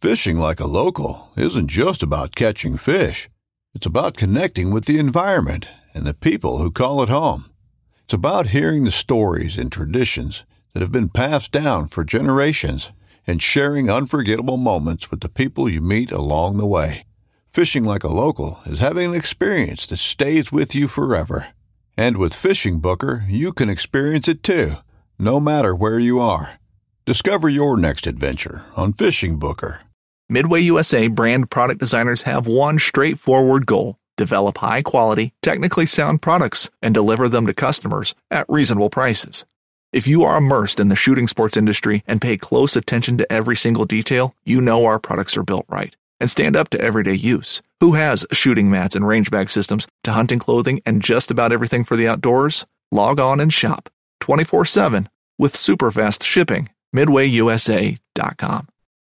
Fishing like a local isn't just about catching fish. It's about connecting with the environment and the people who call it home. It's about hearing the stories and traditions that have been passed down for generations and sharing unforgettable moments with the people you meet along the way. Fishing like a local is having an experience that stays with you forever. And with Fishing Booker, you can experience it too, no matter where you are. Discover your next adventure on Fishing Booker. Midway USA brand product designers have one straightforward goal: develop high-quality, technically sound products and deliver them to customers at reasonable prices. If you are immersed in the shooting sports industry and pay close attention to every single detail, you know our products are built right and stand up to everyday use. Who has shooting mats and range bag systems to hunting clothing and just about everything for the outdoors? Log on and shop 24/7 with super fast shipping. MidwayUSA.com.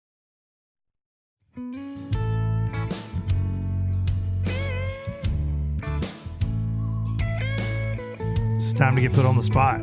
It's time to get put on the spot.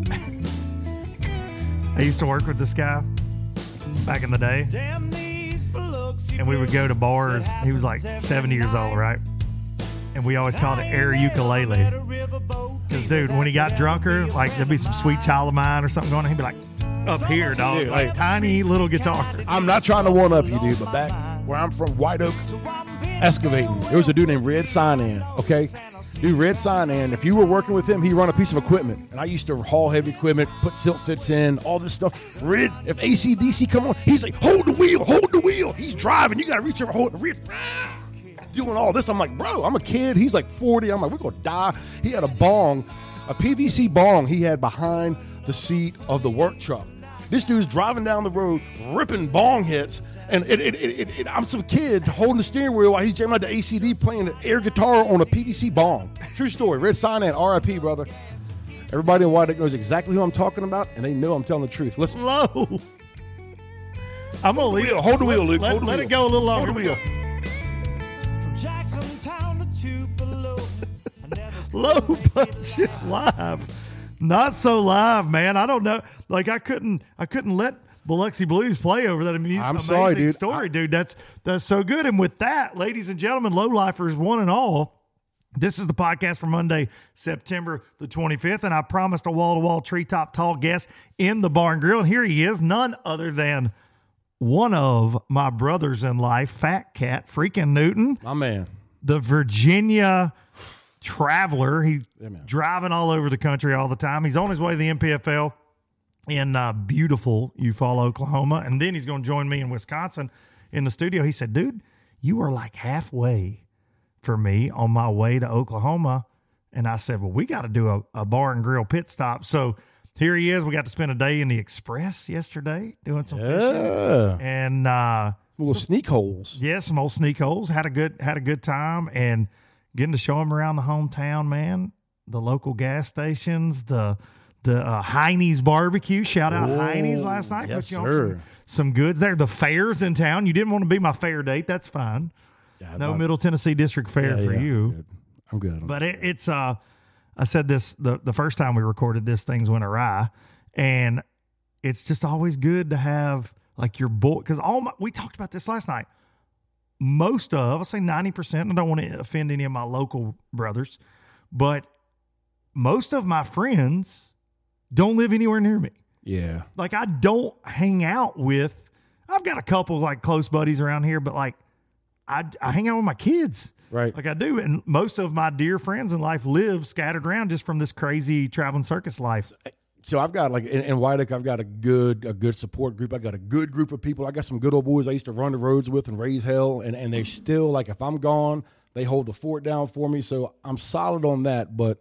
I used to work with this guy back in the day, and we would go to bars. He was like 70 years old, right? And we always called it air ukulele. Because, dude, when he got drunker, like there'd be some Sweet Child of Mine or something going on, he'd be like, up here, dog. Dude, like tiny little guitar. I'm not trying to one up you, dude, but back where I'm from, White Oak, excavating, there was a dude named Red Sinan, okay? Dude, Red Sinan, if you were working with him, he'd run a piece of equipment. And I used to haul heavy equipment, put silt fits in, all this stuff. Red, if AC/DC come on, he's like, hold the wheel, hold the wheel. He's driving. You got to reach over, hold the wheel. Doing all this. I'm like, bro, I'm a kid. He's like 40. I'm like, we're going to die. He had a bong, a PVC bong he had behind the seat of the work truck. This dude's driving down the road, ripping bong hits, and I'm some kid holding the steering wheel while he's jamming out the ACD playing the air guitar on a PVC bong. True story. Red Sinan, R.I.P., brother. Everybody in White Oak knows exactly who I'm talking about, and they know I'm telling the truth. Listen. Low. I'm going to leave. Hold the wheel, Luke. Let it go a little longer. Hold the wheel. Low budget live. Not so live, man. I don't know. Like I couldn't let Biloxi Blues play over that amazing sorry, dude. story, dude. That's so good. And with that, ladies and gentlemen, Low Lifers, one and all, this is the podcast for Monday, September the 25th. And I promised a wall-to-wall treetop tall guest in the bar and grill. And here he is, none other than one of my brothers in life, Fat Cat freaking Newton. My man. The Virginia traveler. He's driving all over the country all the time. He's on his way to the MPFL in beautiful Eufaula, Oklahoma. And then he's going to join me in Wisconsin in the studio. He said, dude, you are like halfway for me on my way to Oklahoma. And I said, well, we got to do a bar and grill pit stop. So here he is. We got to spend a day in the Express yesterday doing some fishing. And some little sneak holes. Yeah, some old sneak holes. Had a good time, and getting to show him around the hometown, man. The local gas stations, the Heine's barbecue. Shout out Heine's last night. Yes, Put you sir. on some goods there. The fairs in town. You didn't want to be my fair date. That's fine. Yeah, no Middle Tennessee District Fair for you. I'm good. But it's I said this the first time we recorded this, things went awry, and it's just always good to have like your boy, because we talked about this last night. Most of, I'll say 90%, I don't want to offend any of my local brothers, but most of my friends don't live anywhere near me. Yeah. Like I don't hang out with, I've got a couple like close buddies around here, but like I hang out with my kids. Right. Like I do. And most of my dear friends in life live scattered around just from this crazy traveling circus life. So I've got like in White Oak, I've got a good support group. I've got a good group of people. I got some good old boys I used to run the roads with and raise hell. And they still, like, if I'm gone, they hold the fort down for me. So I'm solid on that. But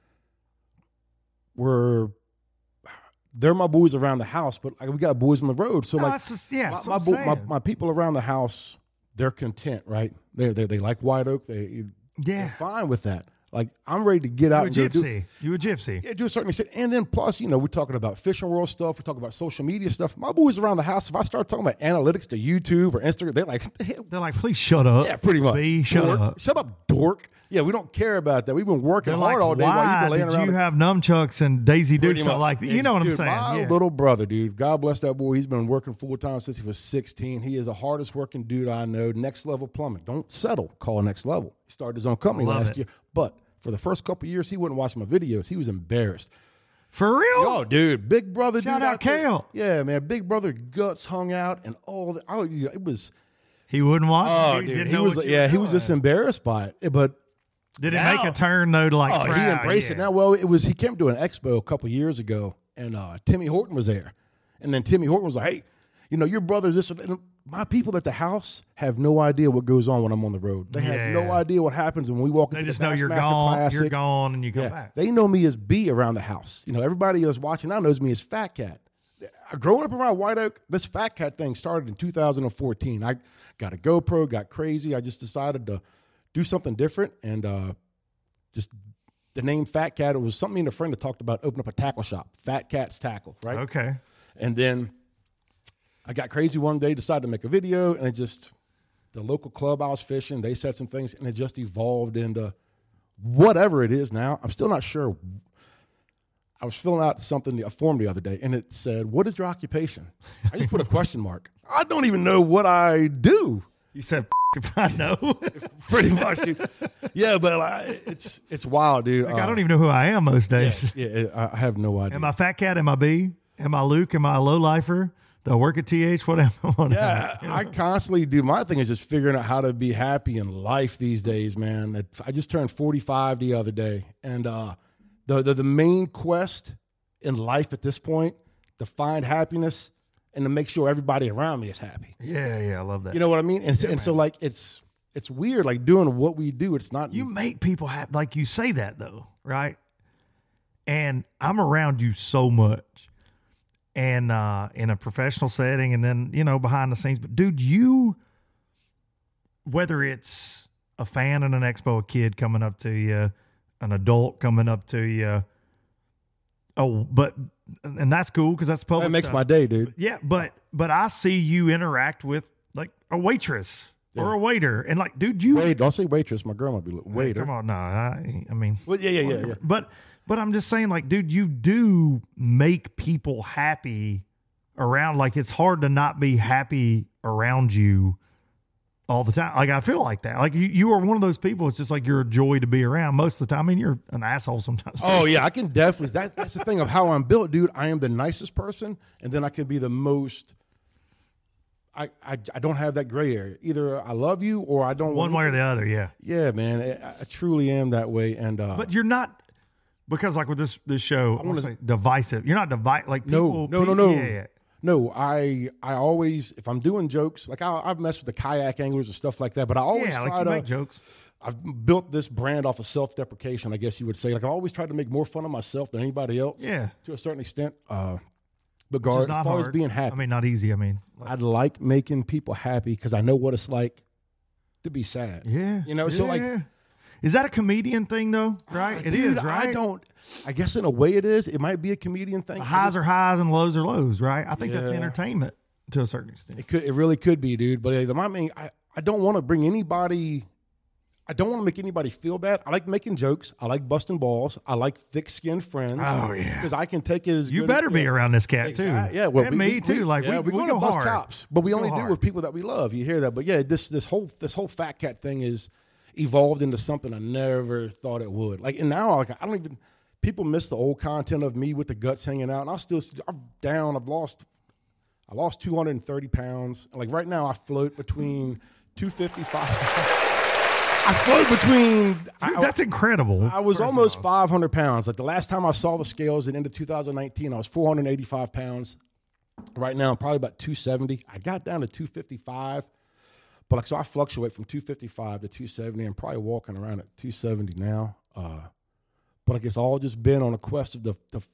they're my boys around the house, but we got boys on the road. So my people around the house, they're content, right? They like White Oak. They're fine with that. Like, I'm ready to get out and go do. You a gypsy. Yeah, to a certain extent. And then plus, we're talking about fishing world stuff. We're talking about social media stuff. My boys around the house, if I start talking about analytics to YouTube or Instagram, they're like, please shut up. Yeah, pretty much. Shut up. Shut up, dork. Yeah, we don't care about that. We've been working hard all day while you've been laying around. You have nunchucks and Daisy Dukes like that. You know what I'm saying? My little brother, dude. God bless that boy. He's been working full time since he was 16. He is the hardest working dude I know. Next Level Plumbing. Don't settle. Call Next Level. He started his own company last year. But for the first couple of years, he wouldn't watch my videos. He was embarrassed. For real? Oh, dude. Big brother. Shout out Kale. Yeah, man. Big brother guts hung out and all that. It was. He wouldn't watch. Oh, dude. He was just embarrassed by it. But. Did it make a turn though to like? Oh, he embraced it now. Well, he came to an expo a couple years ago, and Timmy Horton was there, and then Timmy Horton was like, "Hey, your brother's this." And my people at the house have no idea what goes on when I'm on the road. They have no idea what happens when we walk into the Bassmaster Classic. They just know you're gone, and you come back. They know me as B around the house. Everybody that's watching now knows me as Fat Cat. Growing up around White Oak, this Fat Cat thing started in 2014. I got a GoPro, got crazy. I just decided to do something different, and just the name Fat Cat, it was something me and a friend that talked about opening up a tackle shop, Fat Cat's Tackle, right? Okay. And then I got crazy one day, decided to make a video, and the local club I was fishing, they said some things, and it just evolved into whatever it is now. I'm still not sure. I was filling out a form the other day, and it said, "What is your occupation?" I just put a question mark. I don't even know what I do. You said, if I know. Pretty much, dude. Yeah, but it's wild, dude. I don't even know who I am most days. Yeah, I have no idea. Am I Fat Cat? Am I B? Am I Luke? Am I a low-lifer? Do I work at TH? Whatever. I constantly do. My thing is just figuring out how to be happy in life these days, man. I just turned 45 the other day, and the main quest in life at this point, to find happiness and to make sure everybody around me is happy. Yeah, I love that. You know what I mean? And so like it's weird, like doing what we do. It's not you make people happy. Like you say that though, right? And I'm around you so much, and in a professional setting, and then behind the scenes. But dude, whether it's a fan in an expo, a kid coming up to you, an adult coming up to you. And that's cool because that's public. That makes stuff. My day, dude. Yeah, but I see you interact with like a waitress or a waiter, and like, dude, wait, don't say waitress. My girl might be waiter. Come on, no, I mean, well, yeah. But I'm just saying, like, dude, you do make people happy around. Like, it's hard to not be happy around you all the time. Like, I feel like that. Like, you are one of those people. It's just like you're a joy to be around most of the time. I mean, you're an asshole sometimes. Oh, yeah, I can definitely. That's the thing of how I'm built, dude. I am the nicest person, and then I can be the most. I don't have that gray area. Either I love you or I don't. One way or the other, yeah. Yeah, man. I truly am that way. And but you're not, because like with this show, I want to say divisive. You're not like people. No. Yeah. No, I always, if I'm doing jokes, like I've messed with the kayak anglers and stuff like that, but I always try to make jokes. I've built this brand off of self-deprecation, I guess you would say. Like I always tried to make more fun of myself than anybody else. Yeah. To a certain extent. But as far as being happy. I mean, not easy. I mean, I like making people happy because I know what it's like to be sad. Yeah. So like. Is that a comedian thing though? Right? It Dude, is, right? I guess in a way it is. It might be a comedian thing. Highs are highs and lows are lows, right? I think that's entertainment to a certain extent. It really could be, dude. But I don't want to bring anybody. I don't want to make anybody feel bad. I like making jokes. I like busting balls. I like thick-skinned friends. Oh, yeah. Because I can take it as you better be around this cat, too. Yeah, well, and me, too. Like, we go go bust hard. chops. But we only do it with people that we love. You hear that? But, yeah, this whole Fat Cat thing is evolved into something I never thought it would. Like, and now, like, I don't even – people miss the old content of me with the guts hanging out. And I'm down. I lost 230 pounds. Like, right now, I float between 255 – I float between. Dude, that's incredible. I was almost 500 pounds. Like the last time I saw the scales at the end of 2019, I was 485 pounds. Right now, I'm probably about 270. I got down to 255. But like, so I fluctuate from 255 to 270. I'm probably walking around at 270 now. But like, it's all just been on a quest of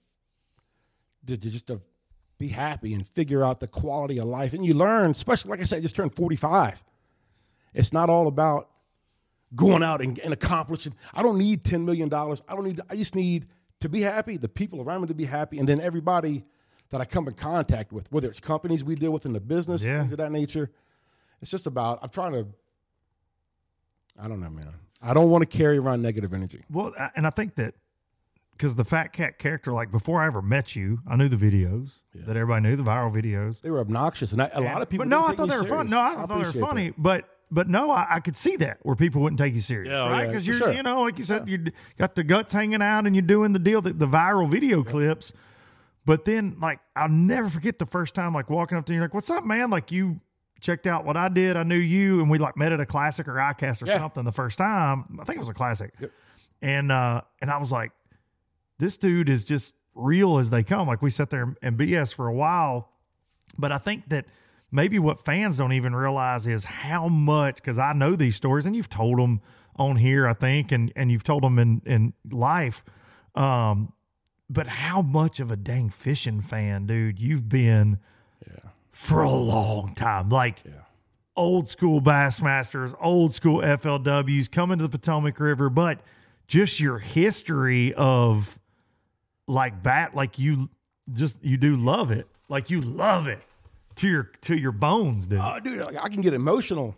to be happy and figure out the quality of life. And you learn, especially like I said, I just turned 45. It's not all about going out and accomplishing. I don't need $10 million. I just need to be happy, the people around me to be happy, and then everybody that I come in contact with, whether it's companies we deal with in the business, things of that nature. It's just about, I don't know, man. I don't want to carry around negative energy. Well, and I think that because the Fat Cat character, like before I ever met you, I knew the videos that everybody knew, the viral videos. They were obnoxious, and a lot of people. But no, I thought they were fun. No, I thought they were funny. But no, I could see that where people wouldn't take you serious, right? Because you're, you know, like you said, you got the guts hanging out, and you're doing the deal, the viral video clips. But then, like, I'll never forget the first time, like walking up to you, like, "What's up, man?" Like you checked out what I did. I knew you, and we like met at a Classic or ICAST or something the first time. I think it was a Classic, and I was like, this dude is just real as they come. Like we sat there and BS for a while, but I think that maybe what fans don't even realize is how much, because I know these stories and you've told them on here, I think, and you've told them in life, but how much of a dang fishing fan, dude, you've been for a long time. Like old school Bassmasters, old school FLWs, coming to the Potomac River, but just your history of like you do love it. Like you love it to your bones, dude. Dude, I can get emotional.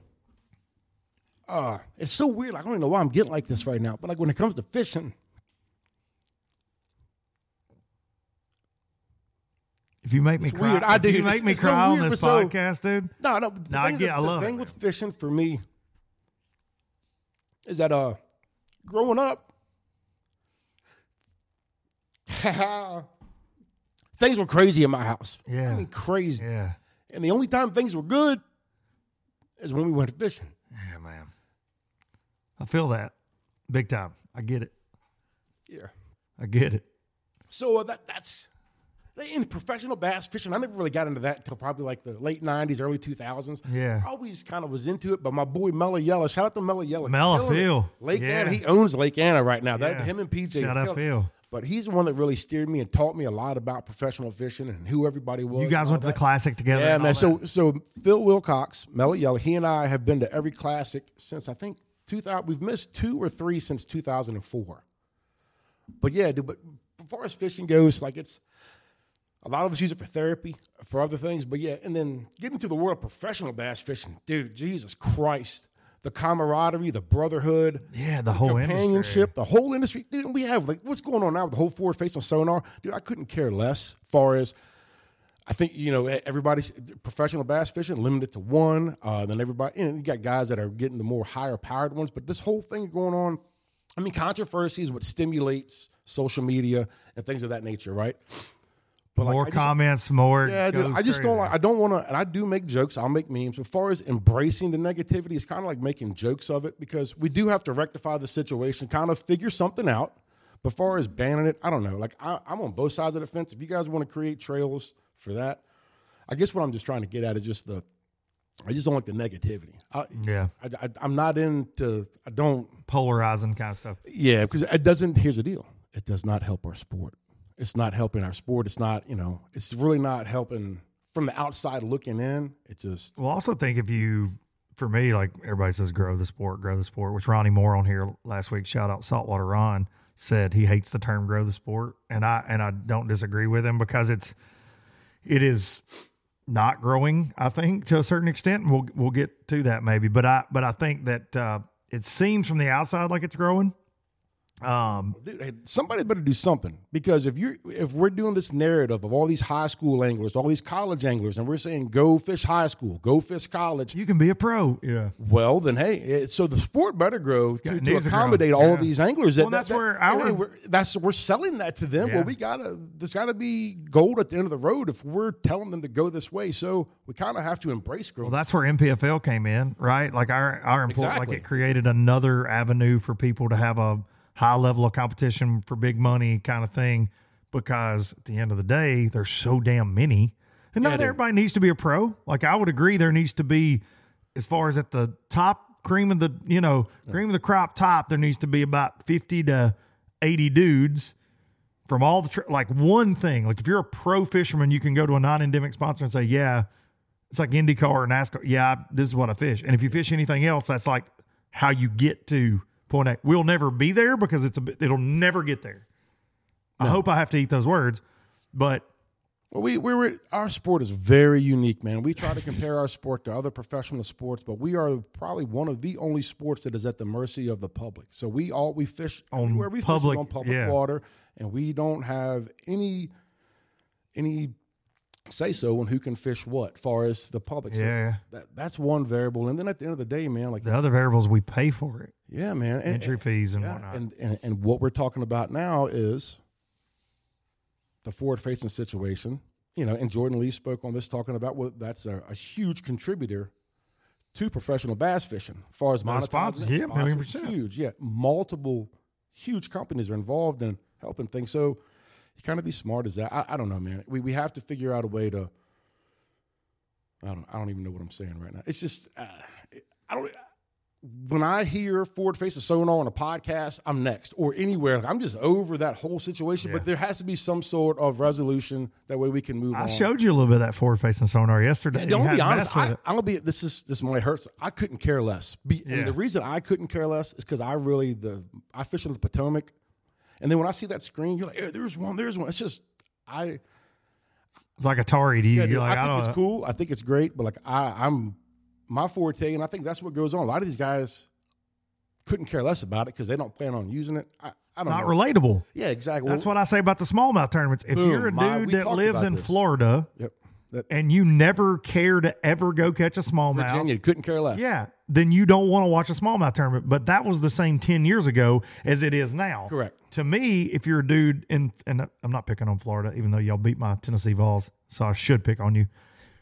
It's so weird. I don't even know why I'm getting like this right now. But like when it comes to fishing, if you make me cry, weird. I do. You make me cry on this podcast, dude. No. The thing with fishing for me is that growing up, things were crazy in my house. Yeah. I mean, crazy. Yeah. And the only time things were good is when we went fishing. Yeah, man. I feel that big time. I get it. Yeah. I get it. So that's in professional bass fishing. I never really got into that until probably like the late 90s, early 2000s. Yeah. I always kind of was into it, but my boy Mellow Yellow, shout out to Mellow Yellow. Phil. Lake Anna, he owns Lake Anna right now. Yeah. Him and PJ. Shout out Phil. But he's the one that really steered me and taught me a lot about professional fishing and who everybody was. You guys went to the Classic together. Yeah, man. So Phil Wilcox, Mellow Yellow, he and I have been to every Classic since I think 2000. We've missed 2 or 3 since 2004. But yeah, dude, but as far as fishing goes, like it's a lot of us use it for therapy, for other things. But yeah, and then getting to the world of professional bass fishing, dude, Jesus Christ. The camaraderie, the brotherhood, the whole companionship, the whole industry. Dude, we have like what's going on now with the whole forward facing sonar. Dude, I couldn't care less as far as I think, you know, everybody's professional bass fishing limited to one. Then everybody, you got guys that are getting the more higher powered ones. But this whole thing going on, I mean, controversy is what stimulates social media and things of that nature, right? But more comments, more. Yeah, dude, I just don't like. I don't want to, and I do make jokes. I'll make memes. As far as embracing the negativity, it's kind of like making jokes of it because we do have to rectify the situation, kind of figure something out. But as far as banning it, I don't know. Like I'm on both sides of the fence. If you guys want to create trails for that, I guess what I'm just trying to get at is just I just don't like the negativity. I'm not into. I don't polarizing kind of stuff. Yeah, because it doesn't. Here's the deal. It does not help our sport. It's not helping our sport. It's not, it's really not helping from the outside looking in. It just. Well, I also think for me, like everybody says, grow the sport, which Ronnie Moore on here last week, shout out Saltwater Ron, said he hates the term grow the sport. And I don't disagree with him because it is not growing, I think, to a certain extent. And we'll get to that maybe. But I think that it seems from the outside like it's growing. Dude, somebody better do something because if we're doing this narrative of all these high school anglers, all these college anglers, and we're saying go fish high school, go fish college, you can be a pro. Yeah. Well, then hey, so the sport better grow to accommodate all of these anglers. Well, we're selling that to them. Yeah. Well, there's gotta be gold at the end of the road if we're telling them to go this way. So we kind of have to embrace growth. Well, that's where MPFL came in, right? Like our employee, like it created another avenue for people to have a high level of competition for big money kind of thing, because at the end of the day, there's so damn many. And not everybody needs to be a pro. Like I would agree there needs to be, as far as at the top cream of the crop top, there needs to be about 50 to 80 dudes from all the, like one thing. Like if you're a pro fisherman, you can go to a non-endemic sponsor and say, yeah, it's like IndyCar or NASCAR. Yeah, this is what I fish. And if you fish anything else, that's like how you get to point A. We'll never be there because it'll never get there. No. I hope I have to eat those words, but well, our sport is very unique, man. We try to compare our sport to other professional sports, but we are probably one of the only sports that is at the mercy of the public. So we fish everywhere we fish is on public water, and we don't have any say so on who can fish what, as far as the public. Yeah, so that's one variable, and then at the end of the day, man, like the other variables, we pay for it. Yeah, man, entry fees and whatnot. And what we're talking about now is the forward-facing situation, and Jordan Lee spoke on this, talking about that's a huge contributor to professional bass fishing. As far as monetizing, yeah, 100%. Huge, yeah. Multiple huge companies are involved in helping things. So you kind of be smart as that. I don't know, man. We have to figure out a way to. I don't even know what I'm saying right now. It's just when I hear forward-facing sonar on a podcast, I'm next, or anywhere. I'm just over that whole situation, but there has to be some sort of resolution. That way we can move on. I showed you a little bit of that forward-facing sonar yesterday. Yeah, don't be honest. This might hurt. I couldn't care less. And the reason I couldn't care less is because I fish in the Potomac, and then when I see that screen, you're like, hey, there's one. It's just it's like Atari to you. You're like, I think it's cool. I think it's great, but like I'm my forte, and I think that's what goes on. A lot of these guys couldn't care less about it because they don't plan on using it. I don't know. Not relatable. Yeah, exactly. That's what I say about the smallmouth tournaments. If you're a dude that lives in Florida and you never care to ever go catch a smallmouth. Virginia, couldn't care less. Yeah, then you don't want to watch a smallmouth tournament. But that was the same 10 years ago as it is now. Correct. To me, if you're a dude, and I'm not picking on Florida, even though y'all beat my Tennessee Vols, so I should pick on you.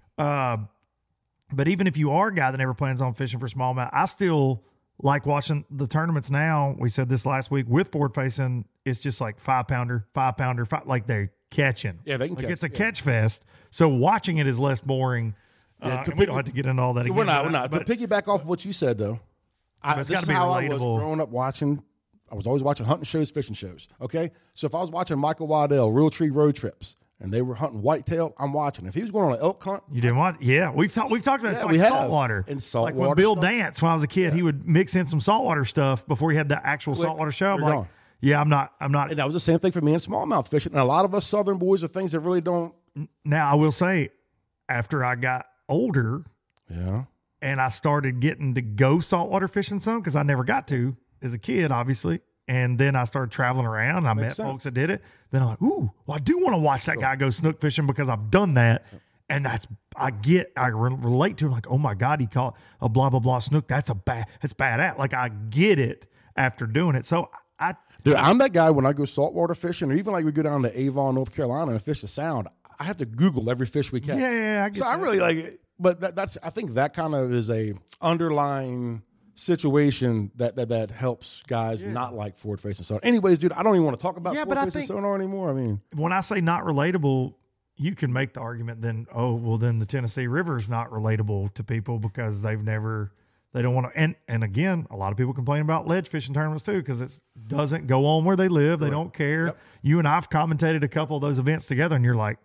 But even if you are a guy that never plans on fishing for smallmouth, I still like watching the tournaments now. We said this last week with forward facing. It's just like 5-pounder, like they're catching. Yeah, they can catch. It's a catch fest. So watching it is less boring. We don't have to get into all that again. We're not. But to piggyback off of what you said, though, it's got to be relatable. I was growing up watching. I was always watching hunting shows, fishing shows. Okay, so if I was watching Michael Waddell, Real Tree Road Trips, and they were hunting whitetail, I'm watching. If he was going on an elk hunt, you didn't want. Yeah, we've talked about it. It's like saltwater. And saltwater. Like when Bill Dance, when I was a kid, he would mix in some saltwater stuff before he had the actual saltwater show. I'm like, yeah, I'm not. And that was the same thing for me in smallmouth fishing. And a lot of us Southern boys are things that really don't. Now I will say, after I got older, and I started getting to go saltwater fishing some because I never got to as a kid, obviously. And then I started traveling around and I met folks that did it. Then I'm like, ooh, well, I do want to watch that guy go snook fishing because I've done that. And I relate to him like, oh my God, he caught a blah, blah, blah snook. That's badass. Like I get it after doing it. So Dude, I'm that guy when I go saltwater fishing, or even like we go down to Avon, North Carolina and fish the Sound, I have to Google every fish we catch. Yeah, I get that. I really like it. But I think that kind of is a underlying situation that helps guys not like forward-facing sonar. Anyways, dude, I don't even want to talk about forward-facing sonar anymore. I mean, when I say not relatable, you can make the argument then, then the Tennessee River is not relatable to people because they don't want to. And again, a lot of people complain about ledge fishing tournaments too because it doesn't go on where they live. They don't care. Yep. You and I've commentated a couple of those events together, and you're like,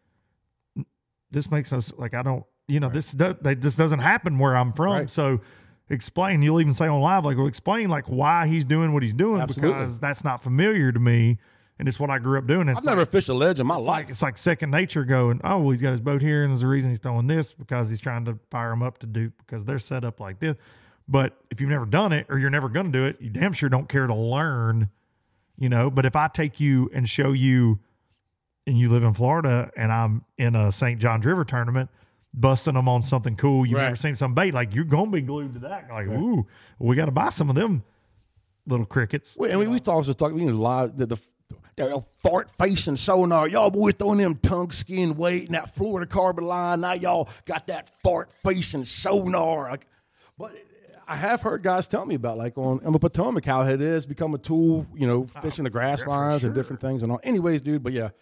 this makes no like I don't. This doesn't happen where I'm from. Right. So explain. You'll even say on live, like, well, explain like why he's doing what he's doing. Absolutely. Because that's not familiar to me, and it's what I grew up doing. I've never fished a ledge in my life. It's like second nature. Going, he's got his boat here, and there's a reason he's throwing this because he's trying to fire them up to do because they're set up like this. But if you've never done it or you're never going to do it, you damn sure don't care to learn. But if I take you and show you, and you live in Florida, and I'm in a St. Johns River tournament, busting them on something cool you've never seen, some bait, like you're gonna be glued to that. Like, ooh, we got to buy some of them little crickets. We also talk a lot the fart facing sonar. Y'all boys throwing them tongue skin weight and that Florida carbon line. Now y'all got that fart facing sonar. But I have heard guys tell me about like on the Potomac how it has become a tool. Fishing the grass lines and different things and all. Anyways, dude, but yeah.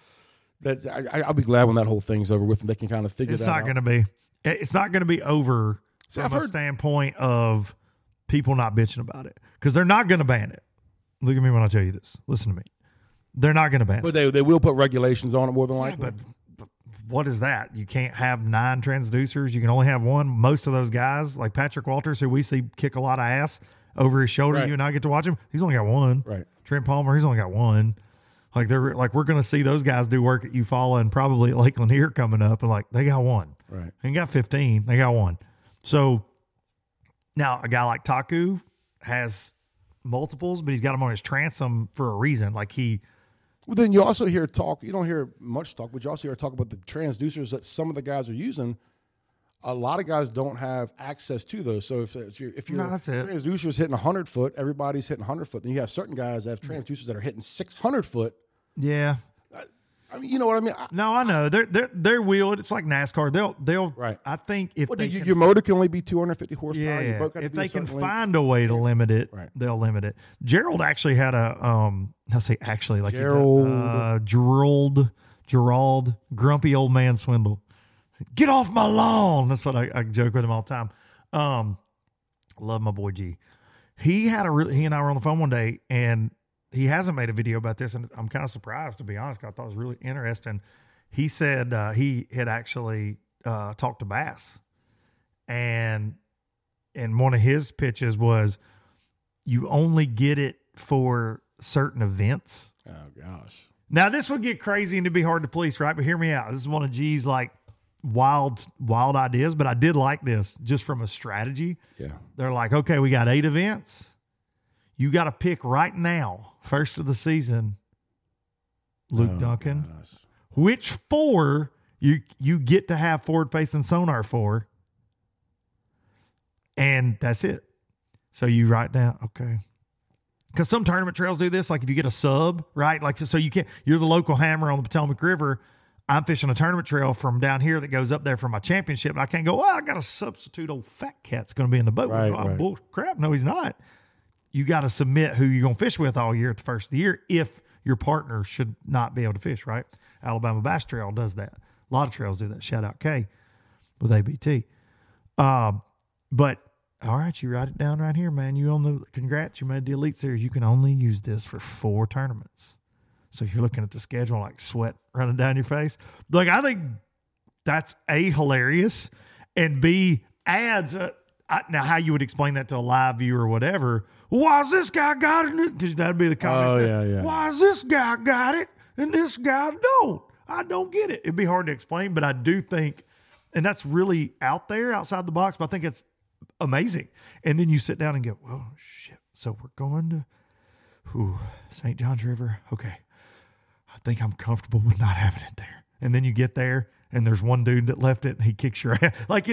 I'll be glad when that whole thing's over with and they can kind of figure that out. It's not going to be over from a standpoint of people not bitching about it because they're not going to ban it. Look at me when I tell you this. Listen to me. They're not going to ban it. But they will put regulations on it more than likely. But what is that? You can't have 9 transducers. You can only have one. Most of those guys, like Patrick Walters, who we see kick a lot of ass over his shoulder, Right. you and I get to watch him. He's only got one. Right. Trent Palmer, he's only got one. Like we're going to see those guys do work at Eufaula and probably at Lake Lanier coming up, and like they got one. Right. They ain't got 15. They got one. So now a guy like Taku has multiples, but he's got them on his transom for a reason. Like Well, then you also hear talk. You don't hear much talk, but you also hear talk about the transducers that some of the guys are using. A lot of guys don't have access to those. So if your that's it. transducer's hitting 100 foot, everybody's hitting 100 foot. Then you have certain guys that have transducers that are hitting 600 foot. yeah. I mean, you know what I mean? No, I know. They're wheeled. It's like NASCAR. They'll Right. I think if they can, your motor can only be 250 horsepower. Your yeah, boat got to if be they a can certain length. find a way to limit it, Right. they'll limit it. Gerald actually had Gerald, grumpy old man Swindle. Get off my lawn. That's what I joke with him all the time. Love my boy G. He and I were on the phone one day, and he hasn't made a video about this, and I'm kind of surprised, to be honest, 'cause I thought it was really interesting. He said he had actually talked to Bass, and one of his pitches was you only get it for certain events. Oh, gosh. Now, this would get crazy and it'd be hard to police, right? But hear me out. This is one of G's like wild ideas, but I did like this just from a strategy. Yeah. They're like, okay, we got 8 events. You got to pick right now, first of the season, Luke Duncan. Gosh. Which 4 you get to have forward-facing sonar for, and that's it. So you write down, okay. Because some tournament trails do this, like if you get a sub, right? Like so you can't. You're the local hammer on the Potomac River. I'm fishing a tournament trail from down here that goes up there for my championship, and I can't go, well, I got a substitute old fat cat's going to be in the boat. Right, Oh, right. bull crap. No, he's not. You got to submit who you're going to fish with all year at the first of the year if your partner should not be able to fish, right? Alabama Bass Trail does that. A lot of trails do that. Shout out K with ABT. But all right, you write it down right here, man. Congrats, you made the Elite Series. You can only use this for 4 tournaments. So you're looking at the schedule like sweat running down your face. Like, I think that's A, hilarious, and B, adds now how you would explain that to a live viewer or whatever. Why is this guy got it? Because that'd be the comments. Oh, yeah. Why is this guy got it and this guy don't? I don't get it. It'd be hard to explain, but I do think, and that's really out there outside the box, but I think it's amazing. And then you sit down and go, oh, shit. So we're going to St. John's River. Okay. I think I'm comfortable with not having it there. And then you get there and there's one dude that left it and he kicks your ass. Like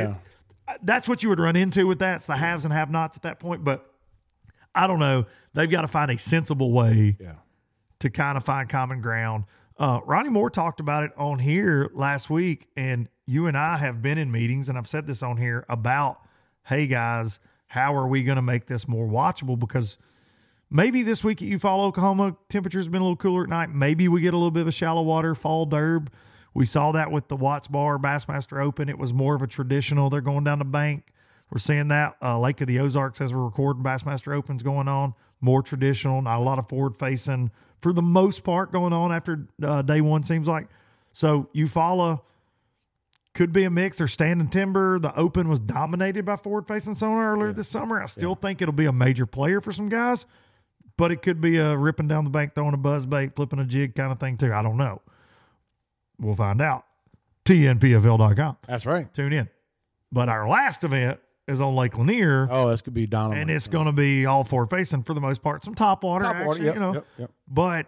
that's what you would run into with that. It's the haves and have-nots at that point. But I don't know. They've got to find a sensible way to kind of find common ground. Ronnie Moore talked about it on here last week, and you and I have been in meetings, and I've said this on here about, hey guys, how are we going to make this more watchable? Because maybe this week at Eufaula, Oklahoma, temperatures have been a little cooler at night. Maybe we get a little bit of a shallow water fall derb. We saw that with the Watts Bar Bassmaster Open. It was more of a traditional. They're going down the bank. We're seeing that. Lake of the Ozarks, as we're recording, Bassmaster Open's going on. More traditional, not a lot of forward-facing for the most part going on after day one, seems like. So Eufaula could be a mix. They're standing timber. The Open was dominated by forward-facing sonar earlier this summer. I still think it'll be a major player for some guys, but it could be a ripping down the bank, throwing a buzz bait, flipping a jig kind of thing too. I don't know. We'll find out. TNPFL.com. That's right. Tune in. But our last event is on Lake Lanier. Oh, this could be dynamite. And it's going to be all forward facing for the most part. Some top water, Yep. But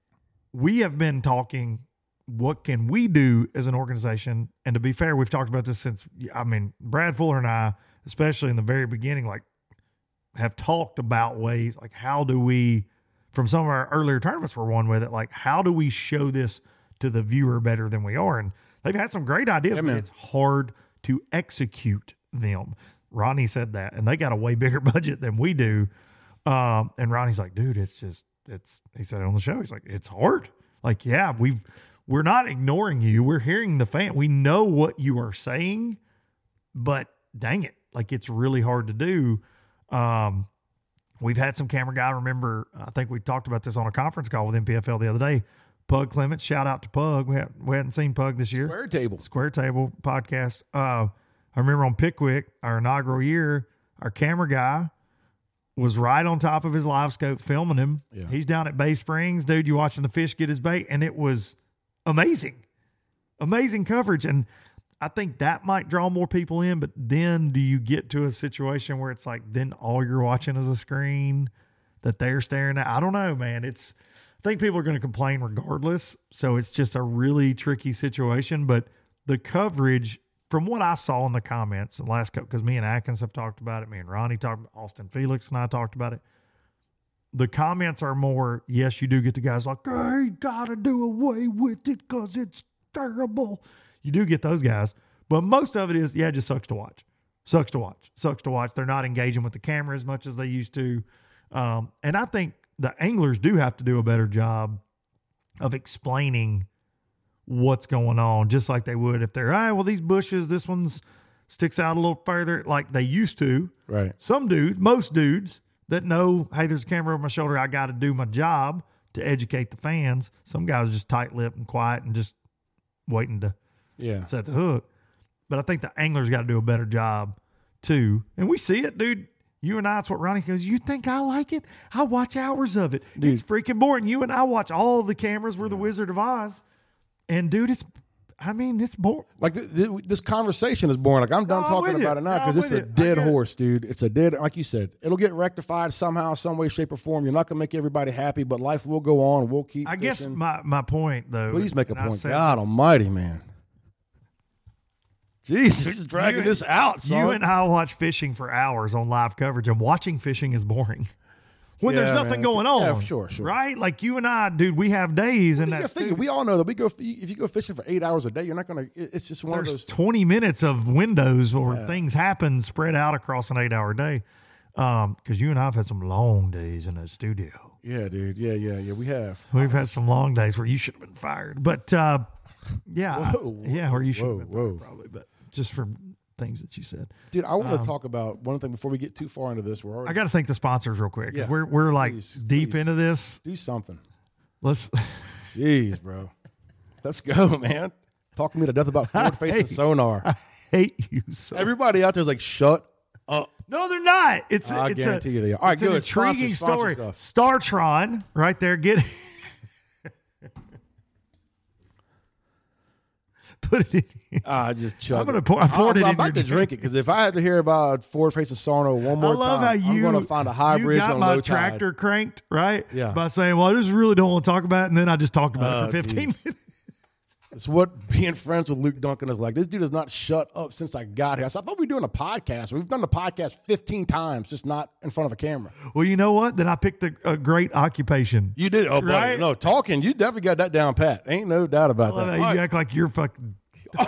we have been talking, what can we do as an organization? And to be fair, we've talked about this since, Brad Fuller and I, especially in the very beginning, like, have talked about ways, like, how do we, from some of our earlier tournaments we're one with it, like, how do we show this to the viewer better than we are? And they've had some great ideas, but it's hard to execute them. Ronnie said that, and they got a way bigger budget than we do. And Ronnie's like, dude, he said it on the show. He's like, it's hard. Like, yeah, we're not ignoring you. We're hearing the fan. We know what you are saying, but dang it. Like, it's really hard to do. We've had some camera guy, remember, I think we talked about this on a conference call with MPFL the other day, Pug Clements. Shout out to Pug. We hadn't seen Pug this year. Square Table podcast. I remember on Pickwick, our inaugural year, our camera guy was right on top of his live scope filming him. Yeah. He's down at Bay Springs. Dude, you watching the fish get his bait, and it was amazing. Amazing coverage. And I think that might draw more people in, but then do you get to a situation where it's like then all you're watching is a screen that they're staring at? I don't know, man. I think people are going to complain regardless, so it's just a really tricky situation. But the coverage, from what I saw in the comments the last couple, because me and Atkins have talked about it, me and Ronnie talked, Austin Felix and I talked about it. The comments are more, yes, you do get the guys like, hey, gotta do away with it because it's terrible. You do get those guys, but most of it is, yeah, it just sucks to watch. Sucks to watch. They're not engaging with the camera as much as they used to. And I think the anglers do have to do a better job of explaining what's going on, just like they would if they're, well, these bushes, this one's sticks out a little further, like they used to. Right. Most dudes that know, hey, there's a camera over my shoulder, I got to do my job to educate the fans. Some guys are just tight-lipped and quiet and just waiting to set the hook. But I think the anglers got to do a better job too. And we see it, dude. You and I, it's what Ronnie goes, you think I like it? I watch hours of it. Dude. It's freaking boring. You and I watch all the cameras. We're the Wizard of Oz. And, dude, it's boring. Like, this conversation is boring. Like, I'm done talking about it now because it's a dead horse, dude. It's a dead, like you said, it'll get rectified somehow, some way, shape, or form. You're not going to make everybody happy, but life will go on. We'll keep fishing. Guess my point, though. Please make a point. God almighty, man. Jeez, we're just dragging this out, son. You and I watch fishing for hours on live coverage, and watching fishing is boring. When there's nothing going on. Yeah, sure. Right? Like you and I, dude, we have days and that's we all know that if you go fishing for 8 hours a day, you're not going to, it's just one of those 20 minutes of windows where things happen spread out across an 8-hour day. Because you and I have had some long days in the studio. Yeah, dude. Yeah, we have. We've had some long days where you should have been fired. But, or you should have been fired probably, but just for things that you said. Dude, I want to talk about one thing before we get too far into this. I got to thank the sponsors real quick. Yeah. We're like deep into this. Do something. Jeez, bro. Let's go, man. Talk to me to death about forward-facing sonar. I hate you so. Everybody out there is like, shut up. No, they're not. I guarantee you they are. All right, good. An intriguing story. Startron, right there. Get put it in here. I just chug I'm about to drink it because if I had to hear about forward-facing sonar one more time, I'm going to find a high bridge on low tide. You got my tractor cranked, right? Yeah. By saying, well, I just really don't want to talk about it, and then I just talked about it for 15 minutes. It's what being friends with Luke Duncan is like. This dude has not shut up since I got here. So I thought we were doing a podcast. We've done the podcast 15 times, just not in front of a camera. Well, you know what? Then I picked a great occupation. You did? Oh, buddy. Right? No, talking, you definitely got that down pat. Ain't no doubt about that. You act like you're fucking... Beep!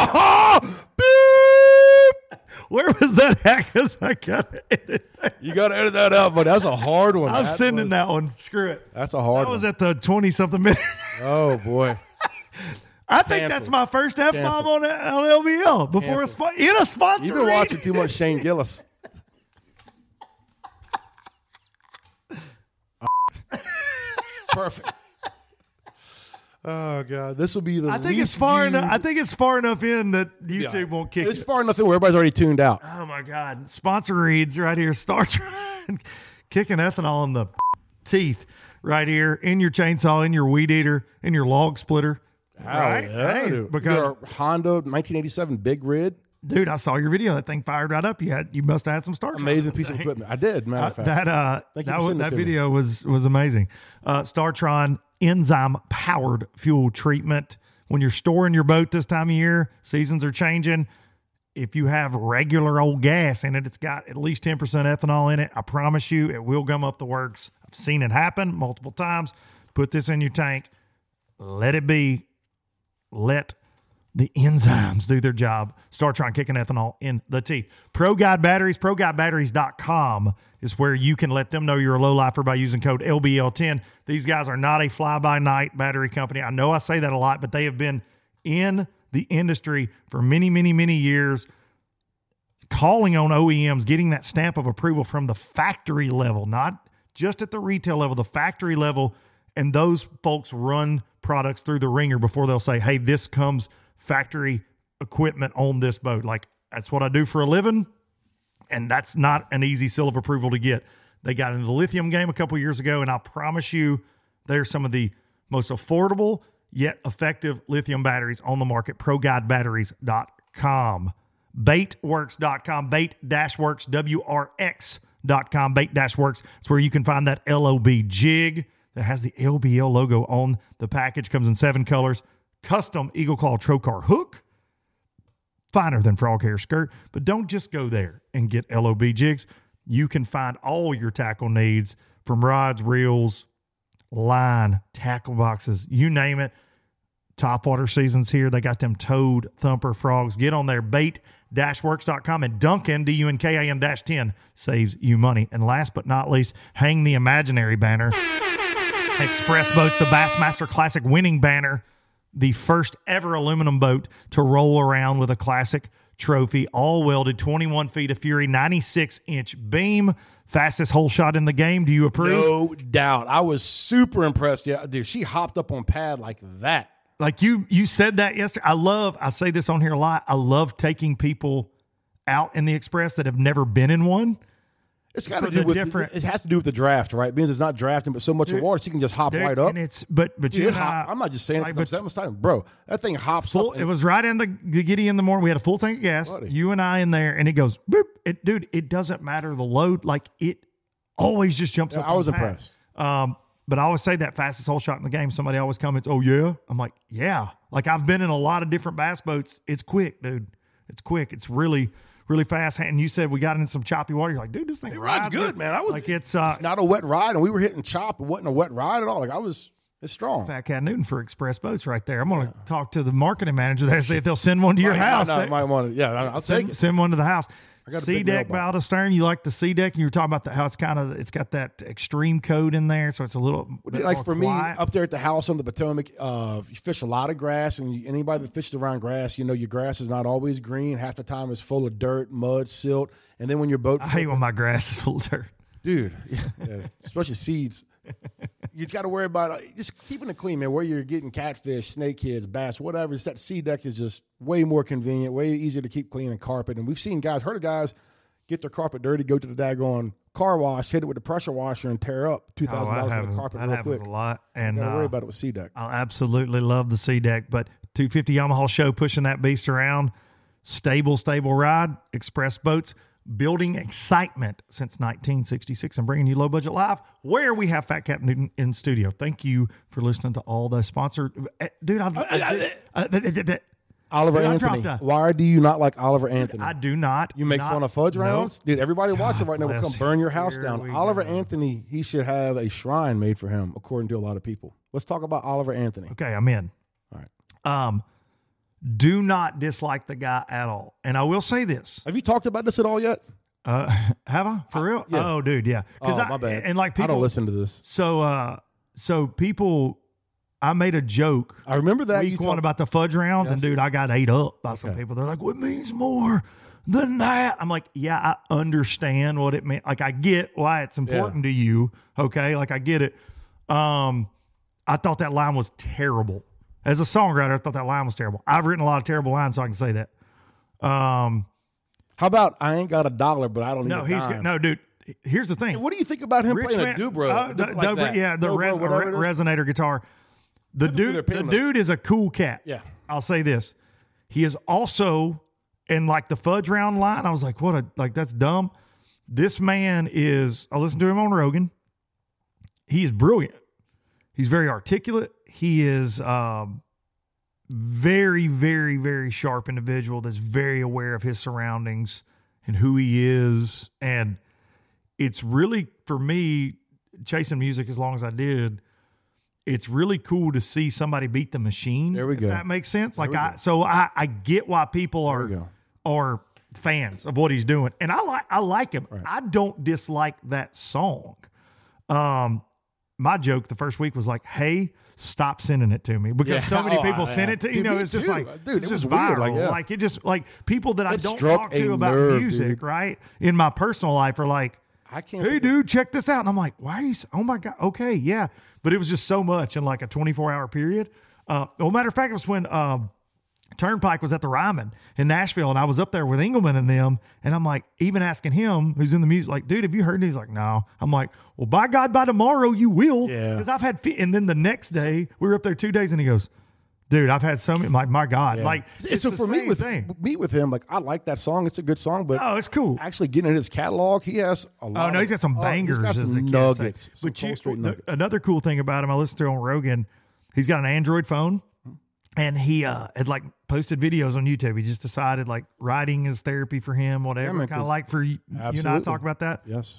Where was that at? Because I got to edit that. You got to edit that out, buddy. That's a hard one. I'm sending that one. Screw it. That's a hard one. That was at the 20-something minute. Oh, boy. I think that's my first F-bomb on LBL before in a sponsor. You've been watching too much Shane Gillis. Perfect. Oh God, this will be the. I think it's far enough. I think it's far enough in that YouTube won't kick. It's far enough in where everybody's already tuned out. Oh my God! Sponsor reads right here. Start kicking ethanol in the teeth right here in your chainsaw, in your weed eater, in your log splitter. Right? Yeah, hey, because your Honda 1987 Big Red. Dude, I saw your video. That thing fired right up. You must have had some Startron. Amazing piece of equipment. I did, matter of fact. That video was amazing. Startron enzyme powered fuel treatment. When you're storing your boat this time of year, seasons are changing. If you have regular old gas in it, it's got at least 10% ethanol in it. I promise you, it will gum up the works. I've seen it happen multiple times. Put this in your tank. Let it be. Let the enzymes do their job. Startron kicking ethanol in the teeth. ProGuide Batteries, ProGuideBatteries.com is where you can let them know you're a low-lifer by using code LBL10. These guys are not a fly-by-night battery company. I know I say that a lot, but they have been in the industry for many, many, many years, calling on OEMs, getting that stamp of approval from the factory level, not just at the retail level, the factory level, And those folks run products through the ringer before they'll say, hey, this comes factory equipment on this boat. Like, that's what I do for a living. And that's not an easy seal of approval to get. They got into the lithium game a couple years ago, and I promise you they're some of the most affordable yet effective lithium batteries on the market. ProGuideBatteries.com. Baitworks.com. Bait-Works, WRX.com. Bait-Works. It's where you can find that LOB jig that has the LBL logo on the package. Comes in 7 colors. Custom Eagle Claw Trocar hook. Finer than frog hair skirt. But don't just go there and get LOB jigs. You can find all your tackle needs from rods, reels, line, tackle boxes, you name it. Topwater season's here. They got them Toad Thumper frogs. Get on there, bait-works.com, and Duncan, DUNKAN-10, saves you money. And last but not least, hang the imaginary banner. Express Boats, the Bassmaster Classic winning banner, the first ever aluminum boat to roll around with a classic trophy, all welded, 21 feet of Fury, 96-inch beam, fastest hole shot in the game. Do you approve? No doubt. I was super impressed. Yeah, dude, she hopped up on pad like that. Like you said that yesterday. I say this on here a lot. I love taking people out in the Express that have never been in one. It's got to do with it has to do with the draft, right? Because it's not drafting, but so much of water, she can just hop right up. And it's but you and I'm not just saying it because I'm time, bro. That thing hops up. It was right in the giddy in the morning. We had a full tank of gas. Buddy. You and I in there, and it goes boop. It doesn't matter the load. Like it always just jumps up. I was impressed. But I always say that fastest hole shot in the game. Somebody always comments, "Oh yeah." I'm like, yeah. Like I've been in a lot of different bass boats. It's quick, dude. It's quick. It's really fast. And you said we got in some choppy water. You're like, dude, this thing rides good, man. I was like, it's not a wet ride, and we were hitting chop. It wasn't a wet ride at all. Like it's strong. Fat Cat Newton for Express Boats right there. I'm going to talk to the marketing manager there, see if they'll send one to your house. Might want to. Yeah, I'll take it. Send one to the house. Sea deck bow to stern. You like the sea deck? You were talking about how it's got that extreme code in there, so it's a little bit like more for quiet. Me up there at the house on the Potomac. You fish a lot of grass, and anybody that fishes around grass, you know your grass is not always green. Half the time it's full of dirt, mud, silt, and then when your boat, I hate when my grass is full of dirt, dude. Yeah, especially seeds. You got to worry about just keeping it clean, man. Where you're getting catfish, snakeheads, bass, whatever. It's that sea deck is just way more convenient, way easier to keep clean and carpet. And we've seen heard of guys get their carpet dirty, go to the daggone car wash, hit it with a pressure washer, and tear up $2,000 worth of carpet real quick. That happens a lot. And you got to worry about it with sea deck. I absolutely love the sea deck, but 250 Yamaha show pushing that beast around. Stable ride. Express Boats. Building excitement since 1966 and bringing you Low Budget Live, where we have Fat Cat Newton in studio. Thank you for listening to all the sponsored. Dude, Oliver Anthony. Why do you not like Oliver Anthony? I do not. You make fun of fudge rounds? Dude, everybody watching right now will come burn your house down. Oliver go. Anthony, he should have a shrine made for him, according to a lot of people. Let's talk about Oliver Anthony. Okay, I'm in. All right. Do not dislike the guy at all. And I will say this. Have you talked about this at all yet? Have I? For real? Yeah. Oh, dude, yeah. My bad. And like people, I don't listen to this. So people, I made a joke. I remember that you talking about the fudge rounds, and dude, I got ate up by some people. They're like, "What means more than that?" I'm like, "Yeah, I understand what it meant. Like, I get why it's important to you. Okay, like I get it." I thought that line was terrible. As a songwriter, I thought that line was terrible. I've written a lot of terrible lines, so I can say that. How about I ain't got $1, but I don't need a dime? No, dude. Here's the thing. What do you think about him playing a dobro? The resonator guitar. The dude is a cool cat. Yeah. I'll say this. He is also, in like the fudge round line, I was like, that's dumb. This man is, I listened to him on Rogan. He is brilliant. He's very articulate. He is very, very, very sharp individual that's very aware of his surroundings and who he is. And it's really, for me, chasing music as long as I did, it's really cool to see somebody beat the machine. There we go. If that makes sense. Like I get why people are fans of what he's doing. And I like him. Right. I don't dislike that song. My joke the first week was like, hey, stop sending it to me, because so many people send it to you. It's just like, dude, it's just viral. Weird. Like it just like people that I don't talk to about music, dude. Right? In my personal life are like, I can't. Hey, dude, check this out. And I'm like, why are you? Oh my God. Okay, yeah. But it was just so much in like a 24-hour period. Well, matter of fact, it was when Turnpike was at the Ryman in Nashville, and I was up there with Engelman and them, and I'm like, even asking him, who's in the music, like, dude, have you heard it? He's like, no. I'm like, well, by God, by tomorrow you will. Yeah. Because I've had, and then the next day, we were up there 2 days, and he goes, dude, I've had so many, my God. Yeah. Like, it's so the for same me thing. with him, like, I like that song. It's a good song, but Oh, it's cool. actually getting in his catalog, he has a lot. Oh, no, he's got some bangers. He's got as some the kids nuggets. say. Some But cold straight nuggets. another cool thing about him, I listened to on Rogan, he's got an Android phone, and he had like posted videos on YouTube. He just decided like writing is therapy for him, whatever. man, Kind of like for you and I Absolutely. talk about that. Yes.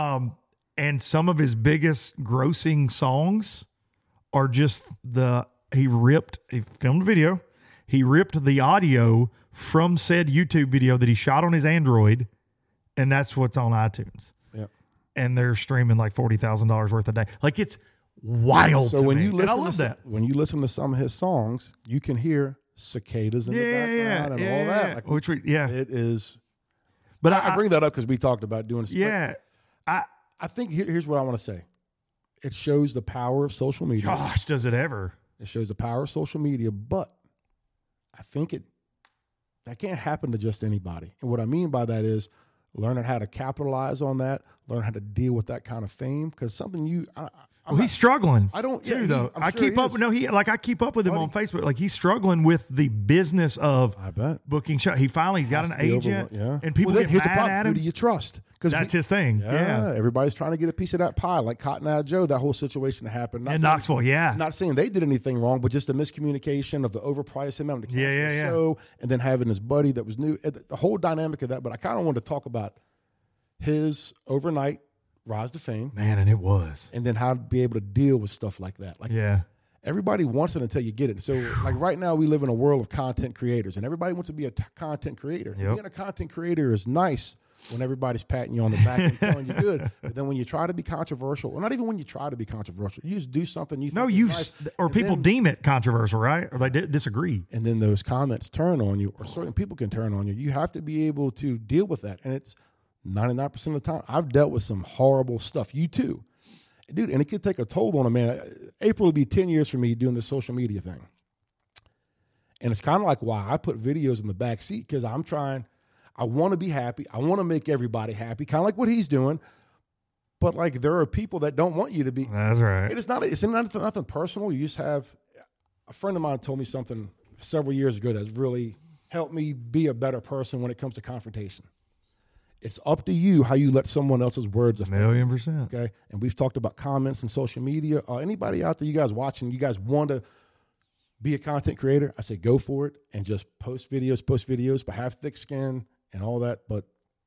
And some of his biggest grossing songs are just he filmed a video, he ripped the audio from said YouTube video that he shot on his Android, and that's what's on iTunes. Yep. And they're streaming like $40,000 worth a day. Like, it's wild. So to when me. you And I listen love to that. when you listen to some of his songs, you can hear cicadas in the background and all that. Like, Which it is. But I bring that up because we talked about doing. Yeah. I think here's what I want to say. It shows the power of social media. Gosh, does it ever? It shows the power of social media, but I think that can't happen to just anybody. And what I mean by that is learning how to capitalize on that, learn how to deal with that kind of fame. Because something He's struggling. I don't too, yeah, though. I'm I sure keep he up. is. No, I keep up with him on Facebook. Like, he's struggling with the business of I bet. booking show. He's got an Has to be agent, yeah. and people Well, get here's mad the problem. at Who him. do you trust? That's his thing. Yeah. Everybody's trying to get a piece of that pie, like Cotton Eye Joe. That whole situation happened In Knoxville, yeah. Not saying they did anything wrong, but just the miscommunication of the overpricing him having to cancel the show, and then having his buddy that was new. The whole dynamic of that. But I kind of wanted to talk about his overnight rise to fame, Man, and it was. and then how to be able to deal with stuff like that. Like Yeah. everybody wants it until you get it. So like right now we live in a world of content creators, and everybody wants to be a content creator. Yep. Being a content creator is nice when everybody's patting you on the back and telling you good. But then when you try to be controversial, or not even when you try to be controversial, you just do something you think is nice, or and people then- deem it controversial, right? Or they disagree. and then those comments turn on you, or certain people can turn on you. You have to be able to deal with that. And it's 99% of the time. I've dealt with some horrible stuff. You too. Dude, and it could take a toll on a man. April will be 10 years for me doing the social media thing. And it's kind of like why I put videos in the back seat, because I want to be happy. I want to make everybody happy, kind of like what he's doing. But like there are people that don't want you to be. That's right. It's nothing personal. You just have a friend of mine told me something several years ago that's really helped me be a better person when it comes to confrontation. It's up to you how you let someone else's words affect you. 1,000,000%. Okay. And we've talked about comments and social media. Anybody out there, you guys watching, you guys want to be a content creator, I say go for it and just post videos, but have thick skin and all that. But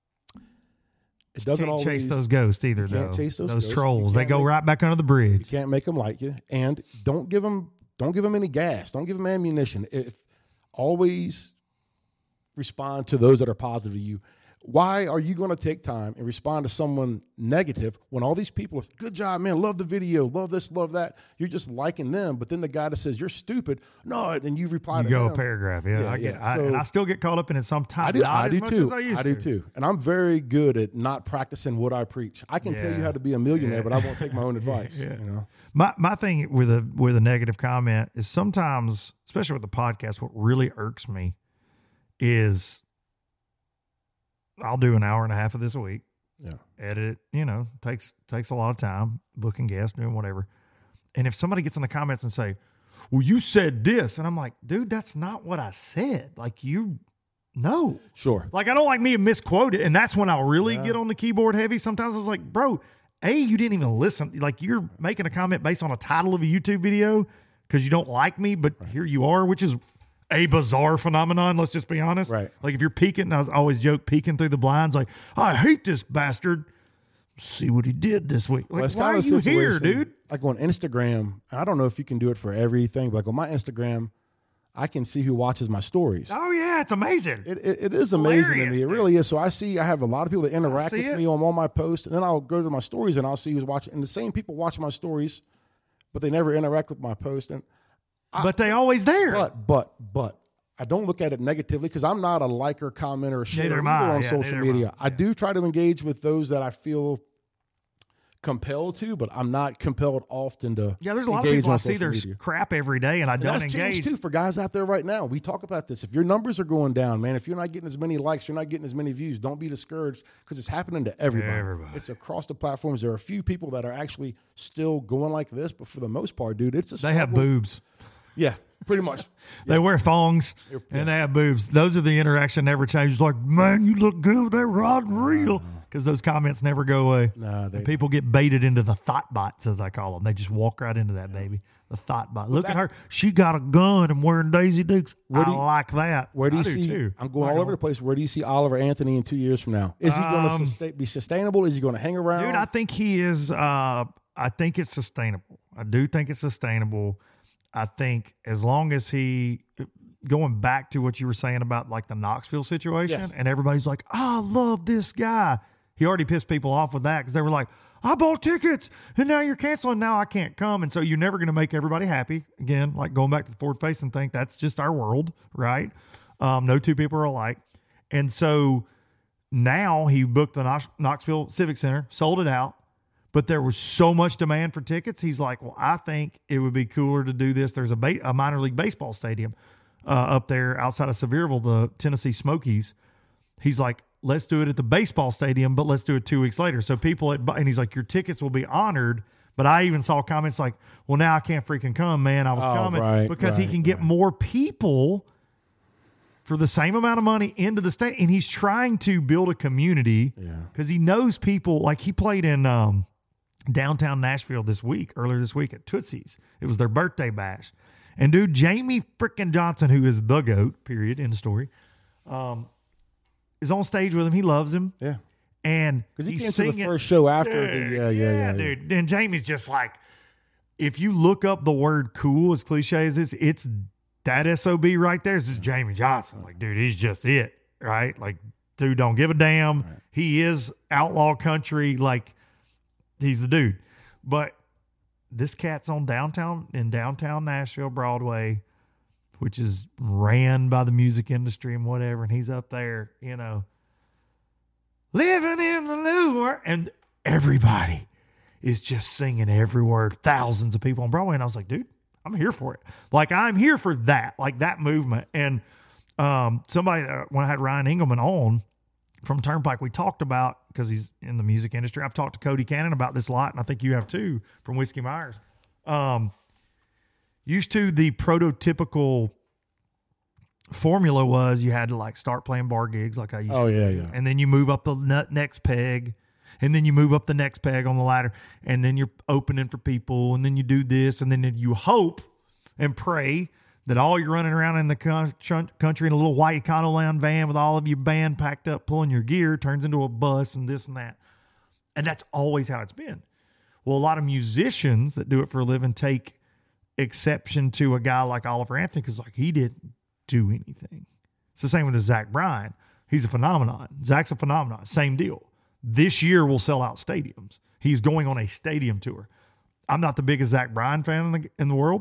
it doesn't Can't always chase those ghosts either, though. can't chase those ghosts. trolls. You They can't go make- right back under the You bridge. can't make them like you, and don't give them any gas. Don't give them ammunition. If always respond to those that are positive to you. Why are you going to take time and respond to someone negative when all these people are, good job, man, love the video, love this, love that. You're just liking them, but then the guy that says you're stupid, no, and you reply You to go him. a paragraph. Yeah, Yeah, I get. yeah. And So- I still get caught up in it sometimes. I do, Not I as do much too. As I used I do to. too. And I'm very good at not practicing what I preach. I can tell you Yeah. how to be a millionaire, but I won't take my own advice. Yeah. You know? My thing with a negative comment is sometimes, especially with the podcast, what really irks me is I'll do an hour and a half of this a week. Yeah. Edit it, takes a lot of time, booking guests, doing whatever. And if somebody gets in the comments and say, well, you said this, and I'm like, dude, that's not what I said. Like, no. Sure. Like, I don't like me to misquote it, and that's when I'll really Yeah. get on the keyboard heavy. Sometimes I was like, bro, you didn't even listen. Like, you're making a comment based on a title of a YouTube video because you don't like me, but here you are, which is a bizarre phenomenon, let's just be honest. Right. Like, if you're peeking, I always joke, peeking through the blinds, like, I hate this bastard. See what he did this week. Like, it's why are kinda you a here, situation, dude? Like on Instagram, I don't know if you can do it for everything, but like on my Instagram, I can see who watches my stories. Oh, yeah, it's amazing. It is amazing to me. Hilarious, It really is. So I have a lot of people that interact see with it. me on all my posts, and then I'll go to my stories and I'll see who's watching. And the same people watch my stories, but they never interact with my post. And But they always there. but I don't look at it negatively because I'm not a liker, commenter, or sharer Neither am either I. on Yeah, social neither am media. I do try to engage with those that I feel compelled to, but I'm not compelled often to. Yeah, there's a lot of engage people I on see social there's media. crap every day, and I And don't that's engage. changed too for guys out there right now. We talk about this. If your numbers are going down, man, if you're not getting as many likes, you're not getting as many views, don't be discouraged because it's happening to everybody. It's across the platforms. There are a few people that are actually still going like this, but for the most part, dude, it's a They have struggle. boobs. Yeah, pretty much. They wear thongs and they have boobs. Those are the interaction never changes. Like, man, you look good with that rod and reel. Because those comments never go away. Nah, And people get baited into the thought bots, as I call them. They just walk right into that, baby. The thought bot. Look at her. She got a gun and wearing Daisy Dukes. I like that. Where do you I see? too. I'm going all over the place. Where do you see Oliver Anthony in 2 years from now? Is he going to be sustainable? Is he going to hang around? Dude, I think he is. I think it's sustainable. I do think it's sustainable. I think as long as going back to what you were saying about like the Knoxville situation, Yes. and everybody's like, I love this guy. He already pissed people off with that because they were like, I bought tickets and now you're canceling. Now I can't come. And so you're never going to make everybody happy. Again, like going back to the Ford Facing thing, that's just our world, right? No two people are alike. And so now he booked the Knoxville Civic Center, sold it out. But there was so much demand for tickets. He's like, well, I think it would be cooler to do this. There's a minor league baseball stadium up there outside of Sevierville, the Tennessee Smokies. He's like, let's do it at the baseball stadium, but let's do it 2 weeks later. So and he's like, your tickets will be honored. But I even saw comments like, well, now I can't freaking come, man. I was coming because he can get more people for the same amount of money into the state. And he's trying to build a community because he knows people. Like he played in downtown Nashville earlier this week at Tootsie's. It was their birthday bash. And dude, Jamie freaking Johnson, who is the GOAT, period, end of story, is on stage with him. He loves him. Yeah. And because he he's came singing. to the first show after. Dude, dude. And Jamie's just like, if you look up the word cool, as cliche as this, it's that SOB right there. This is Jamie Johnson. Like, dude, he's just it, right? Like, dude, don't give a damn. Right. He is outlaw country. Like, he's the dude. But this cat's in downtown Nashville, Broadway, which is ran by the music industry and whatever. And he's up there, living in the new world. And everybody is just singing every word. Thousands of people on Broadway. And I was like, dude, I'm here for it. Like, I'm here for that, like that movement. And somebody, when I had Ryan Engelman on from Turnpike, we talked about, because he's in the music industry, I've talked to Cody Cannon about this a lot, and I think you have too, from Whiskey Myers. Used to, the prototypical formula was you had to like start playing bar gigs like I used to. Yeah. And then you move up the next peg, and then you move up the next peg on the ladder, and then you're opening for people, and then you do this, and then you hope and pray that all you're running around in the country in a little white Econoline van with all of your band packed up pulling your gear turns into a bus and this and that. And that's always how it's been. Well, a lot of musicians that do it for a living take exception to a guy like Oliver Anthony because like he didn't do anything. It's the same with Zach Bryan. He's a phenomenon. Zach's a phenomenon. Same deal. This year will sell out stadiums. He's going on a stadium tour. I'm not the biggest Zach Bryan fan in the world.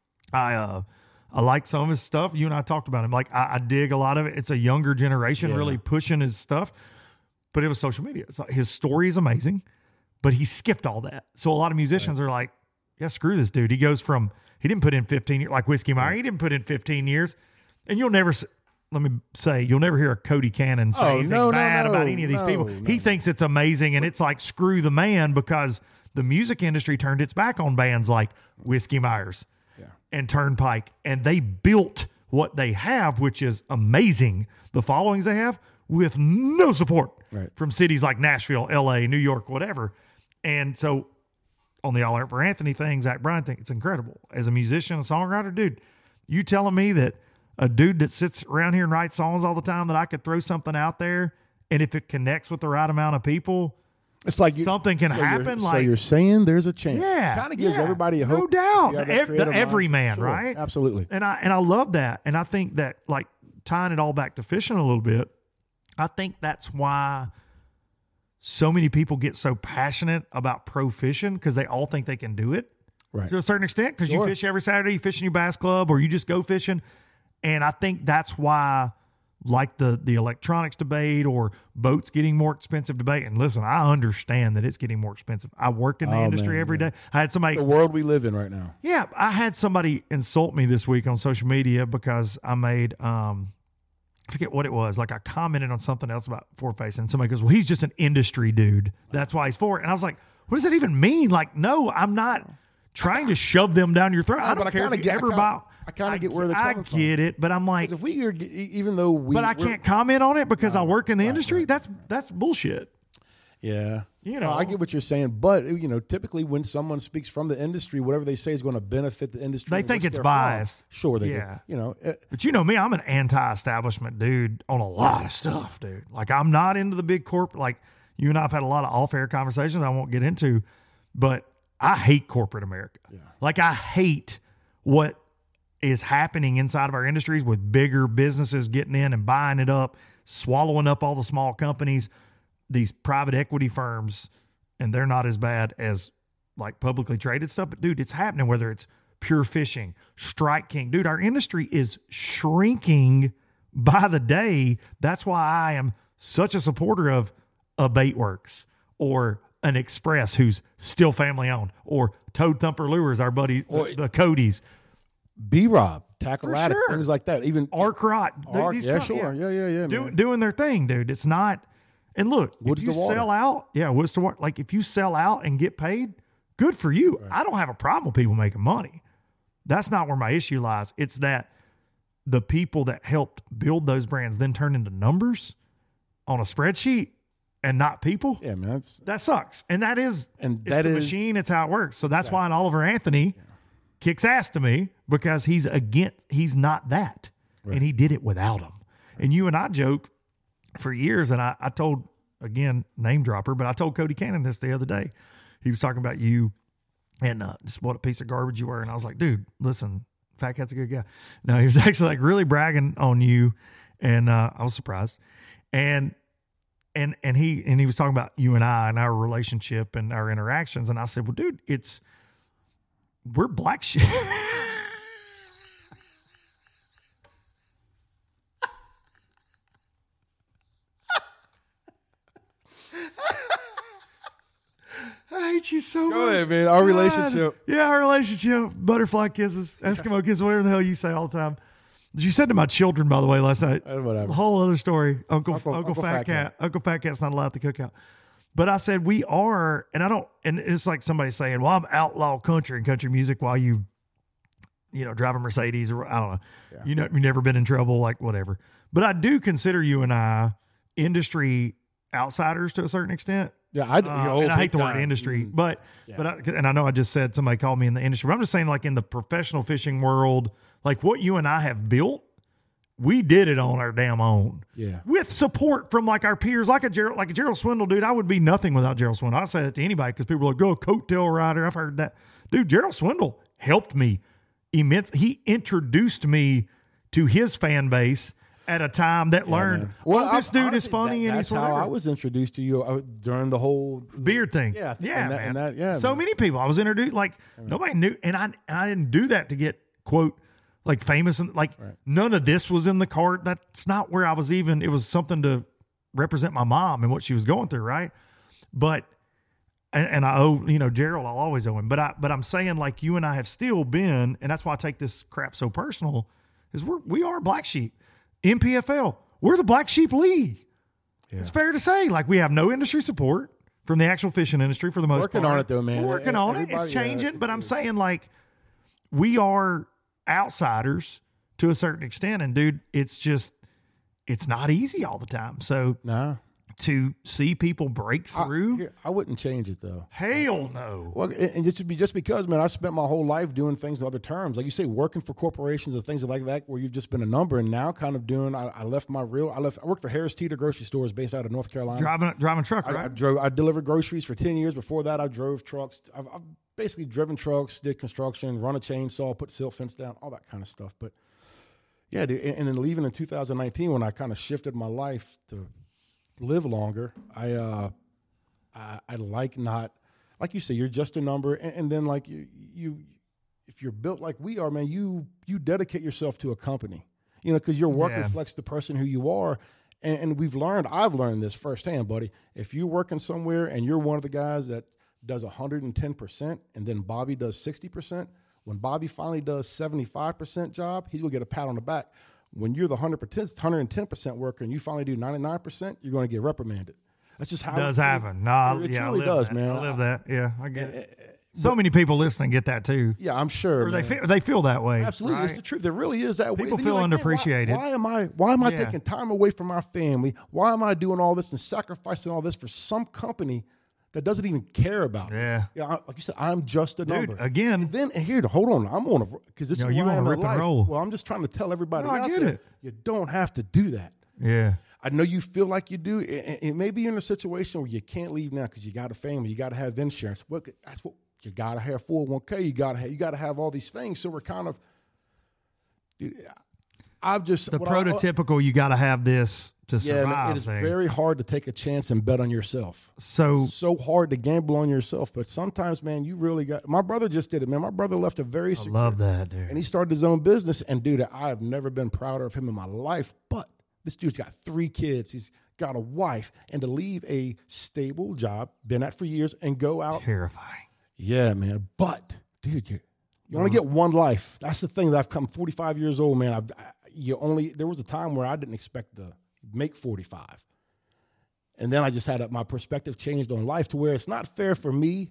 I like some of his stuff. You and I talked about him. Like, I dig a lot of it. It's a younger generation really pushing his stuff. But it was social media. So his story is amazing, but he skipped all that. So a lot of musicians are like, yeah, screw this dude. He didn't put in 15 years, like Whiskey Meyer. He didn't put in 15 years. And you'll never hear a Cody Cannon say anything bad about any of these people. No. He thinks it's amazing, and it's like, screw the man, because the music industry turned its back on bands like Whiskey Myers and Turnpike, and they built what they have, which is amazing, the followings they have, with no support from cities like Nashville, L.A., New York, whatever. And so on the Oliver Anthony thing, Zach Bryan thing, it's incredible. As a musician, a songwriter, dude, you telling me that a dude that sits around here and writes songs all the time, that I could throw something out there, and if it connects with the right amount of people, it's like something can happen. So you're saying there's a chance. Yeah, kind of gives everybody a hope. No doubt. The everyman, sure, right? Absolutely. And I love that. And I think that, like, tying it all back to fishing a little bit, I think that's why so many people get so passionate about pro fishing, because they all think they can do it to a certain extent, because you fish every Saturday, you fish in your bass club, or you just go fishing. And I think that's why like the electronics debate or boats getting more expensive debate. And listen, I understand that it's getting more expensive. I work in the industry every day. I had somebody, the world we live in right now. Yeah, I had somebody insult me this week on social media because I made I forget what it was. Like I commented on something else about Ford Face, and somebody goes, "Well, he's just an industry dude. That's why he's for it." And I was like, "What does that even mean?" Like, no, I'm not trying to shove them down your throat. I don't care if you ever buy. I kind of get where they're coming from. I get it, but I'm like, if we are, even though we, but I can't comment on it because I work in the industry. Right. That's bullshit. Yeah, you know, I get what you're saying, but you know, typically when someone speaks from the industry, whatever they say is going to benefit the industry. They think it's biased. Sure, they do. You know, but you know me, I'm an anti-establishment dude on a lot of stuff, dude. Like I'm not into the big corporate. Like you and I've had a lot of off-air conversations I won't get into, but I hate corporate America. Yeah. Like I hate what is happening inside of our industries with bigger businesses getting in and buying it up, swallowing up all the small companies, these private equity firms, and they're not as bad as like publicly traded stuff. But dude, it's happening, whether it's Pure Fishing, Strike King. Dude, our industry is shrinking by the day. That's why I am such a supporter of a Baitworks or an Express, who's still family owned, or Toad Thumper Lures, our buddy, the Cody's. B-Rob, Tackle Addict, things like that. Even Arkrot. Doing their thing, dude. It's not. And look, if you sell out, Woods to Water. Like if you sell out and get paid, good for you. Right. I don't have a problem with people making money. That's not where my issue lies. It's that the people that helped build those brands then turn into numbers on a spreadsheet and not people. Yeah, man, that sucks. And that is the machine. It's how it works. So that's why Oliver Anthony kicks ass to me, because he's not that. Right. And he did it without him. And you and I joke for years, and I told, again, name dropper, but I told Cody Cannon this the other day. He was talking about you and just what a piece of garbage you were. And I was like, dude, listen, Fat Cat's a good guy. No, he was actually like really bragging on you. And I was surprised. And he was talking about you and I and our relationship and our interactions. And I said, well, dude, we're black sheep. I hate you so much. Go ahead, man. Our relationship. Yeah, our relationship. Butterfly kisses, Eskimo kisses, whatever the hell you say all the time. You said to my children, by the way, last night. Whatever. A whole other story. Uncle Fat Cat. Uncle Fat Cat's not allowed at the cookout. But I said we are, and it's like somebody saying, well, I'm outlaw country and country music while you drive a Mercedes, or I don't know. Yeah. You've never been in trouble, like whatever. But I do consider you and I industry outsiders to a certain extent. Yeah, I do. And I hate the word industry, but I know I just said somebody called me in the industry, but I'm just saying, like in the professional fishing world, like what you and I have built, we did it on our damn own. Yeah. With support from like our peers, like a Gerald Swindle, dude. I would be nothing without Gerald Swindle. I say that to anybody because people are like, "Go coattail rider." I've heard that. Dude, Gerald Swindle helped me immense. He introduced me to his fan base at a time that learned, this dude is funny. That's how I was introduced to you during the whole beard thing. Yeah. Man. So many people I was introduced, like nobody knew. And I didn't do that to get, quote, like famous. And like none of this was in the cart. That's not where I was even. It was something to represent my mom and what she was going through. Right. But, and I owe, Gerald, I'll always owe him. But I'm saying, like, you and I have still been, and that's why I take this crap so personal, is we are black sheep. MPFL, we're the black sheep league. Yeah. It's fair to say, like, we have no industry support from the actual fishing industry for the most part. Working on it, though, man. We're working on it. It's changing, but I'm saying, like, we are outsiders to a certain extent. And, dude, it's not easy all the time. So, to see people break through, I wouldn't change it though. Hell no. Well, and just because, man, I spent my whole life doing things in other terms, like you say, working for corporations or things like that, where you've just been a number, and now kind of doing. I worked for Harris Teeter grocery stores based out of North Carolina. Driving truck, right? I delivered groceries for 10 years. Before that, I drove trucks. I've basically driven trucks, did construction, run a chainsaw, put silt fence down, all that kind of stuff. But yeah, dude, and then leaving in 2019 when I kind of shifted my life to live longer, I like not, like you say, you're just a number, and then like you if you're built like we are, man, you dedicate yourself to a company. because your work Yeah. reflects the person who you are. And I've learned this firsthand, buddy. If you're working somewhere and you're one of the guys that does 110% and then Bobby does 60%, when Bobby finally does 75% job, he's going to get a pat on the back. When you're the 110% worker and you finally do 99%, you're going to get reprimanded. That's just how it does happen. No, it yeah, truly I live does, that. man. I live that. Yeah, I get it. So many people listening get that too. Yeah, I'm sure. Or they feel that way. Absolutely, right? It's the truth. It really is that way. People Then you're feel like, man, underappreciated. Why am I Yeah. taking time away from my family? Why am I doing all this and sacrificing all this for some company that doesn't even care about me? Yeah. Like you said, I'm just a number. Again, And then and here, hold on, I'm on because this is you where I wanna am rip in and life. roll. Well, I'm just trying to tell everybody No, I out get there, it. you don't have to do that. yeah. I know you feel like you do, and maybe you're in a situation where you can't leave now because you got a family, you got to have insurance. That's what you got to have 401k. You got to have all these things. So we're kind of, dude, I've just The prototypical, you got to have this to survive. man, it is thing. very hard to take a chance and bet on yourself. So hard to gamble on yourself, but sometimes, man, you really got. My brother just did it, man. My brother left a very I secure, love that, dude. and he started his own business. And dude, I have never been prouder of him in my life. But this dude's got 3 kids. He's got a wife, and to leave a stable job, been at for years, and go out. Terrifying. Yeah, man. But dude, you only get one life. That's the thing that I've come 45 years old, man. There was a time where I didn't expect to make 45. And then I just had my perspective changed on life to where it's not fair for me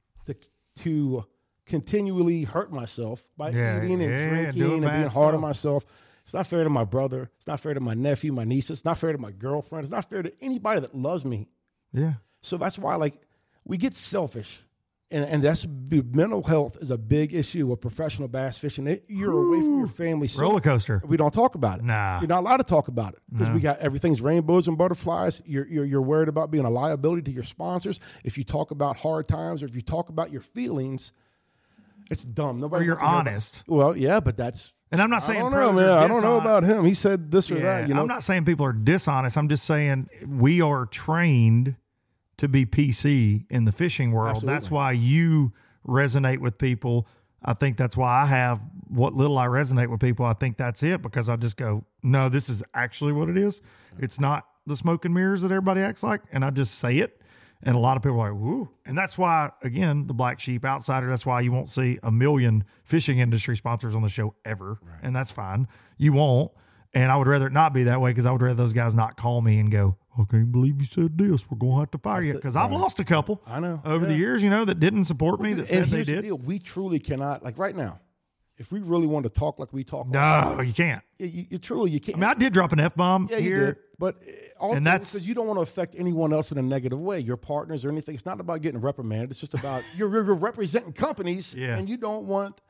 to continually hurt myself by eating and drinking and being hard on myself. It's not fair to my brother. It's not fair to my nephew, my niece. It's not fair to my girlfriend. It's not fair to anybody that loves me. Yeah. So that's why, we get selfish. And that's mental health is a big issue with professional bass fishing. You're away from your family. So Roller coaster. we don't talk about it. Nah. You're not allowed to talk about it because we got everything's rainbows and butterflies. You're worried about being a liability to your sponsors. If you talk about hard times or if you talk about your feelings, it's dumb. Nobody. Or you're wants to hear honest. well, yeah, but that's. And I'm not saying I don't pros know, are man. I don't know dishonest. about him. He said this or Yeah, that. You know, I'm not saying people are dishonest. I'm just saying we are trained to be PC in the fishing world. Absolutely. That's why you resonate with people. I think that's why I have what little I resonate with people. I think that's it because I just go, no, this is actually what it is. It's not the smoke and mirrors that everybody acts like. And I just say it. And a lot of people are like, woo. And that's why, again, the Black Sheep Outsider, that's why you won't see a million fishing industry sponsors on the show ever. Right. And that's fine. You won't. And I would rather it not be that way because I would rather those guys not call me and go, I can't believe you said this. We're going to have to fire you. Because I've lost a couple I know. over the years, that didn't support me, that said they here's the did. deal. We truly cannot, right now, if we really want to talk like we talk. No, you can't. You truly, you can't. I mean, I did drop an F-bomb Yeah, you here. did. But also And that's- because you don't want to affect anyone else in a negative way, your partners or anything. It's not about getting reprimanded. It's just about you're representing companies, and you don't want.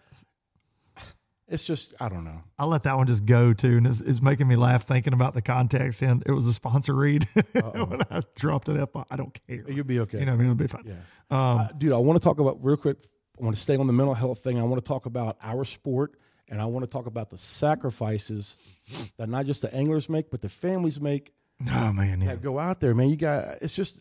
It's just I don't know. I let that one just go too, and it's making me laugh thinking about the context. And it was a sponsor read when I dropped an F-bomb. I don't care. You'll be okay. It'll be fine. Yeah. Dude, I want to talk about real quick. I want to stay on the mental health thing. I want to talk about our sport, and I want to talk about the sacrifices that not just the anglers make, but the families make. Oh man, yeah. That go out there, man. It's just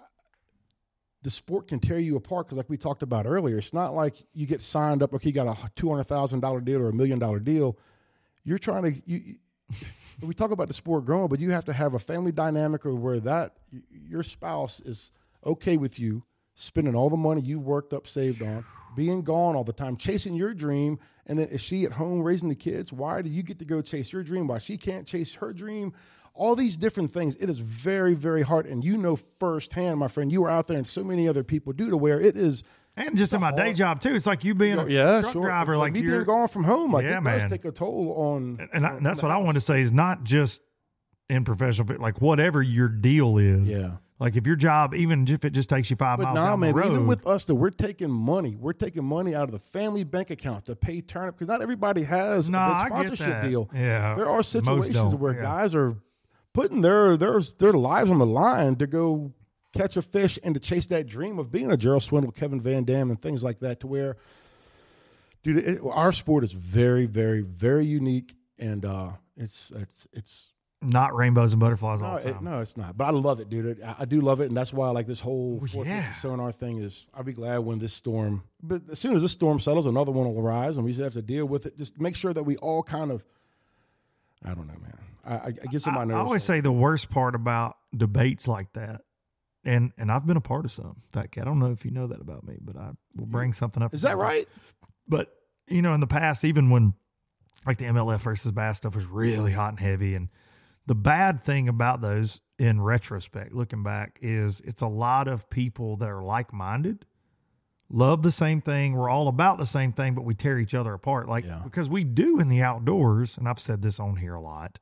the sport can tear you apart because, like we talked about earlier, it's not like you get signed up. Okay, you got a $200,000 deal or $1 million deal. You're trying to. We talk about the sport growing, but you have to have a family dynamic or where your spouse is okay with you spending all the money you worked up, saved on, being gone all the time, chasing your dream, and then is she at home raising the kids? Why do you get to go chase your dream? Why she can't chase her dream? All these different things. It is very, very hard. And firsthand, my friend, you are out there and so many other people do to where it is. And just in my day job too. It's like you being a truck driver. It's like me you're being gone from home. Like it does man. take a toll on. And that's what I want to say is not just in professional, like whatever your deal is. Yeah. Like if your job, even if it just takes you 5 miles down the road. Even with us, that we're taking money out of the family bank account to pay turnip because not everybody has a big sponsorship deal. Yeah, there are situations where guys are putting their lives on the line to go catch a fish and to chase that dream of being a Gerald Swindle, Kevin Van Dam, and things like that. To where, dude, our sport is very, very, very unique, and it's not rainbows and butterflies all the time. No, it's not. But I love it, dude. I do love it, and that's why I like this whole 450 sonar thing is. I'll be glad when this storm. But as soon as this storm settles, another one will arise, and we just have to deal with it. Just make sure that we all kind of I don't know, man. I get some of my nerves. I always say the worst part about debates like that, and I've been a part of some. In fact, I don't know if you know that about me, but I will bring something up. Is that right? But, in the past, even when like the MLF versus Bass stuff was really hot and heavy, and the bad thing about those in retrospect, looking back, is it's a lot of people that are like-minded, love the same thing. We're all about the same thing, but we tear each other apart. Because we do in the outdoors, and I've said this on here a lot.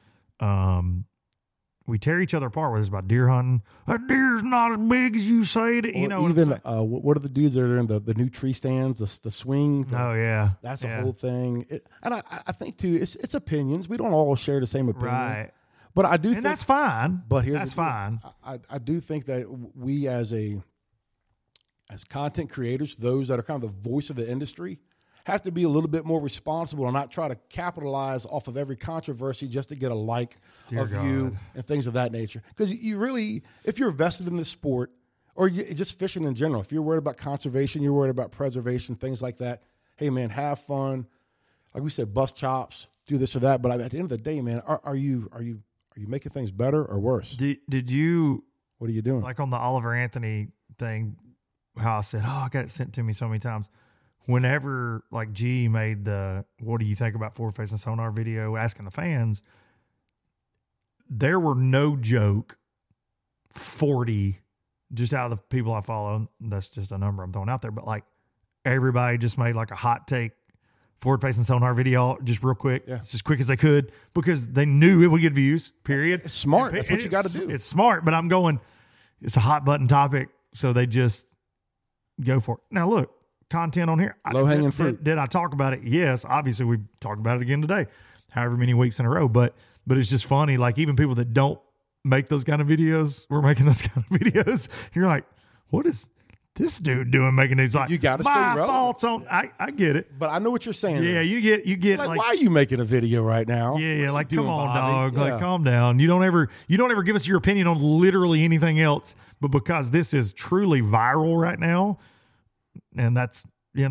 We tear each other apart, whether it's about deer hunting. A deer's not as big as you say it. Even what are the dudes that are in the new tree stands, the swing? That's a whole thing. And I think too, it's opinions. We don't all share the same opinion, right? But I do, and that's fine. But that's fine. I do think that we as content creators, those that are kind of the voice of the industry, have to be a little bit more responsible and not try to capitalize off of every controversy just to get a like of you and things of that nature. Because you really, if you're vested in this sport or just fishing in general, if you're worried about conservation, you're worried about preservation, things like that, hey, man, have fun. Like we said, bust chops, do this or that. But at the end of the day, man, are you making things better or worse? Did you? What are you doing? Like on the Oliver Anthony thing, how I said, I got it sent to me so many times. Whenever like G made the "What do you think about forward facing sonar" video, asking the fans, there were no joke 40 just out of the people I follow. That's just a number I'm throwing out there, but like everybody just made like a hot take forward facing sonar video just real quick, as quick as they could, because they knew it would get views. Period. It's smart. That's what you got to do. It's smart, but I'm going. It's a hot button topic, so they just go for it. Now look. Content on here. Low-hanging fruit. Did I talk about it? Yes. Obviously, we talked about it again today, however many weeks in a row. But it's just funny. Like, even people that don't make those kind of videos, we're making those kind of videos. You're like, what is this dude doing making these? Like, you got to stay relevant. Thoughts on, I get it. But I know what you're saying. Yeah, you get like, why are you making a video right now? Yeah, like, come on, dog. Yeah. Like, calm down. You don't ever give us your opinion on literally anything else. But because this is truly viral right now, and that's,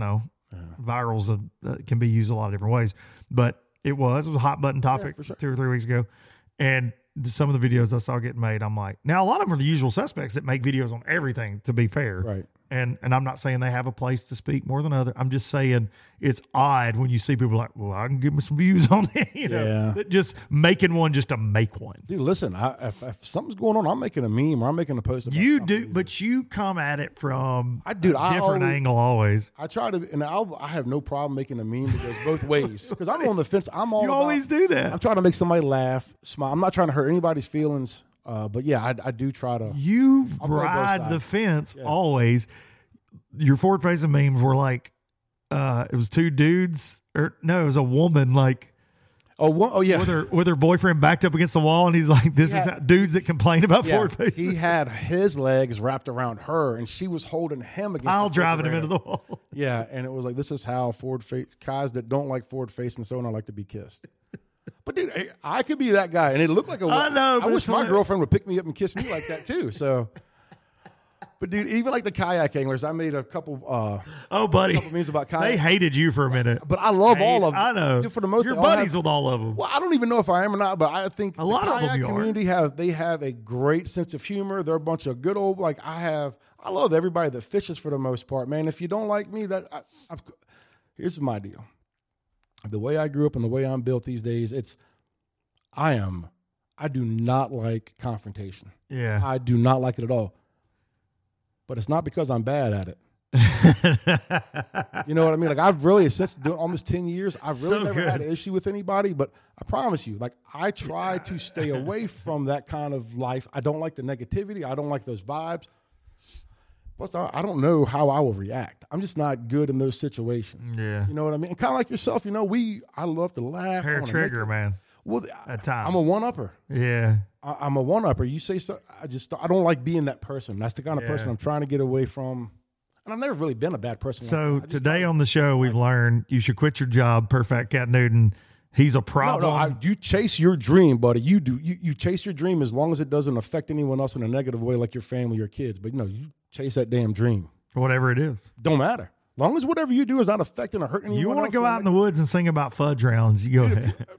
virals can be used a lot of different ways, but it was a hot button topic for sure. 2 or 3 weeks ago. And some of the videos I saw getting made, I'm like, now a lot of them are the usual suspects that make videos on everything, to be fair. Right. And I'm not saying they have a place to speak more than other. I'm just saying it's odd when you see people like, well, I can give me some views on it, just making one just to make one. Dude, listen, if something's going on, I'm making a meme or I'm making a post about you do, but you come at it from a different angle always. I try to, and I have no problem making a meme that goes both ways, because I'm on the fence. You always do that. I'm trying to make somebody laugh, smile. I'm not trying to hurt anybody's feelings. But yeah, I do try to. You ride the fence always. Your forward facing memes were like, it was 2 dudes, or no, it was a woman like, with her boyfriend backed up against the wall, and he's like, "This is dudes that complain about forward facing." He had his legs wrapped around her, and she was holding him against. Driving him into the wall. Yeah, and it was like, this is how guys that don't like forward facing sonar like to be kissed. But dude, I could be that guy, and it looked like I know. I wish my girlfriend would pick me up and kiss me like that too. So, but dude, even like the kayak anglers, I made a couple. Buddy, couple memes about kayak. They hated you for a minute, but I love all of them. I know. Dude, for the most, you're buddies with all of them. Well, I don't even know if I am or not, but I think a lot of them community have a great sense of humor. They're a bunch of good old I love everybody that fishes for the most part, man. If you don't like me, here's my deal. The way I grew up and the way I'm built these days, I do not like confrontation. Yeah. I do not like it at all. But it's not because I'm bad at it. You know what I mean? Like, I've really, since doing almost 10 years, I've really never had an issue with anybody, but I promise you, like, I try to stay away from that kind of life. I don't like the negativity. I don't like those vibes. Plus, I don't know how I will react. I'm just not good in those situations. Yeah. You know what I mean? And kind of like yourself, I love to laugh. Hair trigger, man. Well, at times. I'm a one-upper. Yeah. I'm a one-upper. You say so, I don't like being that person. That's the kind of person I'm trying to get away from. And I've never really been a bad person. So today on the show, we've learned you should quit your job per Fat Cat Newton. He's a problem. No, you chase your dream, buddy. You do. You chase your dream as long as it doesn't affect anyone else in a negative way, like your family or kids. But you chase that damn dream. Whatever it is. Don't matter. As long as whatever you do is not affecting or hurting anyone else. You want to go out in the woods and sing about fudge rounds, you go ahead.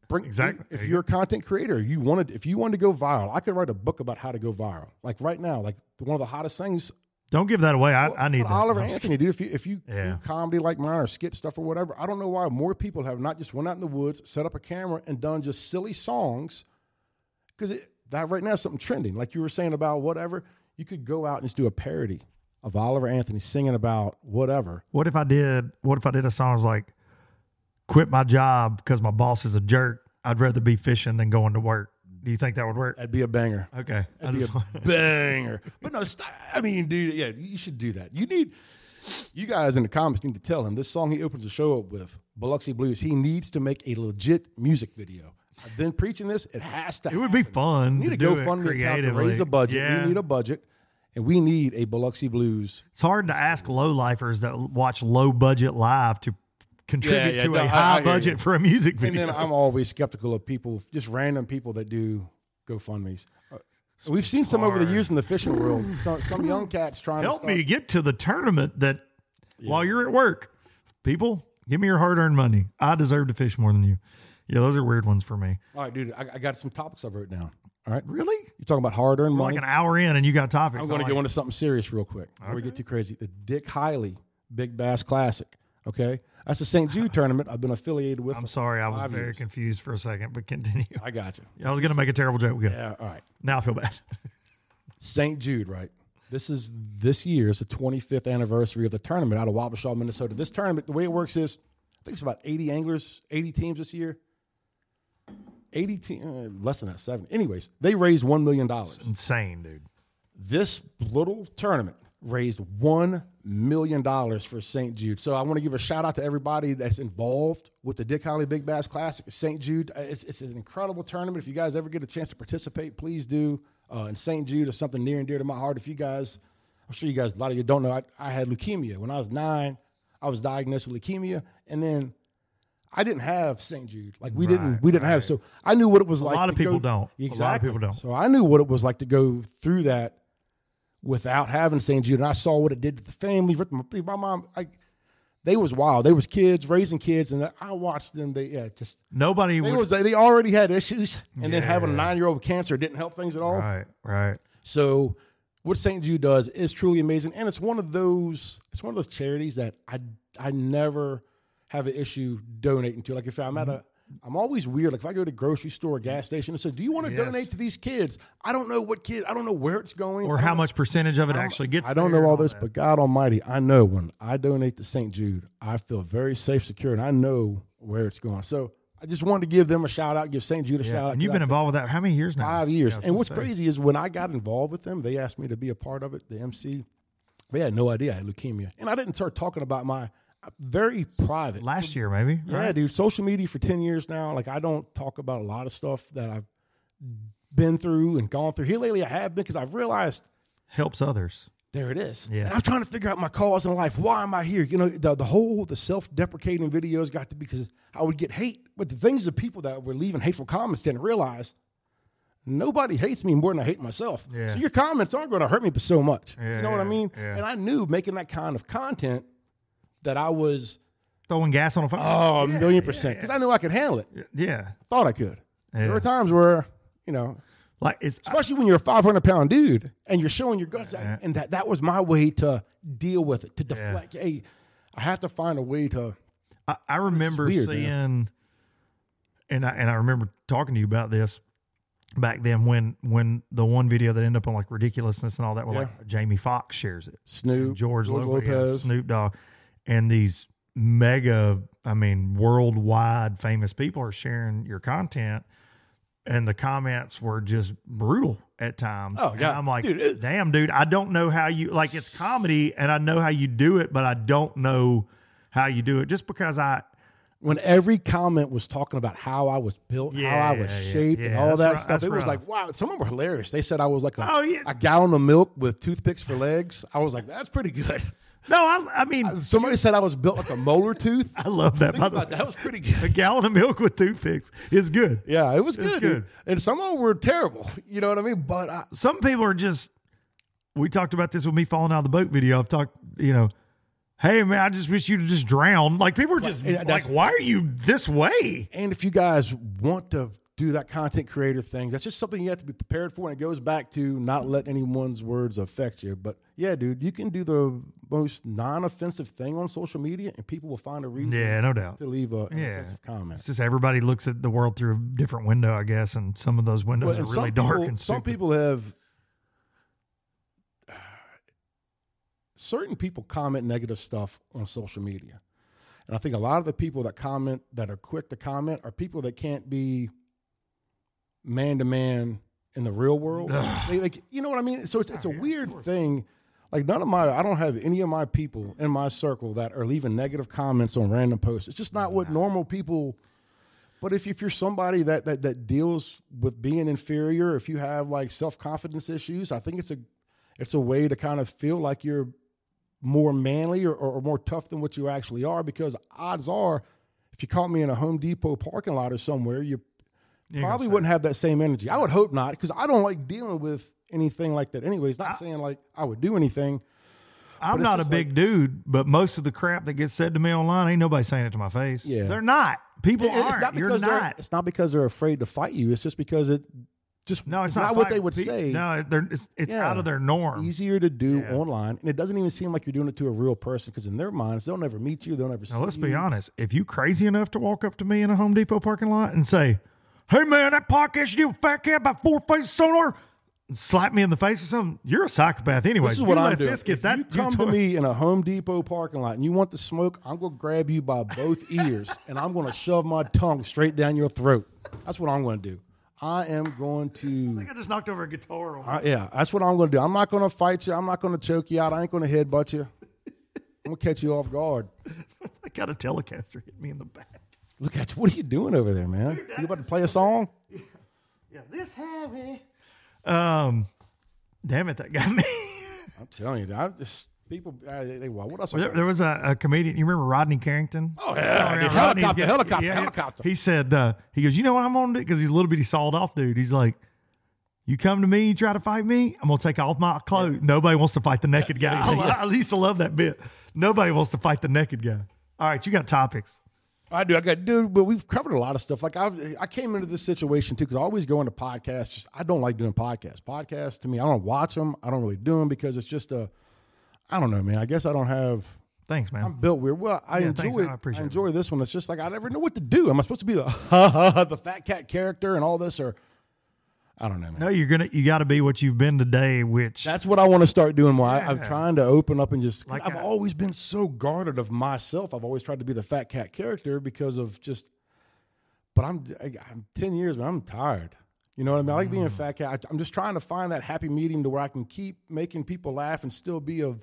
Exactly. If you're a content creator, if you wanted to go viral, I could write a book about how to go viral. Like right now, like one of the hottest things. Don't give that away. I need that. Oliver Anthony, dude. If you Yeah. do comedy like mine or skit stuff or whatever, I don't know why more people have not just went out in the woods, set up a camera, and done just silly songs. Because that right now is something trending. Like you were saying about whatever, you could go out and just do a parody of Oliver Anthony singing about whatever. What if I did a song like, quit my job because my boss is a jerk. I'd rather be fishing than going to work. Do you think that would work? That'd be a banger. Okay. That'd be a banger. But no, I mean, dude, yeah, you should do that. You guys in the comments need to tell him this song he opens the show up with, Biloxi Blues, he needs to make a legit music video. I've been preaching this. It has to It would be fun. We need a GoFundMe account to raise a budget. Yeah. We need a budget, and we need a Biloxi Blues. It's hard to ask low-lifers that watch low-budget live to contribute to a high budget for a music video. And then I'm always skeptical of people, just random people that do GoFundMes. We've seen some over the years in the fishing world. Some young cats trying Help to me get to the tournament that while you're at work. People, give me your hard-earned money. I deserve to fish more than you. Yeah, those are weird ones for me. All right, dude, I got some topics I wrote down. All right. Really? You're talking about hard-earned We're money. like an hour in and you got topics. I'm going to go into something serious real quick before we get too crazy. The Dick Hiley Big Bass Classic, okay? That's the St. Jude tournament I've been affiliated with. I'm sorry, I was 5 very years. confused for a second, but continue. I got you. I was going to make a terrible joke. Good. Yeah, all right. Now I feel bad. St. Jude, right? This year is the 25th anniversary of the tournament out of Wabasha, Minnesota. This tournament, the way it works is, I think it's about 80 anglers, 80 teams this year. 80 teams, less than that, 70. Anyways, they raised $1 million. Insane, dude. This little tournament raised $1 million for St. Jude. So I want to give a shout out to everybody that's involved with the Dick Hiley Big Bass Classic at St. Jude. It's an incredible tournament. If you guys ever get a chance to participate, please do. And St. Jude is something near and dear to my heart. If you guys, I'm sure you guys, a lot of you don't know, I had leukemia. When I was 9, I was diagnosed with leukemia, and then I didn't have St. Jude. Like we didn't have. So I knew what it was like. A lot of people don't. Exactly. A lot of people don't. So I knew what it was like to go through that without having St. Jude, and I saw what it did to the family. My mom, they was wild. They was kids raising kids, and I watched them. They already had issues, and then having a 9-year-old with cancer didn't help things at all. Right. So what St. Jude does is truly amazing, and it's one of those charities that I never have an issue donating to. Like if I'm always weird. Like if I go to the grocery store or gas station and say, do you want to donate to these kids? I don't know what kid, I don't know where it's going. Or how much percentage of it actually gets I don't know all this, but God Almighty, I know when I donate to St. Jude, I feel very safe, secure, and I know where it's going. So I just wanted to give them a shout out, give St. Jude a shout out. And you've been involved with that how many years now? 5 years. Yeah, and what's crazy is when I got involved with them, they asked me to be a part of it, the MC. They had no idea I had leukemia. And I didn't start talking about my very private. Last year, maybe. Yeah, right? dude. Social media for 10 years now. Like I don't talk about a lot of stuff that I've been through and gone through. Here lately I have been because I've realized. Helps others. There it is. Yeah. And I'm trying to figure out my cause in life. Why am I here? You know, the self-deprecating videos got to be because I would get hate. But the things the people that were leaving hateful comments didn't realize nobody hates me more than I hate myself. Yeah. So your comments aren't going to hurt me but so much. Yeah, you know what I mean? yeah. And I knew making that kind of content that I was throwing gas on a fire. a million percent because I knew I could handle it. Yeah. Thought I could. Yeah. There were times where, you know, Like it's especially when you're a 500-pound dude and you're showing your guts, and that was my way to deal with it, to deflect. Hey, I have to find a way to. I remember weird, seeing, and I remember talking to you about this back then when the one video that ended up on like ridiculousness and all that, where like Jamie Foxx shares it, Snoop, George Lopez, Lopez. Snoop Dogg, and these mega, worldwide famous people are sharing your content. And the comments were just brutal at times. Oh, yeah. And I'm like, dude, damn, dude, I don't know how you, like, it's comedy and I know how you do it, but I don't know how you do it just because when every comment was talking about how I was built, how I was shaped, and all that stuff, it was like, wow, some of them were hilarious. They said I was like a gallon of milk with toothpicks for legs. I was like, that's pretty good. No, I mean, somebody said I was built like a molar tooth. I love that. By the way. That was pretty good. A gallon of milk with toothpicks is good. Yeah, it was good. It's Dude. And some of them were terrible. You know what I mean? But some people are just. We talked about this with me falling out of the boat video. I've talked, hey, man, I just wish you'd just drown. Like, people are just like, why are you this way? And if you guys want to do that content creator thing, that's just something you have to be prepared for. And it goes back to not letting anyone's words affect you. But yeah, dude, you can do the most non-offensive thing on social media and people will find a reason no doubt. to leave an offensive comment. It's just everybody looks at the world through a different window, I guess. And some of those windows are really dark and some people have certain people comment negative stuff on social media. And I think a lot of the people that comment, that are quick to comment, are people that can't be man-to-man in the real world. Like, you know what I mean? So it's a weird thing. Like, I don't have any of my people in my circle that are leaving negative comments on random posts. It's just not what normal people. But if you're somebody that deals with being inferior, if you have like self-confidence issues, I think it's a way to kind of feel like you're more manly or more tough than what you actually are, because odds are, if you caught me in a Home Depot parking lot or somewhere, you probably wouldn't have that same energy. I would hope not, because I don't like dealing with anything like that anyways. Not saying like I would do anything. I'm not a big dude, but most of the crap that gets said to me online, ain't nobody saying it to my face. Yeah. They're not. People aren't. You're not. It's not because they're afraid to fight you. It's just because it's not what they would say. No, it's out of their norm. It's easier to do online, and it doesn't even seem like you're doing it to a real person, because in their minds, they'll never meet you. They'll never see you. Now, let's be honest. If you crazy enough to walk up to me in a Home Depot parking lot and say, hey, man, that podcast you do, fat cat, about 4 faces sonar, slap me in the face or something, you're a psychopath anyway. This is what I'm doing. If you come to me in a Home Depot parking lot and you want the smoke, I'm going to grab you by both ears and I'm going to shove my tongue straight down your throat. That's what I'm going to do. I am going to... I think I just knocked over a guitar. That's what I'm going to do. I'm not going to fight you. I'm not going to choke you out. I ain't going to headbutt you. I'm going to catch you off guard. I got a Telecaster hit me in the back. Look at you. What are you doing over there, man? Dude, you about to play a song? Yeah, this heavy. Damn it, that got me. I'm telling you, people. What else? There was a comedian. You remember Rodney Carrington? Oh yeah, helicopter. He said, he goes, you know what I'm gonna do? Because he's a little bitty sawed off dude. He's like, you come to me, you try to fight me, I'm gonna take off my clothes. Yeah. Nobody wants to fight the naked guy. I used to love that bit. Nobody wants to fight the naked guy. All right, you got topics. I do. But we've covered a lot of stuff. Like I came into this situation too, because I always go into podcasts. I don't like doing podcasts. Podcasts to me, I don't watch them. I don't really do them because it's just I don't know, man. I guess I don't have. Thanks, man. I'm built weird. Well, I enjoy it. I enjoy this one. It's just like I never know what to do. Am I supposed to be the fat cat character and all this, or I don't know, man. No, you got to be what you've been today, which that's what I want to start doing more. I'm trying to open up and just, like, I've always been so guarded of myself. I've always tried to be the fat cat character because of just, but I'm 10 years, man. I'm tired. You know what I mean? I like being a fat cat. I'm just trying to find that happy medium to where I can keep making people laugh and still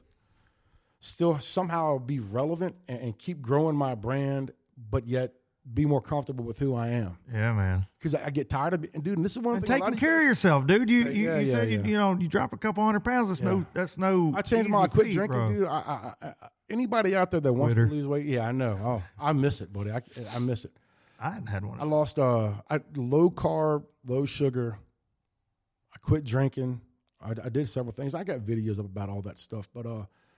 somehow be relevant and keep growing my brand, but yet be more comfortable with who I am. Yeah, man. Because I get tired of it. Dude, and this is one thing. Taking care of yourself, dude. You said you drop a couple 100 pounds. That's no. I changed my quit drinking, dude. I anybody out there that wants to lose weight, I know. Oh, I miss it, buddy. I miss it. I hadn't had one. I lost low carb, low sugar. I quit drinking. I did several things. I got videos up about all that stuff, but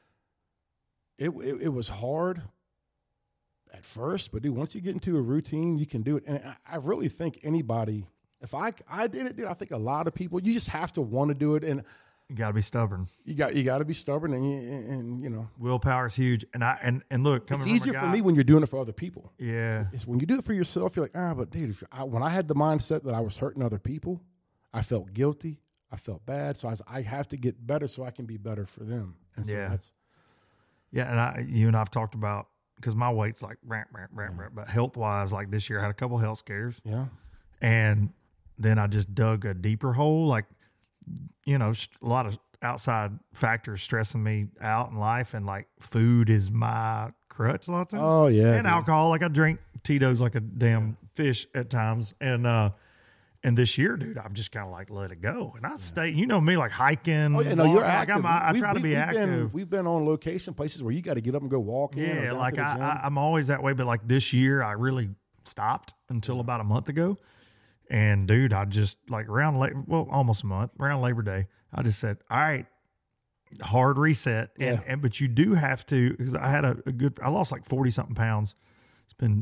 it was hard at first, but dude, once you get into a routine, you can do it. And I really think anybody, if I did it, dude, I think a lot of people, you just have to want to do it. And you got to be stubborn. You got to be stubborn, and you know, willpower is huge. And look, it's easier for me when you're doing it for other people. Yeah, it's when you do it for yourself, you're like, but dude, when I had the mindset that I was hurting other people, I felt guilty, I felt bad, so I have to get better so I can be better for them. And so and you and I've talked about, because my weight's like but health-wise, like this year I had a couple health scares. Yeah. And then I just dug a deeper hole, like, you know, a lot of outside factors stressing me out in life, and like food is my crutch a lot of times. Oh, yeah. And alcohol. Like I drink Tito's like a damn fish at times. And this year, dude, I've just kind of like let it go. And I stay, you know me, like hiking. Oh, yeah, no, you're active. I try to be active. We've been on location places where you got to get up and go walk. Yeah, like I'm always that way. But like this year, I really stopped until about a month ago. And dude, I just like almost a month, around Labor Day, I just said, all right, hard reset. And but you do have to, because I had I lost like 40 something pounds. It's been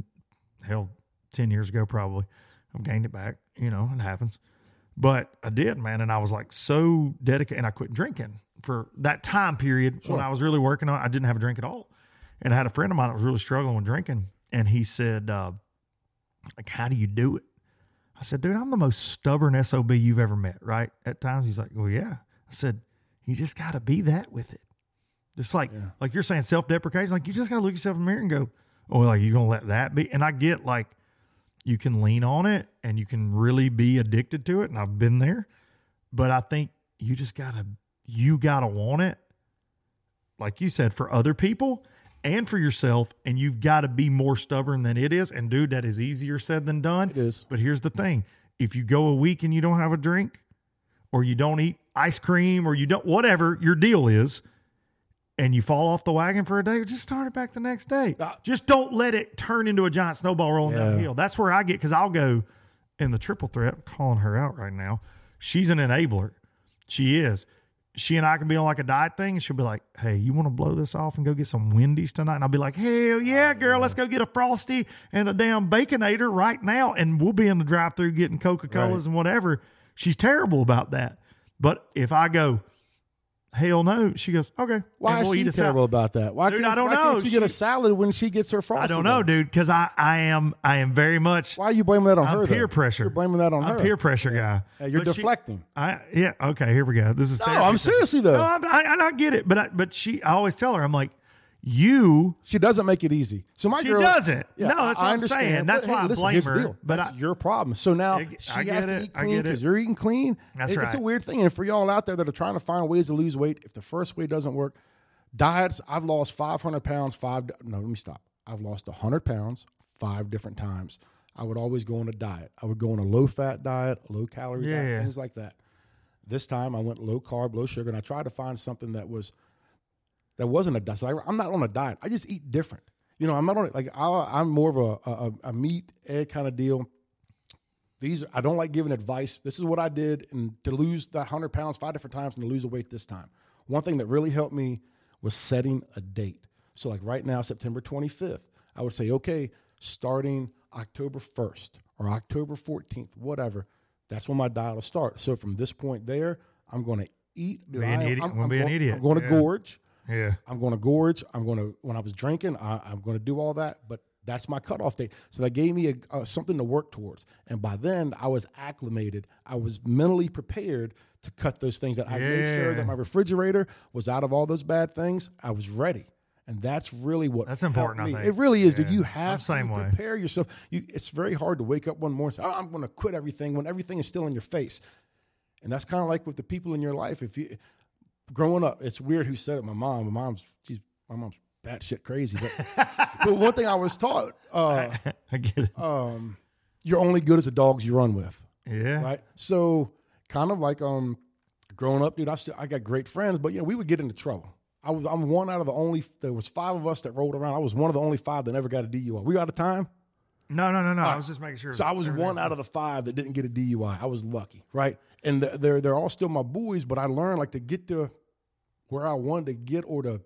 10 years ago probably. I've gained it back, it happens. But I did, man. And I was like so dedicated, and I quit drinking for that time period. When I was really working on it. I didn't have a drink at all. And I had a friend of mine that was really struggling with drinking. And he said, like, how do you do it? I said, dude, I'm the most stubborn SOB you've ever met, right? At times he's like, well, yeah. I said, you just got to be that with it. Just like you're saying, self-deprecation. Like, you just got to look yourself in the mirror and go, oh, like, you going to let that be? And I get, like, you can lean on it and you can really be addicted to it. And I've been there. But I think you just got to want it. Like you said, for other people and for yourself. And you've got to be more stubborn than it is. And dude, that is easier said than done. It is. But here's the thing. If you go a week and you don't have a drink, or you don't eat ice cream, or you don't, whatever your deal is, and you fall off the wagon for a day, just start it back the next day. Just don't let it turn into a giant snowball rolling down the hill. That's where I get, because I'll go in the triple threat. I'm calling her out right now. She's an enabler. She is. She and I can be on like a diet thing, and she'll be like, hey, you want to blow this off and go get some Wendy's tonight? And I'll be like, hell yeah, girl, let's go get a Frosty and a damn Baconator right now. And we'll be in the drive-thru getting Coca-Colas and whatever. She's terrible about that. But if I go, hell no, she goes, okay. Why is she terrible about that? Why dude, I don't know. Can't she get a salad when she gets her Frosty? I don't know, dude, because I am very much. Why are you blaming that on her? Peer pressure. You're blaming that on her. I'm peer pressure guy. Yeah, you're deflecting. Okay, here we go. This is I'm seriously though. No, I get it, but I always tell her, I'm like, she doesn't make it easy. So my girl, she doesn't. Yeah, no, that's what I'm saying. That's why I blame her. Deal. But that's your problem. So now she has to eat clean because you're eating clean. That's right. It's a weird thing. And for y'all out there that are trying to find ways to lose weight, if the first way doesn't work, diets. I've lost 500 pounds. Let me stop. I've lost 100 pounds 5 different times. I would always go on a diet. I would go on a low-fat diet, a low-calorie diet, things like that. This time I went low-carb, low-sugar, and I tried to find something that wasn't a diet. So I'm not on a diet. I just eat different. I'm not on it. Like I'm more of a meat, egg kind of deal. I don't like giving advice. This is what I did to lose that 100 pounds 5 different times and to lose the weight this time. One thing that really helped me was setting a date. So like right now, September 25th, I would say, okay, starting October 1st or October 14th, whatever, that's when my diet will start. So from this point there, I'm going to eat. I'm going to gorge. Yeah. I'm going to gorge. When I was drinking, I'm going to do all that. But that's my cutoff date. So that gave me something to work towards. And by then, I was acclimated. I was mentally prepared to cut those things out. I made sure that my refrigerator was out of all those bad things. I was ready. And that's really what that's important, I think. It really is, dude. You have to way. Prepare yourself. It's very hard to wake up one morning and say, I'm going to quit everything when everything is still in your face. And that's kind of like with the people in your life. Growing up, it's weird who said it. My mom. My mom's batshit crazy. But one thing I was taught, I get it. You're only good as the dogs you run with. Yeah. Right. So kind of like growing up, dude. I got great friends, but we would get into trouble. I'm one out of the only. There was 5 of us that rolled around. I was one of the only 5 that never got a DUI. We out of time? No. I was just making sure. So I was one out of the 5 that didn't get a DUI. I was lucky, right? And they're all still my boys, but I learned like to get to where I wanted to get, or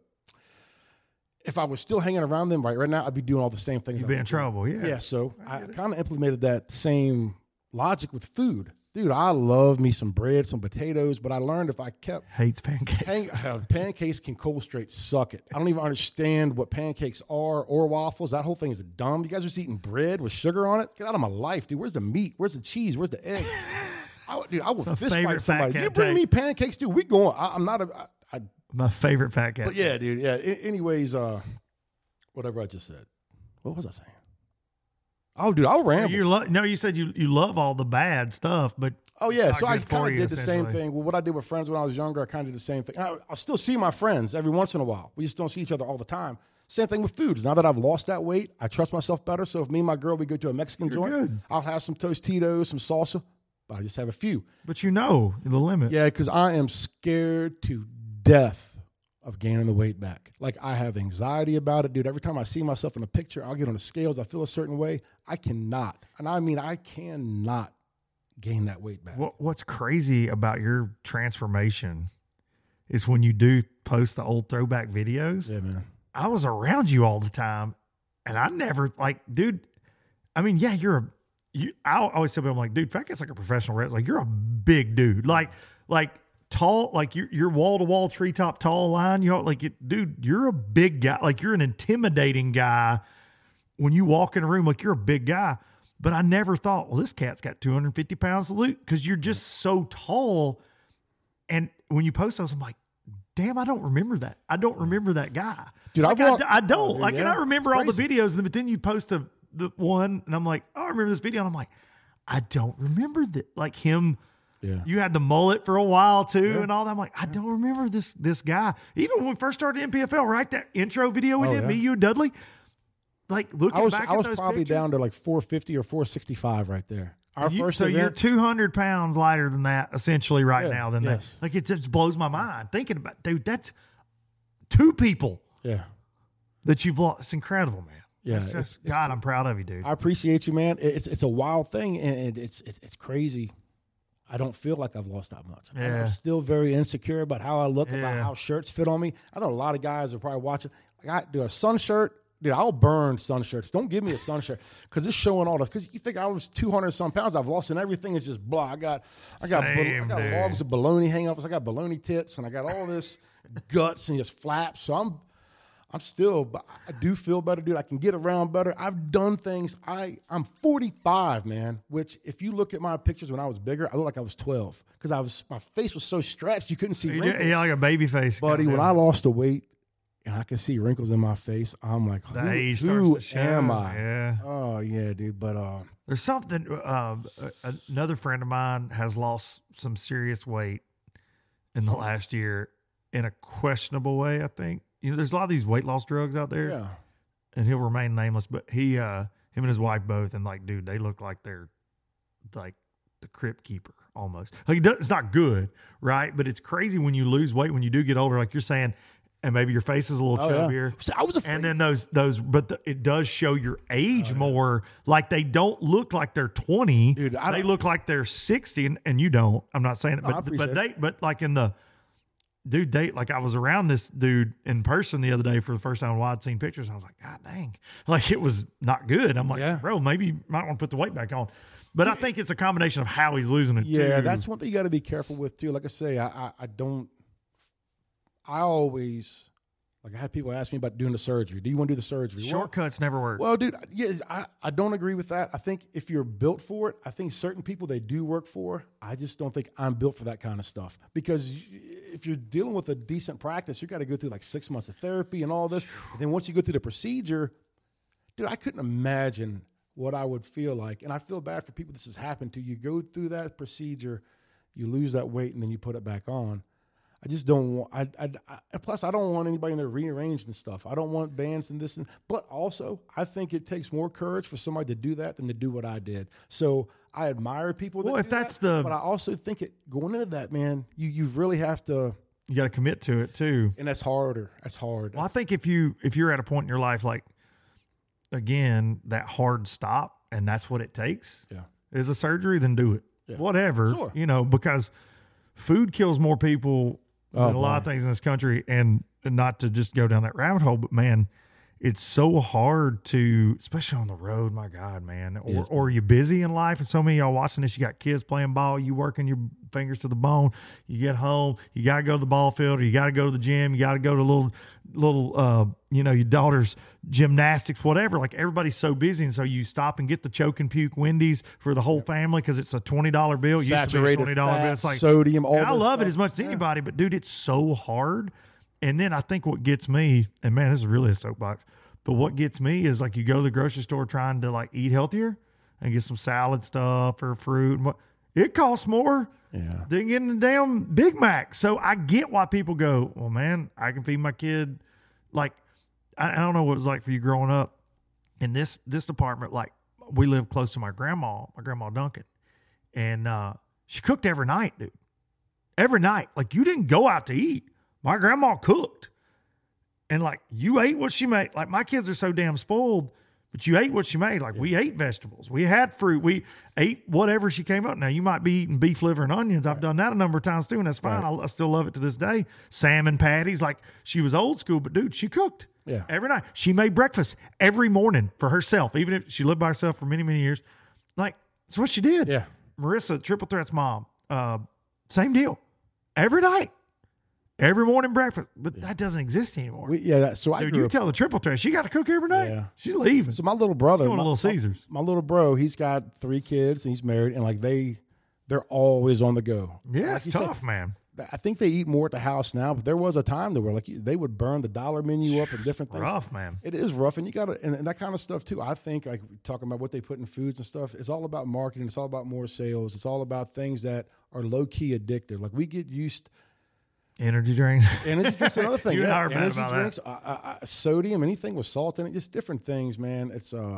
if I was still hanging around them right now, I'd be doing all the same things. You'd be in trouble, yeah. Yeah, so I kind of implemented that same logic with food. Dude, I love me some bread, some potatoes, but I learned if I kept... Hates pancakes. Pancakes can cold straight suck it. I don't even understand what pancakes are or waffles. That whole thing is dumb. You guys are just eating bread with sugar on it? Get out of my life, dude. Where's the meat? Where's the cheese? Where's the egg? I would fist fight somebody. You bring me pancakes, dude, we going. I'm not a... My favorite fat cat. But yeah, dude, yeah. Anyways, whatever I just said. What was I saying? Oh, dude, I'll ramble. You said you love all the bad stuff, but oh yeah, so I kind of did the same thing. Well, what I did with friends when I was younger, I kind of did the same thing. I still see my friends every once in a while. We just don't see each other all the time. Same thing with foods. Now that I've lost that weight, I trust myself better. So if me and my girl, we go to a Mexican joint, good. I'll have some Tostitos, some salsa, but I just have a few. But the limit. Yeah, because I am scared to death of gaining the weight back. Like, I have anxiety about it, dude. Every time I see myself in a picture, I'll get on the scales, I feel a certain way. I cannot, and I mean I cannot gain that weight back. What's crazy about your transformation is when you do post the old throwback videos. Yeah, man. I was around you all the time, and I never dude. I mean, yeah, I always tell people, I'm like, dude, Fat Cat's like a professional wrestler. Like, you're a big dude, like tall, like you're wall to wall, treetop tall line. Dude, you're a big guy. Like, you're an intimidating guy when you walk in a room. Like, you're a big guy. But I never thought, well, this cat's got 250 pounds to lose, because you're just so tall. And when you post those, I'm like, damn, I don't remember that. I don't remember that guy. Dude, I don't. Dude, and I remember all the videos, but then you post the one, and I'm like, oh, I remember this video. And I'm like, I don't remember that. Like him, you had the mullet for a while too, and all that. I'm like, I don't remember this guy. Even when we first started MPFL, right? That intro video we did, me, you, and Dudley. Like, looking back at those pictures. I was probably down to like 450 or 465 right there. So you're 200 pounds lighter than that, essentially, right now. That. Like, it just blows my mind thinking about, dude, that's 2 people that you've lost. It's incredible, man. Yeah. God, I'm proud of you, dude. I appreciate you, man. It's a wild thing, and it's crazy. I don't feel like I've lost that much. I'm still very insecure about how I look, about how shirts fit on me. I know a lot of guys are probably watching. I do a sun shirt. Dude, I'll burn sun shirts. Don't give me a sun shirt, because it's showing all the. Because you think I was 200 some pounds, I've lost, and everything is just blah. I got logs of baloney hanging off. I got baloney tits, and I got all this guts and just flaps. So I'm still, but I do feel better, dude. I can get around better. I've done things. I'm 45, man. Which, if you look at my pictures when I was bigger, I look like I was 12, because my face was so stretched you couldn't see wrinkles. Yeah, like a baby face, buddy. When I lost the weight, and I can see wrinkles in my face, I'm like, who am I? Yeah. Oh, yeah, dude. But there's something, another friend of mine has lost some serious weight in the last year in a questionable way, I think. There's a lot of these weight loss drugs out there, and he'll remain nameless, but him and his wife both, and like, dude, they look like they're like the Crypt Keeper almost. Like, it's not good, right? But it's crazy when you lose weight, when you do get older, like you're saying, and maybe your face is a little chubbier. So I was afraid. And then it does show your age more. Like, they don't look like they're 20. Dude, they look like they're 60, and you don't. I'm not saying it, but like in the dude date, like, I was around this dude in person the other day for the first time while I'd seen pictures, and I was like, God dang, like, it was not good. I'm like, bro, maybe you might want to put the weight back on. But I think it's a combination of how he's losing it too. Yeah, that's one thing you got to be careful with too. Like I say, I always, like, I had people ask me about doing the surgery. Do you want to do the surgery? Shortcuts never work. Well, dude, I don't agree with that. I think if you're built for it, I think certain people they do work for. I just don't think I'm built for that kind of stuff. Because if you're dealing with a decent practice, you got to go through like 6 months of therapy and all this. And then once you go through the procedure, dude, I couldn't imagine what I would feel like. And I feel bad for people this has happened to. You go through that procedure, you lose that weight, and then you put it back on. I just don't want. Plus, I don't want anybody in there rearranging stuff. I don't want bands and this. But also, I think it takes more courage for somebody to do that than to do what I did. So I admire people. But I also think going into that, man, you really have to. You got to commit to it too, and that's harder. That's hard. Well, I think if you're at a point in your life, like, again, that hard stop, and that's what it takes. Is a surgery, then do it. Whatever, sure. Because food kills more people. A lot of things in this country, and not to just go down that rabbit hole, but man, it's so hard to, especially on the road. My God, man, or you're busy in life, and so many of y'all watching this, you got kids playing ball, you working your fingers to the bone. You get home, you got to go to the ball field, or you got to go to the gym, you got to go to little, your daughter's gymnastics, whatever. Like, everybody's so busy, and so you stop and get the choke and puke Wendy's for the whole family because it's a $20 bill. It used to be a $20 bill. It's like sodium. I love it as much as anybody, but dude, it's so hard. And then I think what gets me, and man, this is really a soapbox, but what gets me is, like, you go to the grocery store trying to, like, eat healthier and get some salad stuff or fruit, and it costs more than getting a damn Big Mac. So I get why people go, well, man, I can feed my kid. Like, I don't know what it was like for you growing up in this department. Like, we lived close to my grandma Duncan, and she cooked every night, dude. Every night. Like, you didn't go out to eat. My grandma cooked. And, like, you ate what she made. Like, my kids are so damn spoiled But you ate what she made. Like we ate vegetables. We had fruit. We ate whatever she came up. Now you might be eating beef liver and onions. I've done that a number of times too, and that's fine. I still love it to this day. Salmon patties. Like she was old school, but dude, she cooked every night. She made breakfast every morning for herself, even if she lived by herself for many, many years. Like that's what she did. Yeah. Marissa, Triple Threat's mom, same deal. Every night. Every morning breakfast, but that doesn't exist anymore. So I Dude, grew you up, tell the Triple Threat she got to cook every night. Yeah. She's leaving. So my little brother, Going to Little Caesars. My little bro, he's got 3 kids and he's married, and like they're always on the go. Yeah, like it's tough, man. I think they eat more at the house now, but there was a time where like they would burn the dollar menu up and different things. Rough, man. It is rough, and you got to and that kind of stuff too. I think like talking about what they put in foods and stuff. It's all about marketing. It's all about more sales. It's all about things that are low key addictive. Like we get used. Energy drinks. Energy drinks, another thing. You and I are energy mad about drinks, sodium, anything with salt in it, just different things, man.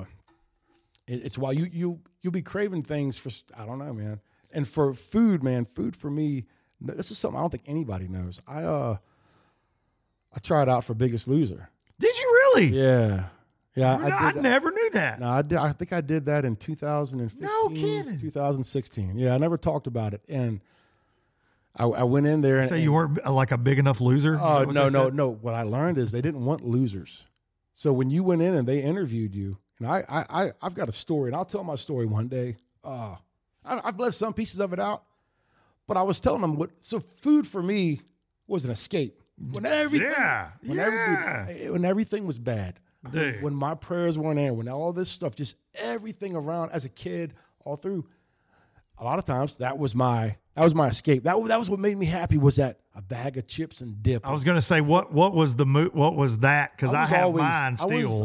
It's why you'll be craving things for, I don't know, man. And for food, man, food for me, this is something I don't think anybody knows. I tried out for Biggest Loser. Did you really? Yeah. Yeah, I never knew that. No, I did. I think I did that in 2015. No kidding. 2016. Yeah, I never talked about it, and I went in there. So you weren't like a big enough loser? Oh, no. What I learned is they didn't want losers. So when you went in and they interviewed you, and I've got a story, and I'll tell my story one day. I've left some pieces of it out, but I was telling them so food for me was an escape. When everything, when everything was bad, when my prayers weren't in, when all this stuff, just everything around as a kid, all through, a lot of times that was my escape. That was what made me happy, was that a bag of chips and dip. I was going to say what was that? Because I have mine still.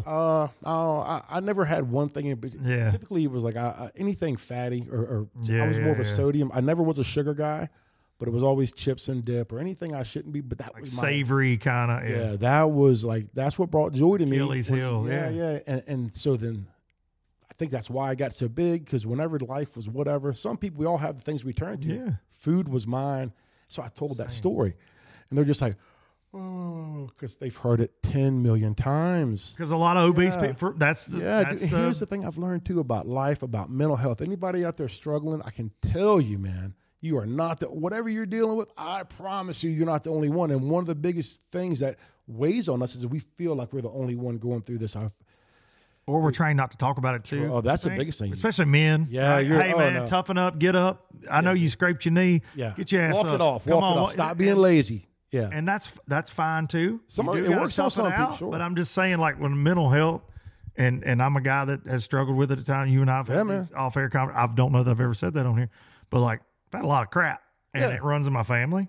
I never had one thing. Typically it was like anything fatty or I was more of a sodium. I never was a sugar guy, but it was always chips and dip or anything I shouldn't be. But that like was savory kind of. Yeah, that was like that's what brought joy to me. Achilles heel. Yeah. And so then. I think that's why I got so big, because whenever life was whatever, some people, we all have the things we turn to. Yeah. Food was mine. So I told that story. And they're just like, oh, because they've heard it 10 million times. Because a lot of obese people, here's the thing I've learned too about life, about mental health. Anybody out there struggling, I can tell you, man, you are not whatever you're dealing with, I promise you're not the only one. And one of the biggest things that weighs on us is that we feel like we're the only one going through this. Or we're trying not to talk about it too. Oh, that's the biggest thing. Especially men. Yeah. Like, toughen up, get up. I know you scraped your knee. Yeah. Get your ass up. Walk it off. Stop being lazy. Yeah. And that's fine too. It works on some people, sure. But I'm just saying, like, when mental health, and I'm a guy that has struggled with it at the time. You and I have had these off-air conversations. I don't know that I've ever said that on here. But, like, I've had a lot of crap. And it runs in my family.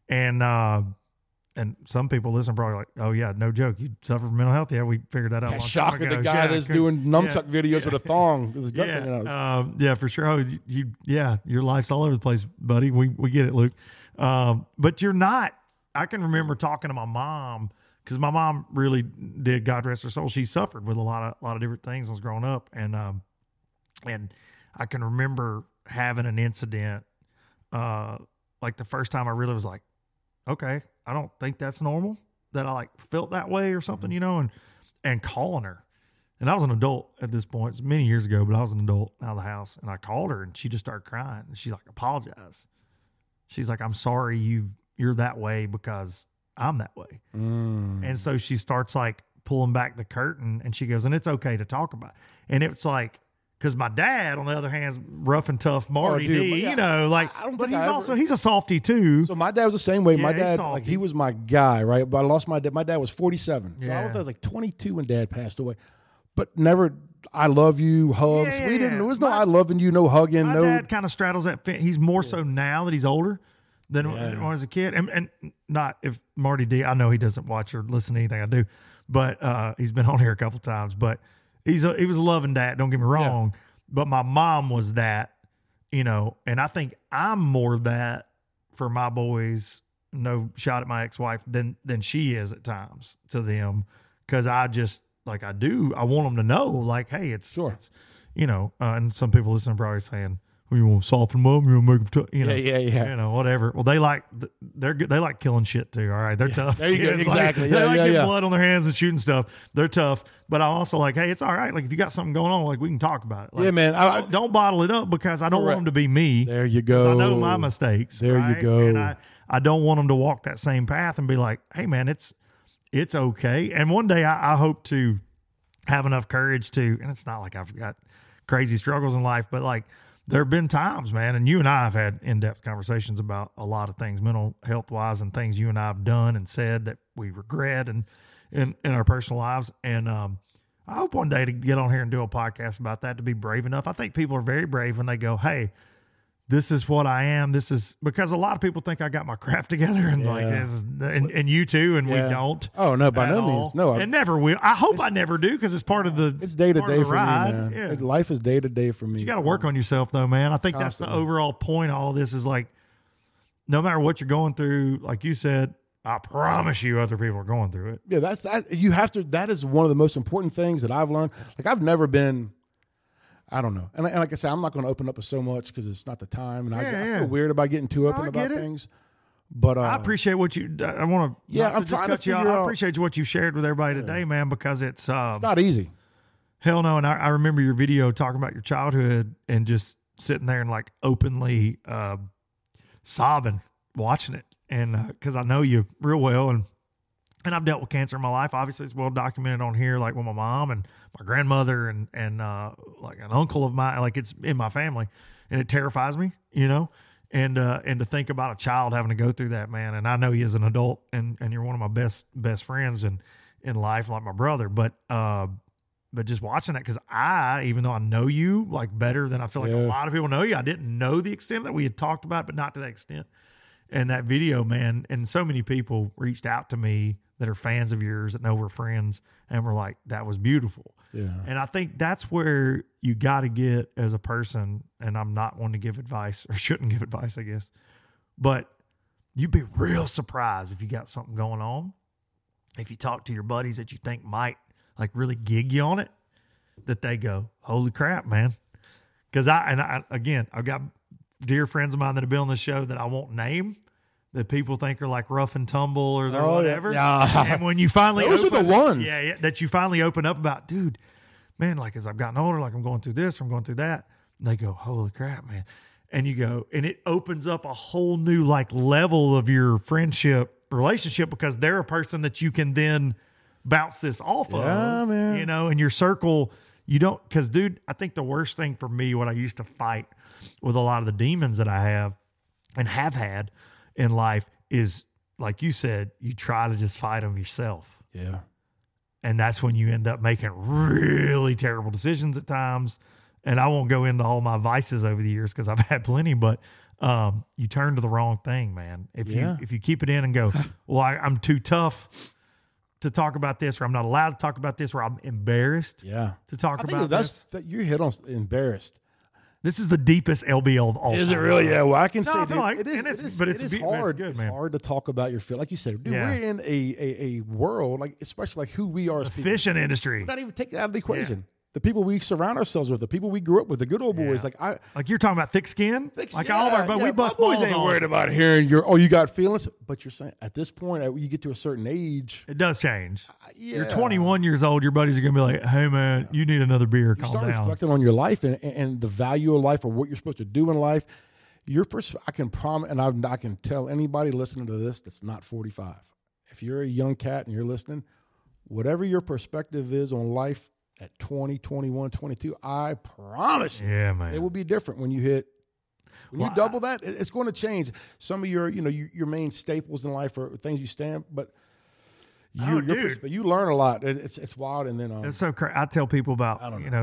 And some people listen probably like, oh, yeah, no joke. You suffer from mental health? Yeah, we figured that out. Yeah, shock at the guy that's doing nunchuck videos with a thong. With his guts hanging out. Yeah, for sure. Oh, your life's all over the place, buddy. We get it, Luke. But you're not. I can remember talking to my mom, because my mom really did, God rest her soul. She suffered with a lot of different things when I was growing up. And I can remember having an incident, like the first time I really was like, okay, I don't think that's normal, that I like felt that way or something, and calling her. And I was an adult at this point. It's many years ago, but I was an adult out of the house, and I called her, and she just started crying, and she like apologized. She's like, I'm sorry you're that way because I'm that way. And so she starts like pulling back the curtain, and she goes, and it's okay to talk about it. And it's like, because my dad, on the other hand, is rough and tough Marty D, he's a softy too. So my dad was the same way. My dad, like, he was my guy, right? But I lost my dad. My dad was 47. So I was like 22 when Dad passed away. But never, I love you, hugs. There was no I loving you, no hugging. My dad kind of straddles that fence. He's more so now that he's older than when I was a kid. And not if Marty D, I know he doesn't watch or listen to anything I do, but he's been on here a couple times. But he was a loving dad, don't get me wrong. Yeah. But my mom was that, and I think I'm more that for my boys, no shot at my ex-wife, than she is at times to them. Because I just, like, I want them to know, like, hey, it's, and some people listening are probably saying, you want to soften them up, you want to make them tough, Yeah. you know, whatever. Well, they're good. They like killing shit too. All right, they're tough. There you go. Exactly. They like getting blood on their hands and shooting stuff. They're tough. But I'm also like, hey, it's all right. Like if you got something going on, like we can talk about it. Like, yeah, man. Don't bottle it up because I don't want them to be me. There you go. I know my mistakes. There right? you go. And I don't want them to walk that same path and be like, hey, man, it's okay. And one day I hope to have enough courage to, and it's not like I've got crazy struggles in life, but like there have been times, man, and you and I have had in-depth conversations about a lot of things, mental health wise, and things you and I have done and said that we regret and in our personal lives. And I hope one day to get on here and do a podcast about that, to be brave enough. I think people are very brave when they go, hey, this is what I am. This is because a lot of people think I got my crap together and like this is, and you too, and we don't. Oh no, by no means, no, and never will. I hope I never do because it's part of the. It's day to day for ride. me, man. Yeah. Life is day to day for me. You got to work on yourself though, man. I think Constantly. that's the overall point. Of all this is like, no matter what you're going through, like you said, I promise you, other people are going through it. Yeah, that's that. You have to. That is one of the most important things that I've learned. Like I've never been. I don't know. And like I said, I'm not going to open up so much because it's not the time. And I feel weird about getting too open about things. But I appreciate what you. I want to. Yeah, I'm trying to figure out. I appreciate what you shared with everybody today, man, because it's not easy. Hell no. And I remember your video talking about your childhood and just sitting there and like openly sobbing watching it, and because I know you real well, and I've dealt with cancer in my life. Obviously, it's well documented on here, like with my mom and my grandmother and like an uncle of mine. Like it's in my family, and it terrifies me, you know. And to think about a child having to go through that, man. And I know you as an adult, and you're one of my best friends in life, like my brother. But just watching that, because even though I know you like better than I feel like a lot of people know you, I didn't know the extent that we had talked about, but not to that extent. And that video, man, and so many people reached out to me that are fans of yours, that know we're friends, and were like, that was beautiful. Yeah. And I think that's where you got to get as a person, and I'm not one to give advice, or shouldn't give advice, I guess, but you'd be real surprised if you got something going on, if you talk to your buddies that you think might like really gig you on it, that they go, holy crap, man. Because I've got dear friends of mine that have been on the show that I won't name, that people think are like rough and tumble or they're whatever. Yeah. And when you finally those are the ones. Yeah, that you finally open up about, dude, man, like as I've gotten older, like I'm going through this, I'm going through that. And they go, holy crap, man. And you go, and it opens up a whole new like level of your relationship, because they're a person that you can then bounce this off of, man. You know, in your circle. You don't, because dude, I think the worst thing for me, what I used to fight with a lot of the demons that I have and have had in life is, like you said, you try to just fight them yourself. Yeah. And that's when you end up making really terrible decisions at times. And I won't go into all my vices over the years because I've had plenty, but you turn to the wrong thing, man. If you keep it in and go, well, I'm too tough to talk about this, or I'm not allowed to talk about this, or I'm embarrassed to talk about this. You hit on embarrassed. This is the deepest LBL of all time. Is it really? Yeah, well, I can say it it's hard. It's hard to talk about your feel. Like you said, dude, we're in a world, like especially like who we are as the people. fishing industry. Not even take that out of the equation. The people we surround ourselves with, the people we grew up with, the good old boys. Like you're talking about thick skin. All of our, but we bust boys balls ain't on. worried about hearing you got feelings. But you're saying at this point, you get to a certain age, it does change. You're 21 years old. Your buddies are gonna be like, "Hey man, you need another beer." You start reflecting on your life and the value of life, or what you're supposed to do in life. I can promise, and I can tell anybody listening to this that's not 45. If you're a young cat and you're listening, whatever your perspective is on life at 20, 21, 22, I promise you, man, it will be different when you hit. When you double that, it's going to change. Some of your main staples in life are things you stand, but you learn a lot. It's wild, and then it's so crazy. I tell people about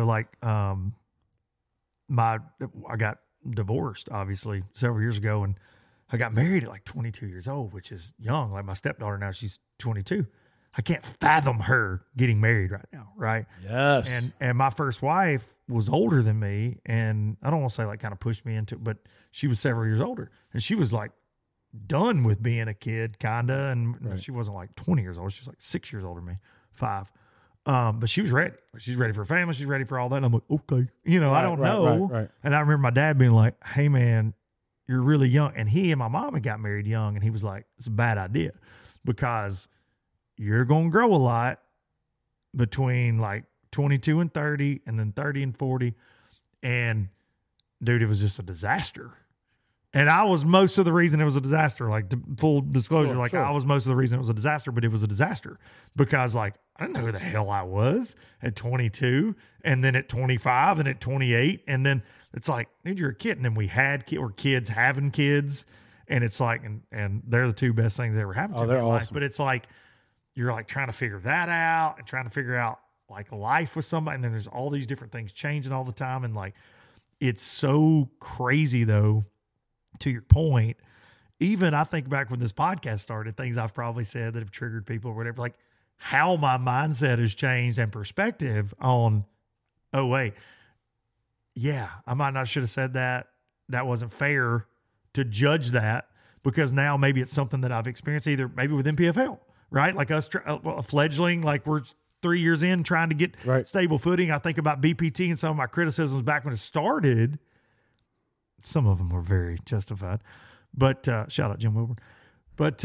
I got divorced obviously several years ago, and I got married at like 22 years old, which is young. Like my stepdaughter now, she's 22. I can't fathom her getting married right now, right? Yes. And my first wife was older than me, and I don't want to say like kind of pushed me into it, but she was several years older, and she was like done with being a kid, kinda, and she wasn't like 20 years old. She was like 6 years older than me, 5. But she was ready. She's ready for a family. She's ready for all that. And I'm like, okay. I don't know. Right. And I remember my dad being like, hey, man, you're really young. And he and my mom had got married young. And he was like, it's a bad idea because you're going to grow a lot between like 22 and 30 and then 30 and 40. And dude, it was just a disaster. And I was most of the reason it was a disaster. Like, full disclosure, I was most of the reason it was a disaster, but it was a disaster because, like, I didn't know who the hell I was at 22 and then at 25 and at 28. And then it's like, dude, you're a kid. And then we're kids having kids. And it's like, and they're the two best things that ever happened to me in life. But it's like, you're like trying to figure that out and trying to figure out like life with somebody. And then there's all these different things changing all the time. And like, it's so crazy though. To your point, even I think back when this podcast started, things I've probably said that have triggered people or whatever, like how my mindset has changed and perspective on, oh, wait, yeah, I might not should have said that. That wasn't fair to judge that because now maybe it's something that I've experienced either maybe with MPFL, right? Like us, a fledgling, like we're 3 years in trying to get stable footing. I think about BPT and some of my criticisms back when it started. Some of them were very justified, but shout out Jim Wilburn. But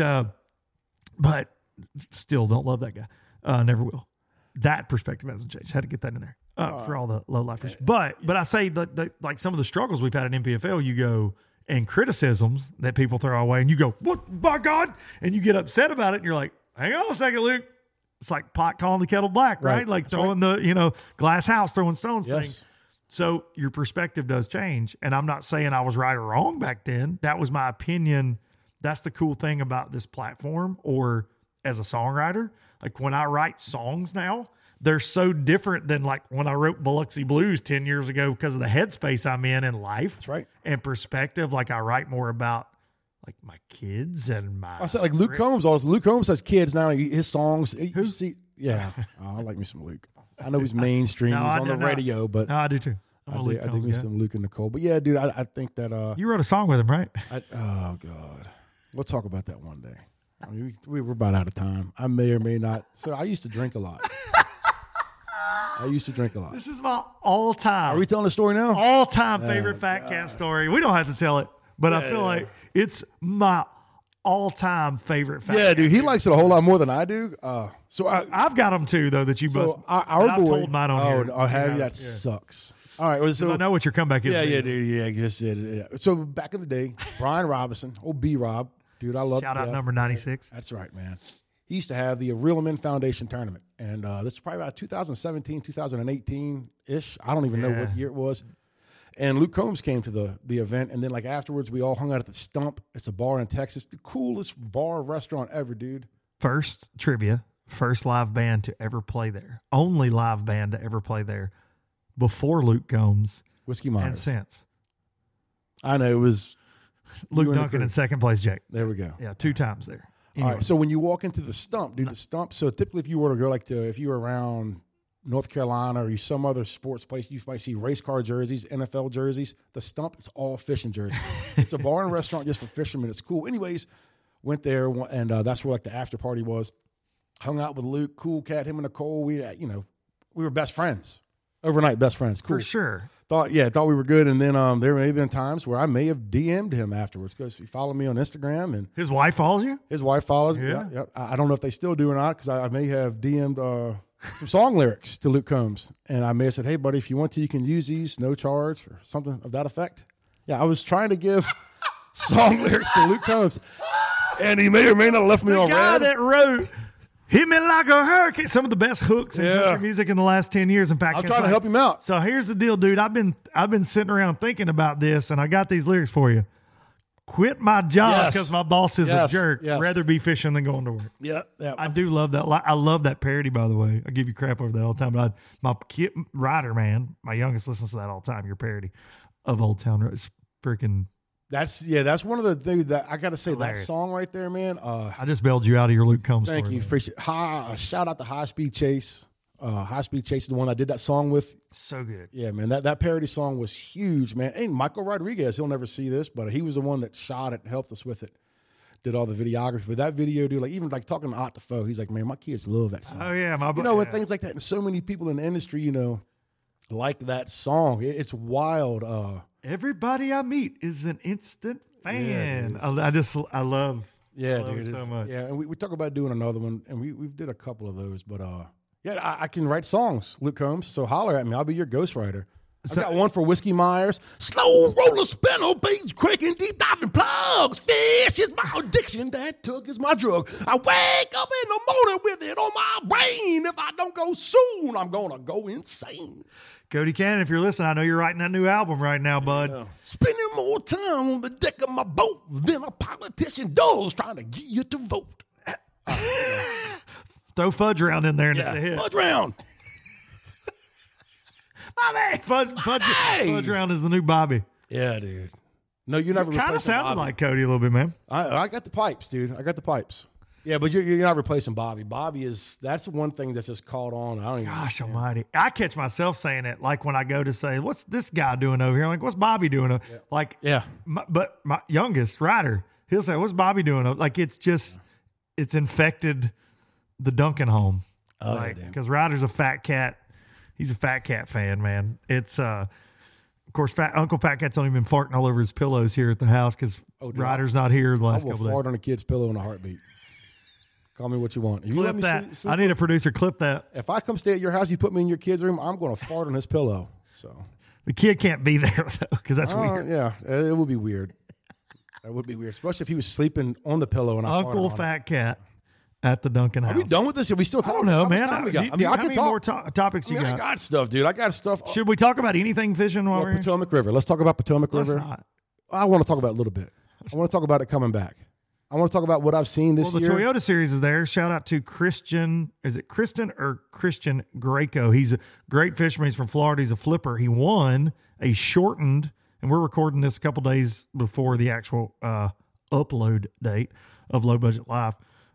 still don't love that guy. Never will. That perspective hasn't changed. Had to get that in there for all the low lifers. But I say that like some of the struggles we've had in MPFL, you go and criticisms that people throw away, and you go, "What, by God?" and you get upset about it, and you're like, "Hang on a second, Luke." It's like pot calling the kettle black, right? Like throwing the glass house, throwing stones thing. So your perspective does change. And I'm not saying I was right or wrong back then. That was my opinion. That's the cool thing about this platform or as a songwriter. Like when I write songs now, they're so different than like when I wrote Biloxi Blues 10 years ago because of the headspace I'm in life. That's right. And perspective. Like I write more about like my kids and my... I said like Luke Combs. Luke Combs has kids now. His songs... I like me some Luke. I know he's mainstream. He's on the radio, but no, I do too. I dig me some Luke and Nicole. But yeah, dude, I think that you wrote a song with him, right? Oh God, we'll talk about that one day. I mean, we were about out of time. I may or may not. So I used to drink a lot. This is my all-time. Are we telling the story now? All-time favorite Fat Cat story. We don't have to tell it, but I feel like it's my all-time favorite Fat Cat. Yeah, dude, he likes it a whole lot more than I do. So I've got them too, though. That you both. I've told mine on here. Oh, have you? That sucks. All right, so I know what your comeback is. Yeah, dude. Yeah, just so back in the day, Brian Robinson, old B Rob, dude, I love. Shout out number 96. That's right, man. He used to have the Real Men Foundation tournament, and this is probably about 2017, 2018 ish. I don't even know what year it was. And Luke Combs came to the event, and then like afterwards, we all hung out at the Stump. It's a bar in Texas, the coolest bar restaurant ever, dude. First trivia, first live band to ever play there, only live band to ever play there. Before Luke Combs, Whiskey Myers, and since. I know it was Luke Duncan in second place, Jake. There we go. Yeah, 2 times there. Anyway. All right, so when you walk into the Stump, dude, the Stump. So typically, if you were to go if you were around North Carolina or some other sports place, you might see race car jerseys, NFL jerseys. The Stump, it's all fishing jerseys. It's a bar and restaurant just for fishermen. It's cool. Anyways, went there and that's where like the after party was. Hung out with Luke, cool cat. Him and Nicole. We were best friends. Overnight best friends. Cool. For sure. Thought we were good. And then there may have been times where I may have DM'd him afterwards because he followed me on Instagram. And his wife follows you? His wife follows me. Yeah. I don't know if they still do or not because I may have DM'd some song lyrics to Luke Combs. And I may have said, hey, buddy, if you want to, you can use these, no charge or something of that effect. Yeah, I was trying to give song lyrics to Luke Combs. And he may or may not have left me on red. The guy that wrote... Hit me like a hurricane. Some of the best hooks in country music in the last 10 years. In fact, I'm trying to help him out. So here's the deal, dude. I've been sitting around thinking about this, and I got these lyrics for you. Quit my job because my boss is a jerk. Yes. Rather be fishing than going to work. Yeah. I do love that. I love that parody, by the way. I give you crap over that all the time. But my kid, Ryder, man, my youngest listens to that all the time. Your parody of Old Town Road is freaking... That's one of the things that I got to say. Hilarious. That song right there, man. I just bailed you out of your Luke Combs. Thank you, appreciate it. Shout out to High Speed Chase. High Speed Chase is the one I did that song with. So good. Yeah, man. That parody song was huge, man. Hey, Michael Rodriguez, he'll never see this, but he was the one that shot it and helped us with it. did all the videography. But that video, dude, like even like talking to Ott the Foe, he's like, man, my kids love that song. Oh yeah, and things like that. And so many people in the industry, like that song. It's wild. Everybody I meet is an instant fan. I love it so much. Yeah, and we talk about doing another one, and we did a couple of those. But I can write songs, Luke Combs. So holler at me. I'll be your ghostwriter. I got one for Whiskey Myers. Slow roller spinner, beats, cracking, deep diving plugs. Fish is my addiction. That took is my drug. I wake up in the morning with it on my brain. If I don't go soon, I'm going to go insane. Cody Cannon, if you're listening, I know you're writing that new album right now, bud. Yeah. Spending more time on the deck of my boat than a politician does trying to get you to vote. Throw Fudge Round in there and it's a hit. Fudge Round. Fudge Round is the new Bobby. Yeah, dude. No, you never kind of sounded like Cody a little bit, man. I got the pipes, dude. I got the pipes. Yeah, but you're not replacing Bobby. That's one thing that's just caught on. Gosh almighty. I catch myself saying it like when I go to say, what's this guy doing over here? I'm like, what's Bobby doing over here? Like, yeah. But my youngest, Ryder, he'll say, what's Bobby doing over? Like, it's infected the Duncan home. Because Ryder's a fat cat. He's a Fat Cat fan, man. It's, of course, Uncle Fat Cat's only been farting all over his pillows here at the house because Ryder's not here the last couple days. I will fart on a kid's pillow in a heartbeat. Call me what you want. If you clip that. I need a producer. Clip that. If I come stay at your house, you put me in your kid's room, I'm going to fart on his pillow. So the kid can't be there, though, because that's weird. Yeah, it would be weird. That would be weird, especially if he was sleeping on the pillow and I Uncle Fat Cat. At the Duncan house. Are we done with this? Are we still talking? I don't know, man. I can how talk. many more topics you got? I got stuff, dude. I got stuff. Should we talk about anything fishing while we're Potomac River. Let's talk about Potomac River. Not. I want to talk about it a little bit. I want to talk about it coming back. I want to talk about what I've seen this year. Well, the Toyota Series is there. Shout out to Christian. Is it Kristen or Christian Greco? He's a great fisherman. He's from Florida. He's a flipper. He won a shortened, and we're recording this a couple days before the actual upload date of Low Budget Live.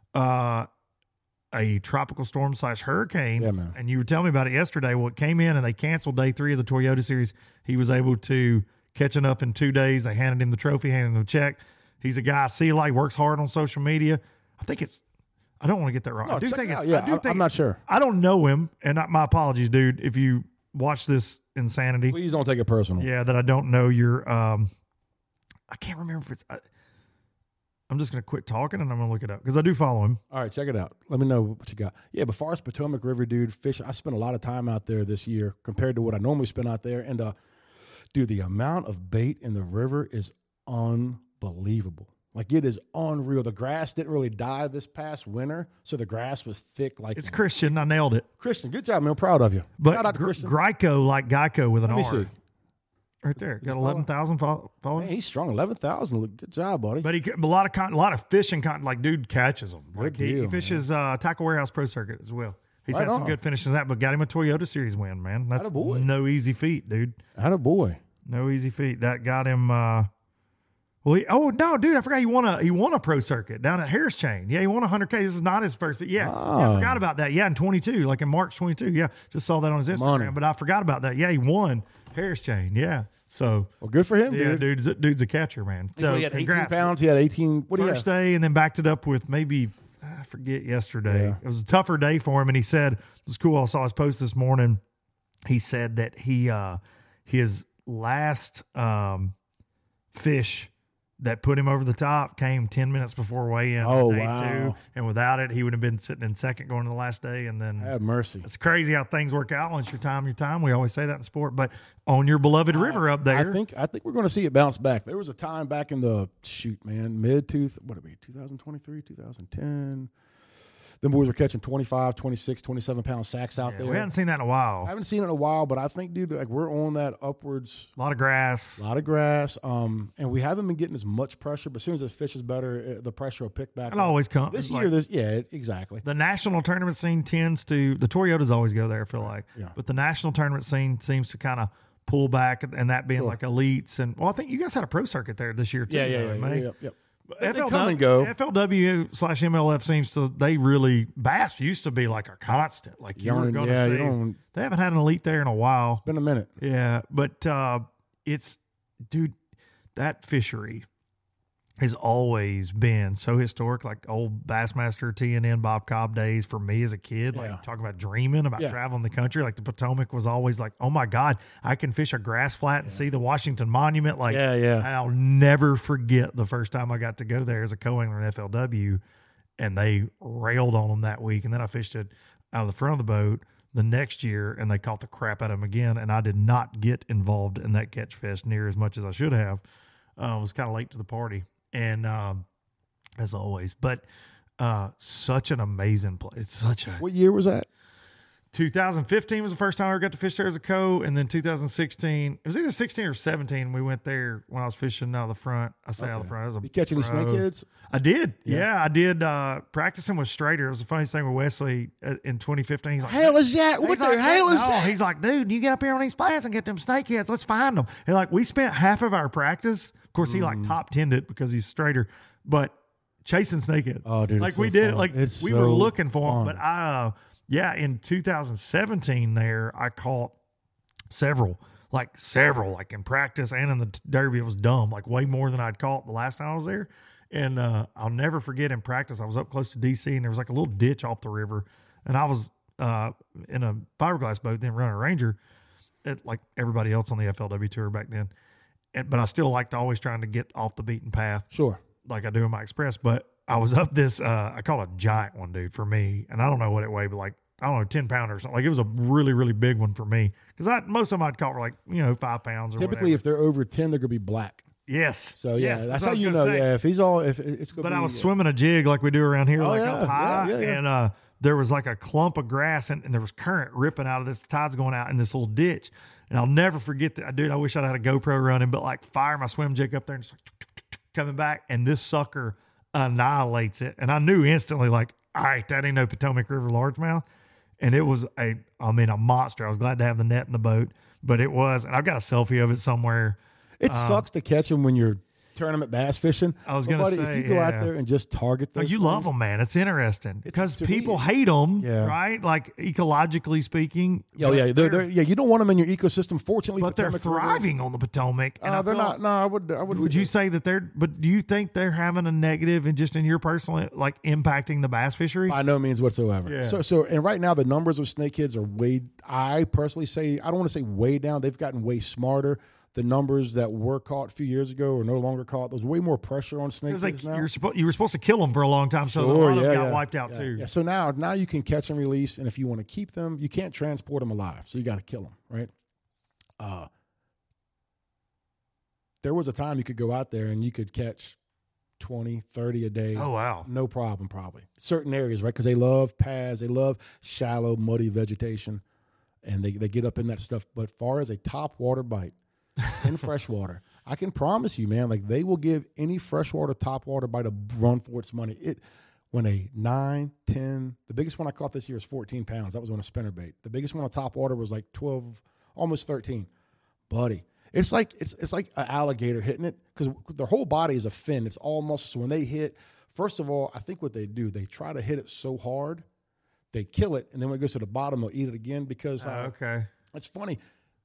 A tropical storm / hurricane. Yeah, man. And you were telling me about it yesterday. Well, it came in and they canceled day 3 of the Toyota Series. He was able to catch enough in 2 days. They handed him the trophy, handed him the check. He's a guy I see a lot. He works hard on social media. I don't want to get that wrong. No, I do think it's, yeah, I'm not sure. I don't know him. And my apologies, dude, if you watch this insanity. Please don't take it personal. Yeah, that I don't know your, I can't remember if it's, I'm just going to quit talking and I'm going to look it up because I do follow him. All right, check it out. Let me know what you got. Yeah, but far as Potomac River, dude, fishing, I spent a lot of time out there this year compared to what I normally spend out there. And, dude, the amount of bait in the river is unbelievable. Like, it is unreal. The grass didn't really die this past winter, so the grass was thick. Like it's Christian. I nailed it. Christian, good job, man. I'm proud of you. But shout out to Christian. Geico, like Geico with an R. Let me see. Right there. Got 11,000 followers. Man, he's strong. 11,000. Good job, buddy. But a lot of fishing content. Like, dude catches them. Good he deal, fishes Tackle Warehouse Pro Circuit as well. He's Right had some on. good finishes in that, but got him a Toyota Series win, man. That's Attaboy. no easy feat, dude. Attaboy. No easy feat. That got him. Dude, I forgot he won a Pro Circuit down at Harris Chain. Yeah, he won 100K. This is not his first, but yeah, I forgot about that. Yeah, in 22, like in March 22. Yeah, just saw that on his Instagram, Money. but I forgot about that. Yeah, he won Harris Chain. Yeah, so Well, good for him, yeah, dude. dude's a catcher, man. So he had 18 congrats. pounds. He had 18. What do you have? First day, and then backed it up with maybe I forget yesterday. Yeah. It was a tougher day for him, and he said it was cool. I saw his post this morning. He said that his last fish that put him over the top came 10 minutes before weigh-in Oh, on day wow. 2, and without it, he would have been sitting in second going to the last day, and then Have mercy. it's crazy how things work out. Once your time. We always say that in sport, but on your beloved river up there, I think we're going to see it bounce back. There was a time back in the mid 2023, 2010. Them boys were catching 25, 26, 27 pound sacks out there. we haven't seen that in a while. I haven't seen it in a while, but I think, dude, like we're on that upwards. A lot of grass. A lot of grass, and we haven't been getting as much pressure. But as soon as the fish is better, the pressure will pick back. It always comes. This Like, year. Exactly. the national tournament scene tends to, the Toyotas always go there, I feel like. Yeah. But the national tournament scene seems to kind of pull back, and that being Sure. like elites. And, well, I think you guys had a pro circuit there this year, too. though, in May. Yep. FLW, They come and go. FLW/MLF seems to, they really, Bass used to be like a constant. Like you were going to see. They haven't had an elite there in a while. Been a minute. Yeah, but it's, dude, that fishery has always been so historic, like old Bassmaster TNN Bob Cobb days for me as a kid. Like talking about dreaming about traveling the country. Like the Potomac was always like, oh my God, I can fish a grass flat and see the Washington Monument. Like, I'll never forget the first time I got to go there as a co-angler in FLW, and they railed on them that week. And then I fished it out of the front of the boat the next year, and they caught the crap out of them again. And I did not get involved in that catch fest near as much as I should have. I was kind of late to the party. And as always, but such an amazing place. It's such a. What year was that? 2015 was the first time I ever got to fish there as a co, and then 2016. It was either 16 or 17. We went there when I was fishing out of the front. I say out of the front. I was you catch any snakeheads? I did. Yeah, I did. Practicing with Strader. It was the funniest thing with Wesley in 2015. He's like, hell is that? What the hell is that? He's like, dude, you get up here on these flats and get them snakeheads. Let's find them. And like, we spent half of our practice. Of course, he like top 10'd it because he's Strader, but chasing snakeheads. Oh, dude, like we did it. Like we were looking for them, but in 2017 there, I caught several, like in practice and in the Derby. It was dumb, like way more than I'd caught the last time I was there. And I'll never forget in practice, I was up close to DC and there was like a little ditch off the river. And I was in a fiberglass boat, then running a Ranger, like everybody else on the FLW tour back then. But I still liked always trying to get off the beaten path. Sure. Like I do in my Express. But I was up this, I caught a giant one, dude, for me. And I don't know what it weighed, but like, I don't know, 10 pounder or something. Like it was a really, really big one for me. Because most of them I'd caught were like, 5 pounds or typically, whatever. if they're over 10, they're going to be black. Yes. So, that's how you know. Say. Yeah, if he's all, if it's going to be. But I was swimming a jig like we do around here, up high. And there was like a clump of grass and there was current ripping out of this. The tide's going out in this little ditch. And I'll never forget that. Dude, I wish I'd had a GoPro running, but like fire my swim jig up there and just like coming back. And this sucker annihilates it. And I knew instantly, like, all right, that ain't no Potomac River largemouth. And it was a monster. I was glad to have the net in the boat, but it was, and I've got a selfie of it somewhere. It sucks to catch them when you're tournament bass fishing. I was going to say, if you go out there and just target those, you love them, man. It's interesting because people hate them, right? Like ecologically speaking. Oh yeah, you don't want them in your ecosystem. Fortunately, but they're thriving on the Potomac. And they're not. No, I would. Would you say that they're? But do you think they're having a negative and just in your personal like impacting the bass fishery? By no means whatsoever. Yeah. So and right now the numbers of snakeheads are way. I personally say I don't want to say way down. They've gotten way smarter. The numbers that were caught a few years ago are no longer caught. There's way more pressure on snakeheads now. You were supposed to kill them for a long time, so a lot of them got wiped out too. Yeah. So now you can catch and release, and if you want to keep them, you can't transport them alive, so you got to kill them, right? There was a time you could go out there and you could catch 20, 30 a day. Oh, wow. No problem, probably. Certain areas, right? Because they love paths, they love shallow, muddy vegetation, and they get up in that stuff. But far as a top water bite, in freshwater, I can promise you, man, like they will give any freshwater topwater bite a run for its money. When a 9, 10, the biggest one I caught this year is 14 pounds. That was on a spinnerbait. The biggest one on topwater was like 12, almost 13. Buddy, it's like an alligator hitting it because their whole body is a fin. It's all muscle. So when they hit, first of all, I think what they do, they try to hit it so hard, they kill it, and then when it goes to the bottom, they'll eat it again because it's funny.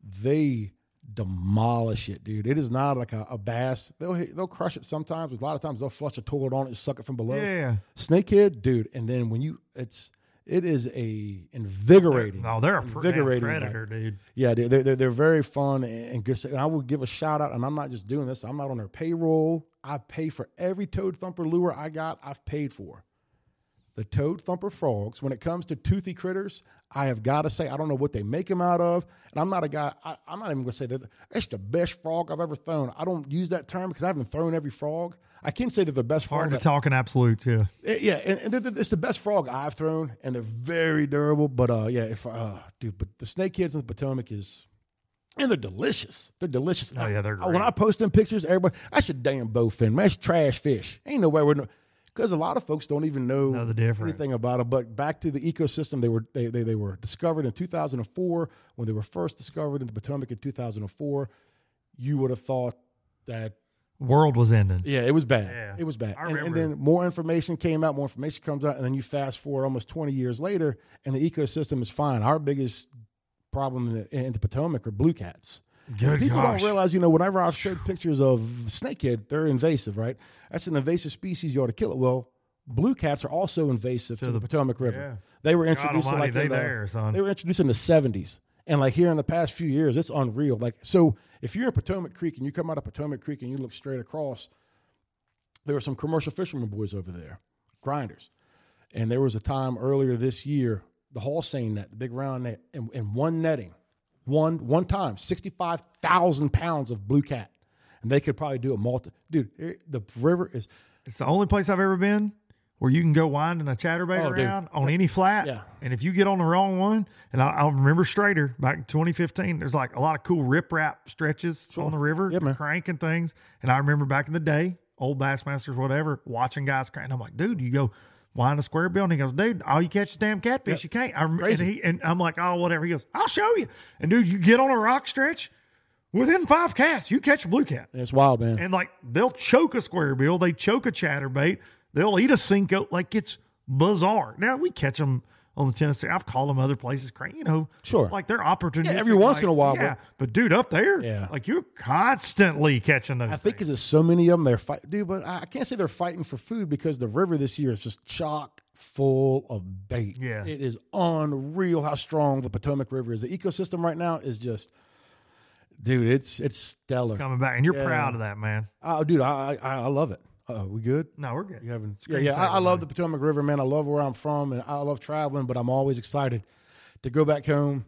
They demolish it, dude. It is not like a bass. They'll crush it sometimes, but a lot of times they'll flush a toilet on it and suck it from below. Yeah. Snakehead, dude. And then when it is a invigorating. They're a predator, dude. Yeah, dude. They're very fun and good. And I will give a shout out, and I'm not just doing this. I'm not on their payroll. I pay for every Toad Thumper lure I got. I've paid for. The Toad Thumper frogs, when it comes to toothy critters, I have got to say, I don't know what they make them out of. And I'm not a guy, I'm not even going to say that it's the best frog I've ever thrown. I don't use that term because I haven't thrown every frog. I can say they're the best frog. Hard to talk in absolutes, yeah. Yeah, and it's the best frog I've thrown, and they're very durable. But, dude, but the snakeheads in the Potomac and they're delicious. They're delicious. Oh, yeah, they're great. When I post them pictures, everybody, that's a damn bowfin. Man, that's trash fish. Ain't no way we're because a lot of folks don't even know the difference. Anything about them. But back to the ecosystem, they were discovered in 2004. When they were first discovered in the Potomac in 2004, you would have thought that world was ending. Yeah, it was bad. Yeah. It was bad. And then more information came out, more information comes out, and then you fast forward almost 20 years later, and the ecosystem is fine. Our biggest problem in the Potomac are blue cats. Good People gosh. don't realize, whenever I've showed pictures of snakehead, they're invasive, right? That's an invasive species. You ought to kill it. Well, blue cats are also invasive to the Potomac River. Yeah. They were God introduced almighty, in son. They were introduced in the 70s. And like here in the past few years, it's unreal. Like, so if you're in Potomac Creek and you come out of Potomac Creek and you look straight across, there were some commercial fishermen boys over there, grinders. And there was a time earlier this year, the Hall seine net, the big round net, and one netting, one time, 65,000 pounds of blue cat. And they could probably do a dude, the river is. It's the only place I've ever been where you can go winding a chatterbait around on any flat. Yeah. And if you get on the wrong one, and I remember Strader back in 2015, there's like a lot of cool riprap stretches on the river, cranking things. And I remember back in the day, old Bassmasters, whatever, watching guys crank. I'm like, dude, you go wind a square bill. And he goes, dude, all you catch is damn catfish. You can't. And I'm like, oh, whatever. He goes, I'll show you. And dude, you get on a rock stretch, within 5 casts, you catch a blue cat. It's wild, man. And like they'll choke a square bill, they choke a chatterbait, they'll eat a Cinco. Like it's bizarre. Now we catch them on the Tennessee. I've called them other places, Sure. like they're opportunistic. Yeah, every once in a while. Yeah, but dude, up there, like you're constantly catching those. I think because there's so many of them, they're fighting. Dude, but I can't say they're fighting for food because the river this year is just chock full of bait. Yeah, it is unreal how strong the Potomac River is. The ecosystem right now is just. Dude, it's stellar. Coming back, and you're proud of that, man. Dude, I love it. We good? No, we're good. You haven't? I love the Potomac River, man. I love where I'm from, and I love traveling. But I'm always excited to go back home.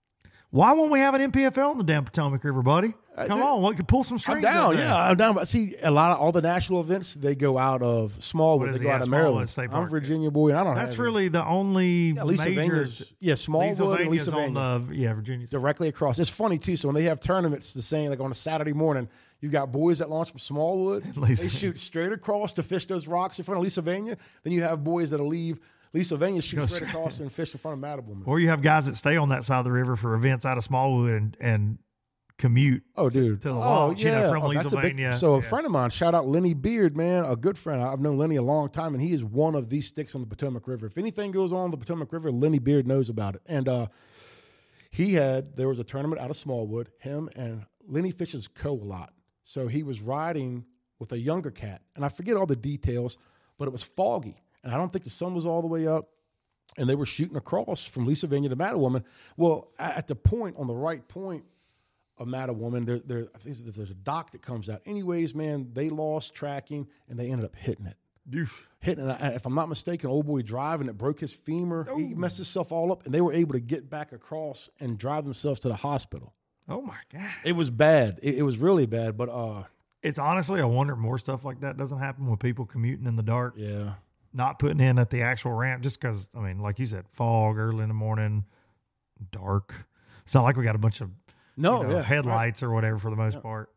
Why won't we have an MPFL on the damn Potomac River, buddy? Come on, we could pull some strings. I'm down, I'm down. But see, all the national events, they go out of Smallwood. They go out of Maryland. I'm Virginia boy, and I don't have. That's really the only major. Smallwood and Lisa on the Virginia directly across. It's funny too. So when they have tournaments, the same like on a Saturday morning, you got boys that launch from Smallwood. They shoot straight across to fish those rocks in front of Leesylvania. Then you have boys that'll leave Leesylvania, shoot straight across and fish in front of Mattabull. Or you have guys that stay on that side of the river for events out of Smallwood and commute. Oh, dude, to the launch, from Leesylvania. A friend of mine, shout out Lenny Beard, man, a good friend. I've known Lenny a long time, and he is one of these sticks on the Potomac River. If anything goes on the Potomac River, Lenny Beard knows about it. And there was a tournament out of Smallwood. Him and Lenny fishes a lot. So he was riding with a younger cat, and I forget all the details, but it was foggy, and I don't think the sun was all the way up, and they were shooting across from Leesylvania to Mattawoman. Well, at the point, on the right point of Mattawoman, I think there's a dock that comes out. Anyways, man, they lost tracking, and they ended up hitting it. Hitting it. If I'm not mistaken, old boy driving, it broke his femur. Oh. He messed himself all up, and they were able to get back across and drive themselves to the hospital. Oh, my God. It was bad. It was really bad, but it's honestly, I wonder if more stuff like that doesn't happen with people commuting in the dark. Yeah. Not putting in at the actual ramp just because, I mean, like you said, fog early in the morning, dark. It's not like we got a bunch of headlights or whatever for the most part.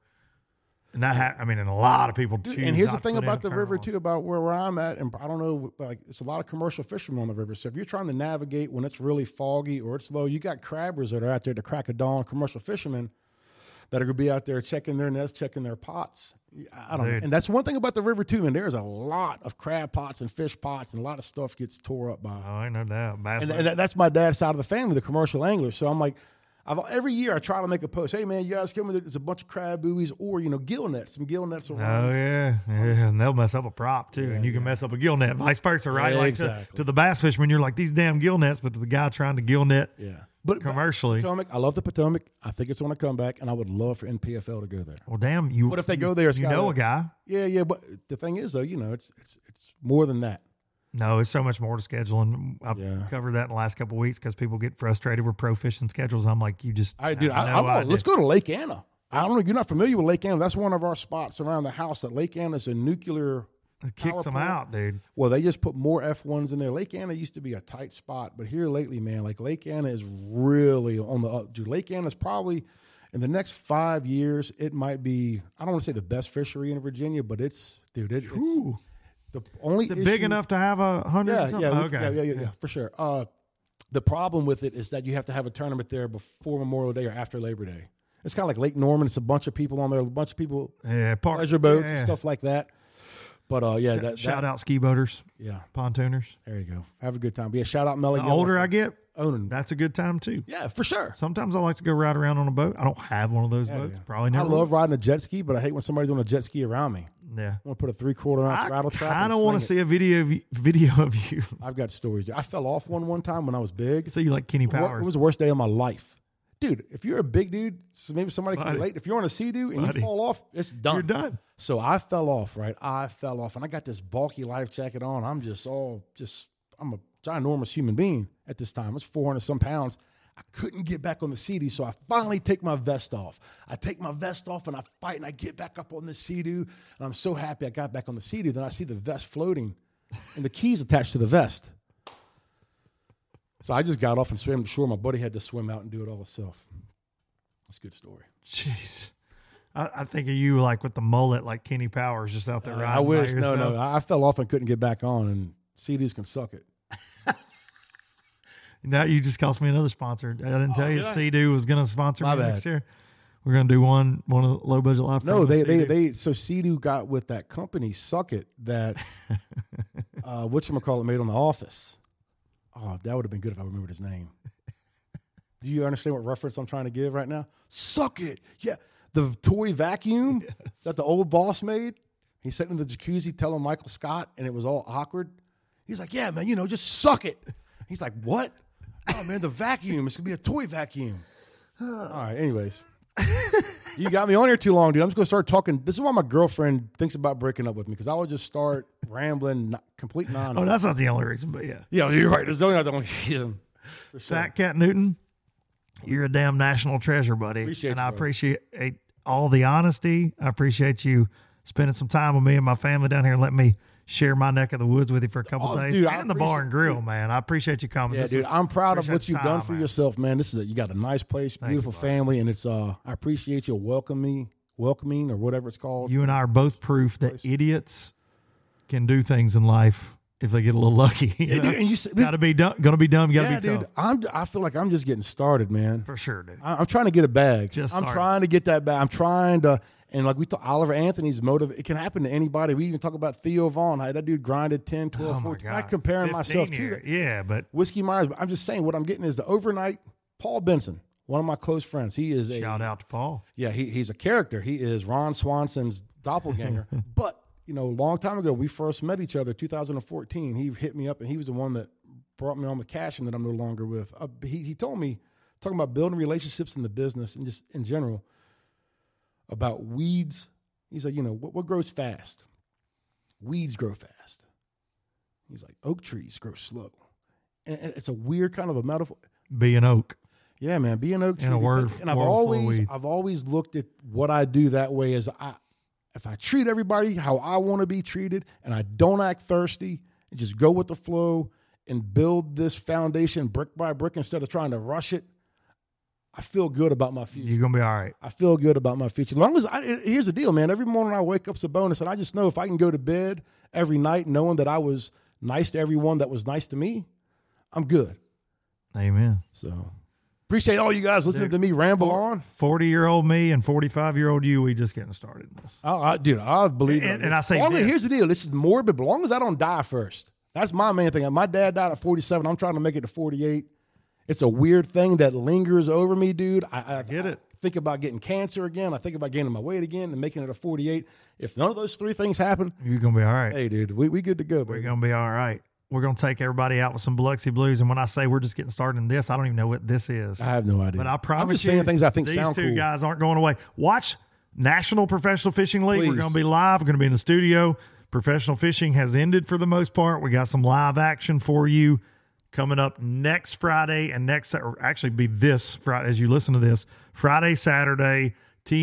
And that, and a lot of people choose. And here's the thing about the river too, about where I'm at, and I don't know, like it's a lot of commercial fishermen on the river. So if you're trying to navigate when it's really foggy or it's low, you got crabbers that are out there at the crack of dawn, commercial fishermen that are going to be out there checking their nets, checking their pots. I don't know. And that's one thing about the river too, man. There's a lot of crab pots and fish pots, and a lot of stuff gets tore up by. Oh, ain't no doubt. And that's my dad's side of the family, the commercial anglers. So I'm like, every year I try to make a post. Hey, man, you guys come with it. There's a bunch of crab buoys or, gill nets. Some gill nets around. Oh, yeah. And they'll mess up a prop, too. And you can mess up a gill net. Vice versa, right? Yeah, like exactly. to the bass fisherman, you're like, these damn gill nets. But to the guy trying to gill net commercially. Potomac, I love the Potomac. I think it's going to come back, and I would love for NPFL to go there. Well, damn. What if they go there? You know a guy. Yeah. But the thing is, though, it's more than that. No, it's so much more to schedule, and I've covered that in the last couple of weeks because people get frustrated with pro fishing schedules. I'm like, let's go to Lake Anna. I don't know. You're not familiar with Lake Anna. That's one of our spots around the house. That Lake Anna is a nuclear. It kicks them out, dude. Well, they just put more F1s in there. Lake Anna used to be a tight spot, but here lately, man, like Lake Anna is really on the up. Dude, Lake Anna is probably in the next 5 years. It might be. I don't want to say the best fishery in Virginia, but it's the only is it big enough to have 100? Yeah, for sure. The problem with it is that you have to have a tournament there before Memorial Day or after Labor Day. It's kind of like Lake Norman. It's a bunch of people on there, a bunch of people, pleasure boats and stuff like that. But yeah, shout out ski boaters, yeah, pontooners. There you go. Have a good time. But yeah, shout out Melly. The older I get, owning. that's a good time too. Yeah, for sure. Sometimes I like to go ride around on a boat. I don't have one of those boats. Yeah. Probably never. I love riding a jet ski, but I hate when somebody's on a jet ski around me. Yeah. I want to put a 3/4 ounce rattle trap. I kind of want to see a video of you. I've got stories. I fell off one time when I was big. So you like Kenny Powers? It was the worst day of my life. Dude, if you're a big dude, so maybe somebody can relate. If you're on a Sea-Doo and you fall off, it's done. You're done. So I fell off, right? I fell off, and I got this bulky life jacket on. I'm I'm a ginormous human being at this time. It's 400-some pounds. I couldn't get back on the Sea-Doo, so I finally take my vest off. I take my vest off, and I fight, and I get back up on the Sea-Doo, and I'm so happy I got back on the Sea-Doo. Then I see the vest floating, and the keys attached to the vest. So I just got off and swam to shore. My buddy had to swim out and do it all himself. That's a good story. Jeez. I think of you like with the mullet, like Kenny Powers, just out there riding. I wish. No. I fell off and couldn't get back on, and Sea-Doos can suck it. Now you just cost me another sponsor. I didn't tell you Sea-Doo was going to sponsor me next year. We're going to do one of the low budget life. No, so Sea-Doo got with that company, Suck It, that whatchamacallit made on The Office. Oh, that would have been good if I remembered his name. Do you understand what reference I'm trying to give right now? Suck It. Yeah. The toy vacuum that the old boss made. He's sitting in the jacuzzi telling Michael Scott, and it was all awkward. He's like, yeah, man, just suck it. He's like, what? Oh, man, the vacuum. It's going to be a toy vacuum. All right, anyways. You got me on here too long, dude. I'm just going to start talking. This is why my girlfriend thinks about breaking up with me, because I would just start rambling, complete nonsense. Oh, that's not the only reason, but yeah. Yeah, you're right. There's only not the only reason. Sure. Fat Cat Newton, you're a damn national treasure, buddy. Appreciate I you, appreciate all the honesty. I appreciate you spending some time with me and my family down here and letting me share my neck of the woods with you for a couple days. Dude, and the bar and grill, man. I appreciate you coming. Yeah, dude, I'm proud of what you've done for yourself, man. You got a nice place, beautiful family, and it's I appreciate you welcoming or whatever it's called. You and I are both proof that idiots can do things in life if they get a little lucky. You know? And you gotta be dumb. Gonna be dumb. Gotta be tough. I feel like I'm just getting started, man. For sure, dude. I'm trying to get a bag. I'm trying to get that bag. I'm trying to. And like we talk, Oliver Anthony's motive, it can happen to anybody. We even talk about Theo Vaughn, how that dude grinded 10, 12, 14. I'm not comparing myself to that. Yeah, but Whiskey Myers. I'm just saying what I'm getting is the overnight Paul Benson, one of my close friends. He is shout out to Paul. Yeah, he's a character. He is Ron Swanson's doppelganger. But, a long time ago, we first met each other, 2014. He hit me up, and he was the one that brought me on the cashing that I'm no longer with. He told me, talking about building relationships in the business and just in general, about weeds. He's like, what grows fast? Weeds grow fast. He's like, oak trees grow slow. And it's a weird kind of a metaphor. Be an oak. Yeah, man, be an oak tree. In a word, and I've always looked at what I do that way as if I treat everybody how I want to be treated, and I don't act thirsty and just go with the flow and build this foundation brick by brick instead of trying to rush it, I feel good about my future. You're going to be all right. I feel good about my future. As long as here's the deal, man. Every morning I wake up's a bonus, and I just know if I can go to bed every night knowing that I was nice to everyone that was nice to me, I'm good. Amen. So appreciate all you guys listening to me ramble on. 40-year-old me and 45-year-old you, we just getting started in this. Dude, I believe it. And I say here's the deal. This is morbid, but as long as I don't die first. That's my main thing. My dad died at 47. I'm trying to make it to 48. It's a weird thing that lingers over me, dude. I get it. I think about getting cancer again. I think about gaining my weight again and making it a 48. If none of those three things happen, you're going to be all right. Hey, dude, we good to go, baby. We're going to be all right. We're going to take everybody out with some Biloxi Blues. And when I say we're just getting started in this, I don't even know what this is. I have no idea. But I promise I'm just saying things I think sound cool. These two guys aren't going away. Watch National Professional Fishing League. Please. We're going to be live. We're going to be in the studio. Professional fishing has ended for the most part. We got some live action for you coming up next Friday and actually be this Friday as you listen to this. Friday, Saturday,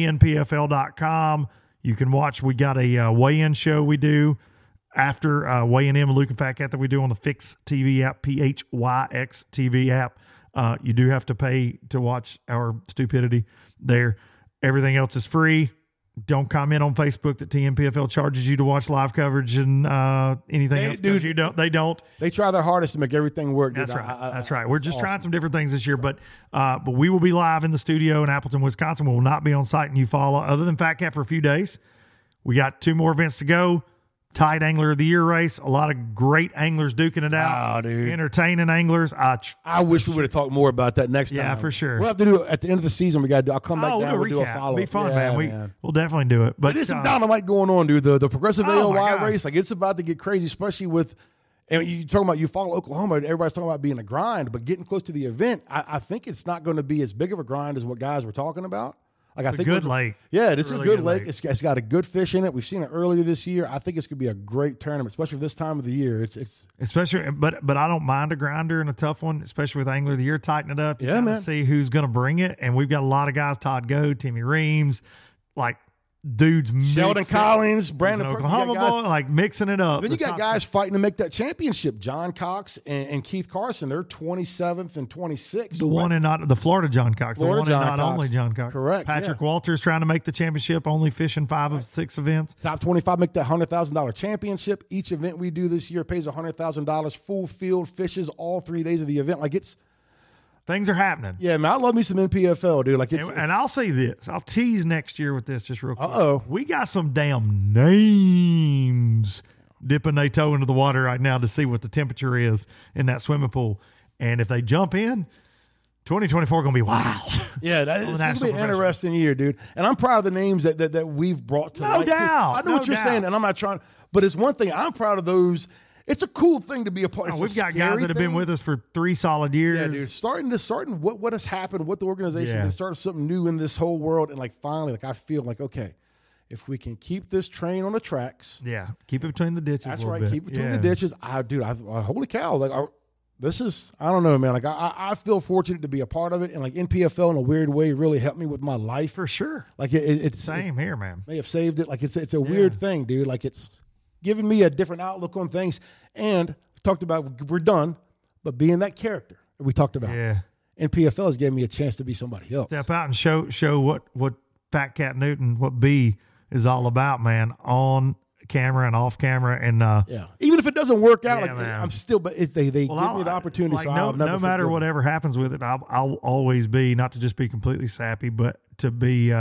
tnpfl.com. You can watch. We got a weigh-in show we do after weighing in with Luke and Fat Cat that we do on the Fix TV app, PHYX TV app. You do have to pay to watch our stupidity there. Everything else is free. Don't comment on Facebook that TNPFL charges you to watch live coverage and anything else. Dude, They don't. They try their hardest to make everything work. That's dude. right. That's right. We're just trying some different things this year, but we will be live in the studio in Appleton, Wisconsin. We will not be on site in Eufaula other than Fat Cat for a few days. We got 2 more events to go. tight Angler of the Year race. A lot of great anglers duking it out. Oh, dude. Entertaining anglers. I wish we would have talked more about that next time. Yeah, for sure. We'll have to do it at the end of the season. I'll come back down. We'll We'll do a recap. follow-up. Be fun, Yeah, man. We'll definitely do it. But there's some dynamite going on, dude. The Progressive Oh, my AOY gosh. race, like it's about to get crazy, especially with. And you talking about you follow Oklahoma. Everybody's talking about being a grind, but getting close to the event, I think it's not going to be as big of a grind as what guys were talking about. Like I It's a think good lake. Yeah, it's Really a good good lake. lake. It's got a good fish in it. We've seen it earlier this year. I think it's going to be a great tournament, especially this time of the year. It's especially, but I don't mind a grinder and a tough one, especially with Angler of the Year. Tighten it up. You Yeah, gotta man. See who's going to bring it, and we've got a lot of guys: Todd Go, Timmy Reams, like dudes. Sheldon mixing- Collins, He's Brandon an Perkins, you got Oklahoma guys- boy, like mixing it up. Then you The got top- guys fighting to make that championship. John Cox and Keith Carson. They're 27th and 26th. The one and not the Florida John Cox. Florida the one John and not Cox. only John Cox. Correct, Patrick yeah. Walters trying to make the championship, only fishing 5 of 6 events. Top 25 make that $100,000 championship. Each event we do this year pays $100,000. Full field fishes all 3 days of the event. Like Things are happening. yeah, man, I love me some NPFL, dude. Like And I'll say this. I'll tease next year with this just real quick. Uh-oh. We got some damn names dipping their toe into the water right now to see what the temperature is in that swimming pool. And if they jump in, 2024 going to be wild. yeah, it's going to be national an professional. interesting year, dude. And I'm proud of the names that we've brought to No light, too. doubt, I know no what you're doubt. saying, and I'm not trying, but it's one thing. I'm proud of those. It's a cool thing to be a part. It's We've a got scary guys that have been thing. with us for 3 solid years. Yeah, dude. Starting what has happened, what the organization Yeah. and started something new in this whole world, and like finally, like I feel like okay, if we can keep this train on the tracks, Yeah. Keep it between the ditches. that's a little right. bit. Keep it between Yeah. the ditches. Holy cow! Like this is I don't know, man. Like I feel fortunate to be a part of it, and like NPFL in a weird way really helped me with my life. For sure. Like it's Same here, man. may have saved it. Like it's a weird thing, dude. Like it's giving me a different outlook on things. And we talked about we're done, but being that character that we talked about. Yeah. NPFL has given me a chance to be somebody else. Step out and show what Fat Cat Newton, what B is all about, man, on camera and off camera. And Yeah. Even if it doesn't work out, Yeah, like man. I'm still. But if they give me the opportunity, like, so I'll never no matter forgive them. whatever happens with it, I'll always be, not to just be completely sappy, but to be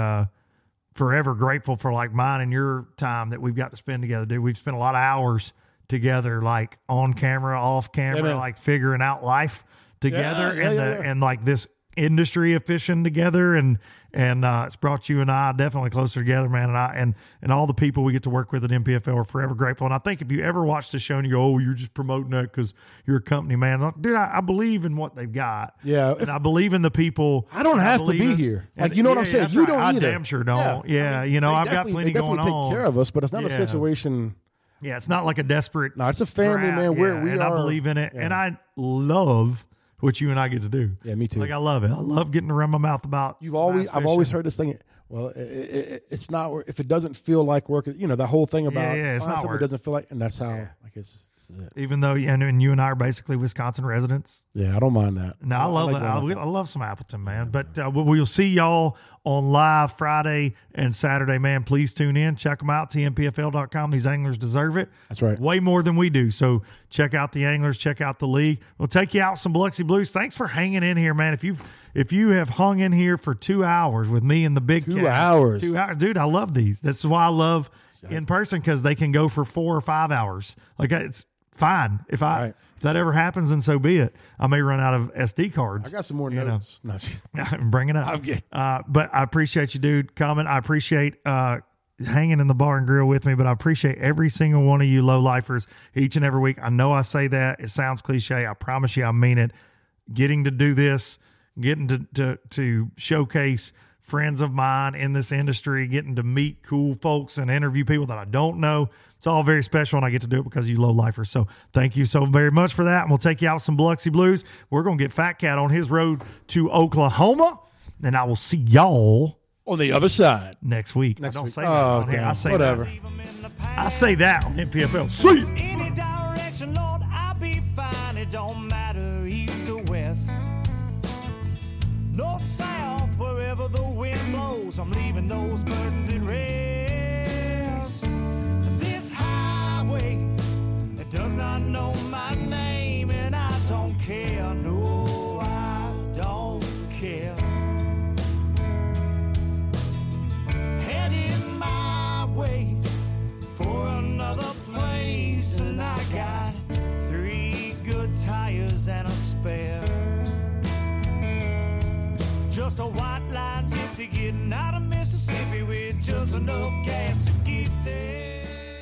forever grateful for like mine and your time that we've got to spend together, dude. We've spent a lot of hours together, like on camera, off camera, man. like figuring out life together Yeah. and like this industry of fishing together, and it's brought you and I definitely closer together, man. And all the people we get to work with at NPFL are forever grateful. And I think if you ever watch the show and you go, oh, you're just promoting that because you're a company, man, like, dude, I believe in what they've got. Yeah. And I believe in the people. I don't and have to believe be in- here. and- Like, you know what I'm yeah, saying? that's You right. don't I either. damn sure don't. Yeah. Yeah. You know, They I've got definitely- plenty they going definitely on. take care of us, but it's not a Yeah. situation. Yeah, it's not like a desperate. No, it's a family, man. and I believe in it, and I love what you and I get to do. Yeah, me too. Like I love it. I love getting to run my mouth about. I've bass always fishing. heard this thing. Well, it's not. If it doesn't feel like work, you know, the whole thing about it's find not something work. that doesn't feel like, and that's how. Like this is it. Even though, and you and I are basically Wisconsin residents. Yeah, I don't mind that. No, I love like it. going out I love some Appleton, man. But we'll see y'all on live Friday and Saturday, man. Please tune in. Check them out, tmpfl.com. These anglers deserve it. That's right. Way more than we do. So check out the anglers. Check out the league. We'll take you out some Biloxi Blues. Thanks for hanging in here, man. If you have hung in here for 2 hours with me and the big 2 cat, hours. 2 hours. Dude, I love these. That's why I love in person, because they can go for 4 or 5 hours. Like, it's fine. If that ever happens, then so be it. I may run out of SD cards. I got some more you know. notes. No, Bring it up. I'm good. But I appreciate you, dude, coming. I appreciate hanging in the bar and grill with me, but I appreciate every single one of you low-lifers each and every week. I know I say that. It sounds cliche. I promise you I mean it. Getting to do this, getting to showcase friends of mine in this industry, getting to meet cool folks and interview people that I don't know. It's all very special, and I get to do it because of you low-lifers. So thank you so very much for that, and we'll take you out with some Biloxi Blues. We're going to get Fat Cat on his road to Oklahoma, and I will see y'all on the other side. next week. Next I don't week. say that Oh, on here. damn. I say Whatever. That. I say that on NPFL. See you. Any direction, Lord, I'll be fine. It don't matter east or west. North, south, wherever the wind blows, I'm leaving those burdens at rest. This highway, it does not know my name, and I don't care. No, I don't care. Heading my way for another place. and a spare. Just a white line gypsy getting out of Mississippi with just enough gas to get there.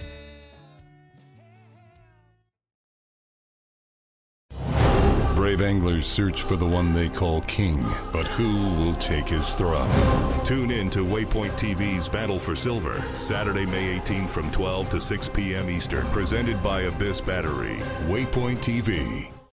Brave anglers search for the one they call king, but who will take his throne? Tune in to Waypoint TV's Battle for Silver, Saturday, May 18th from 12 to 6 p.m. Eastern, presented by Abyss Battery. Waypoint TV.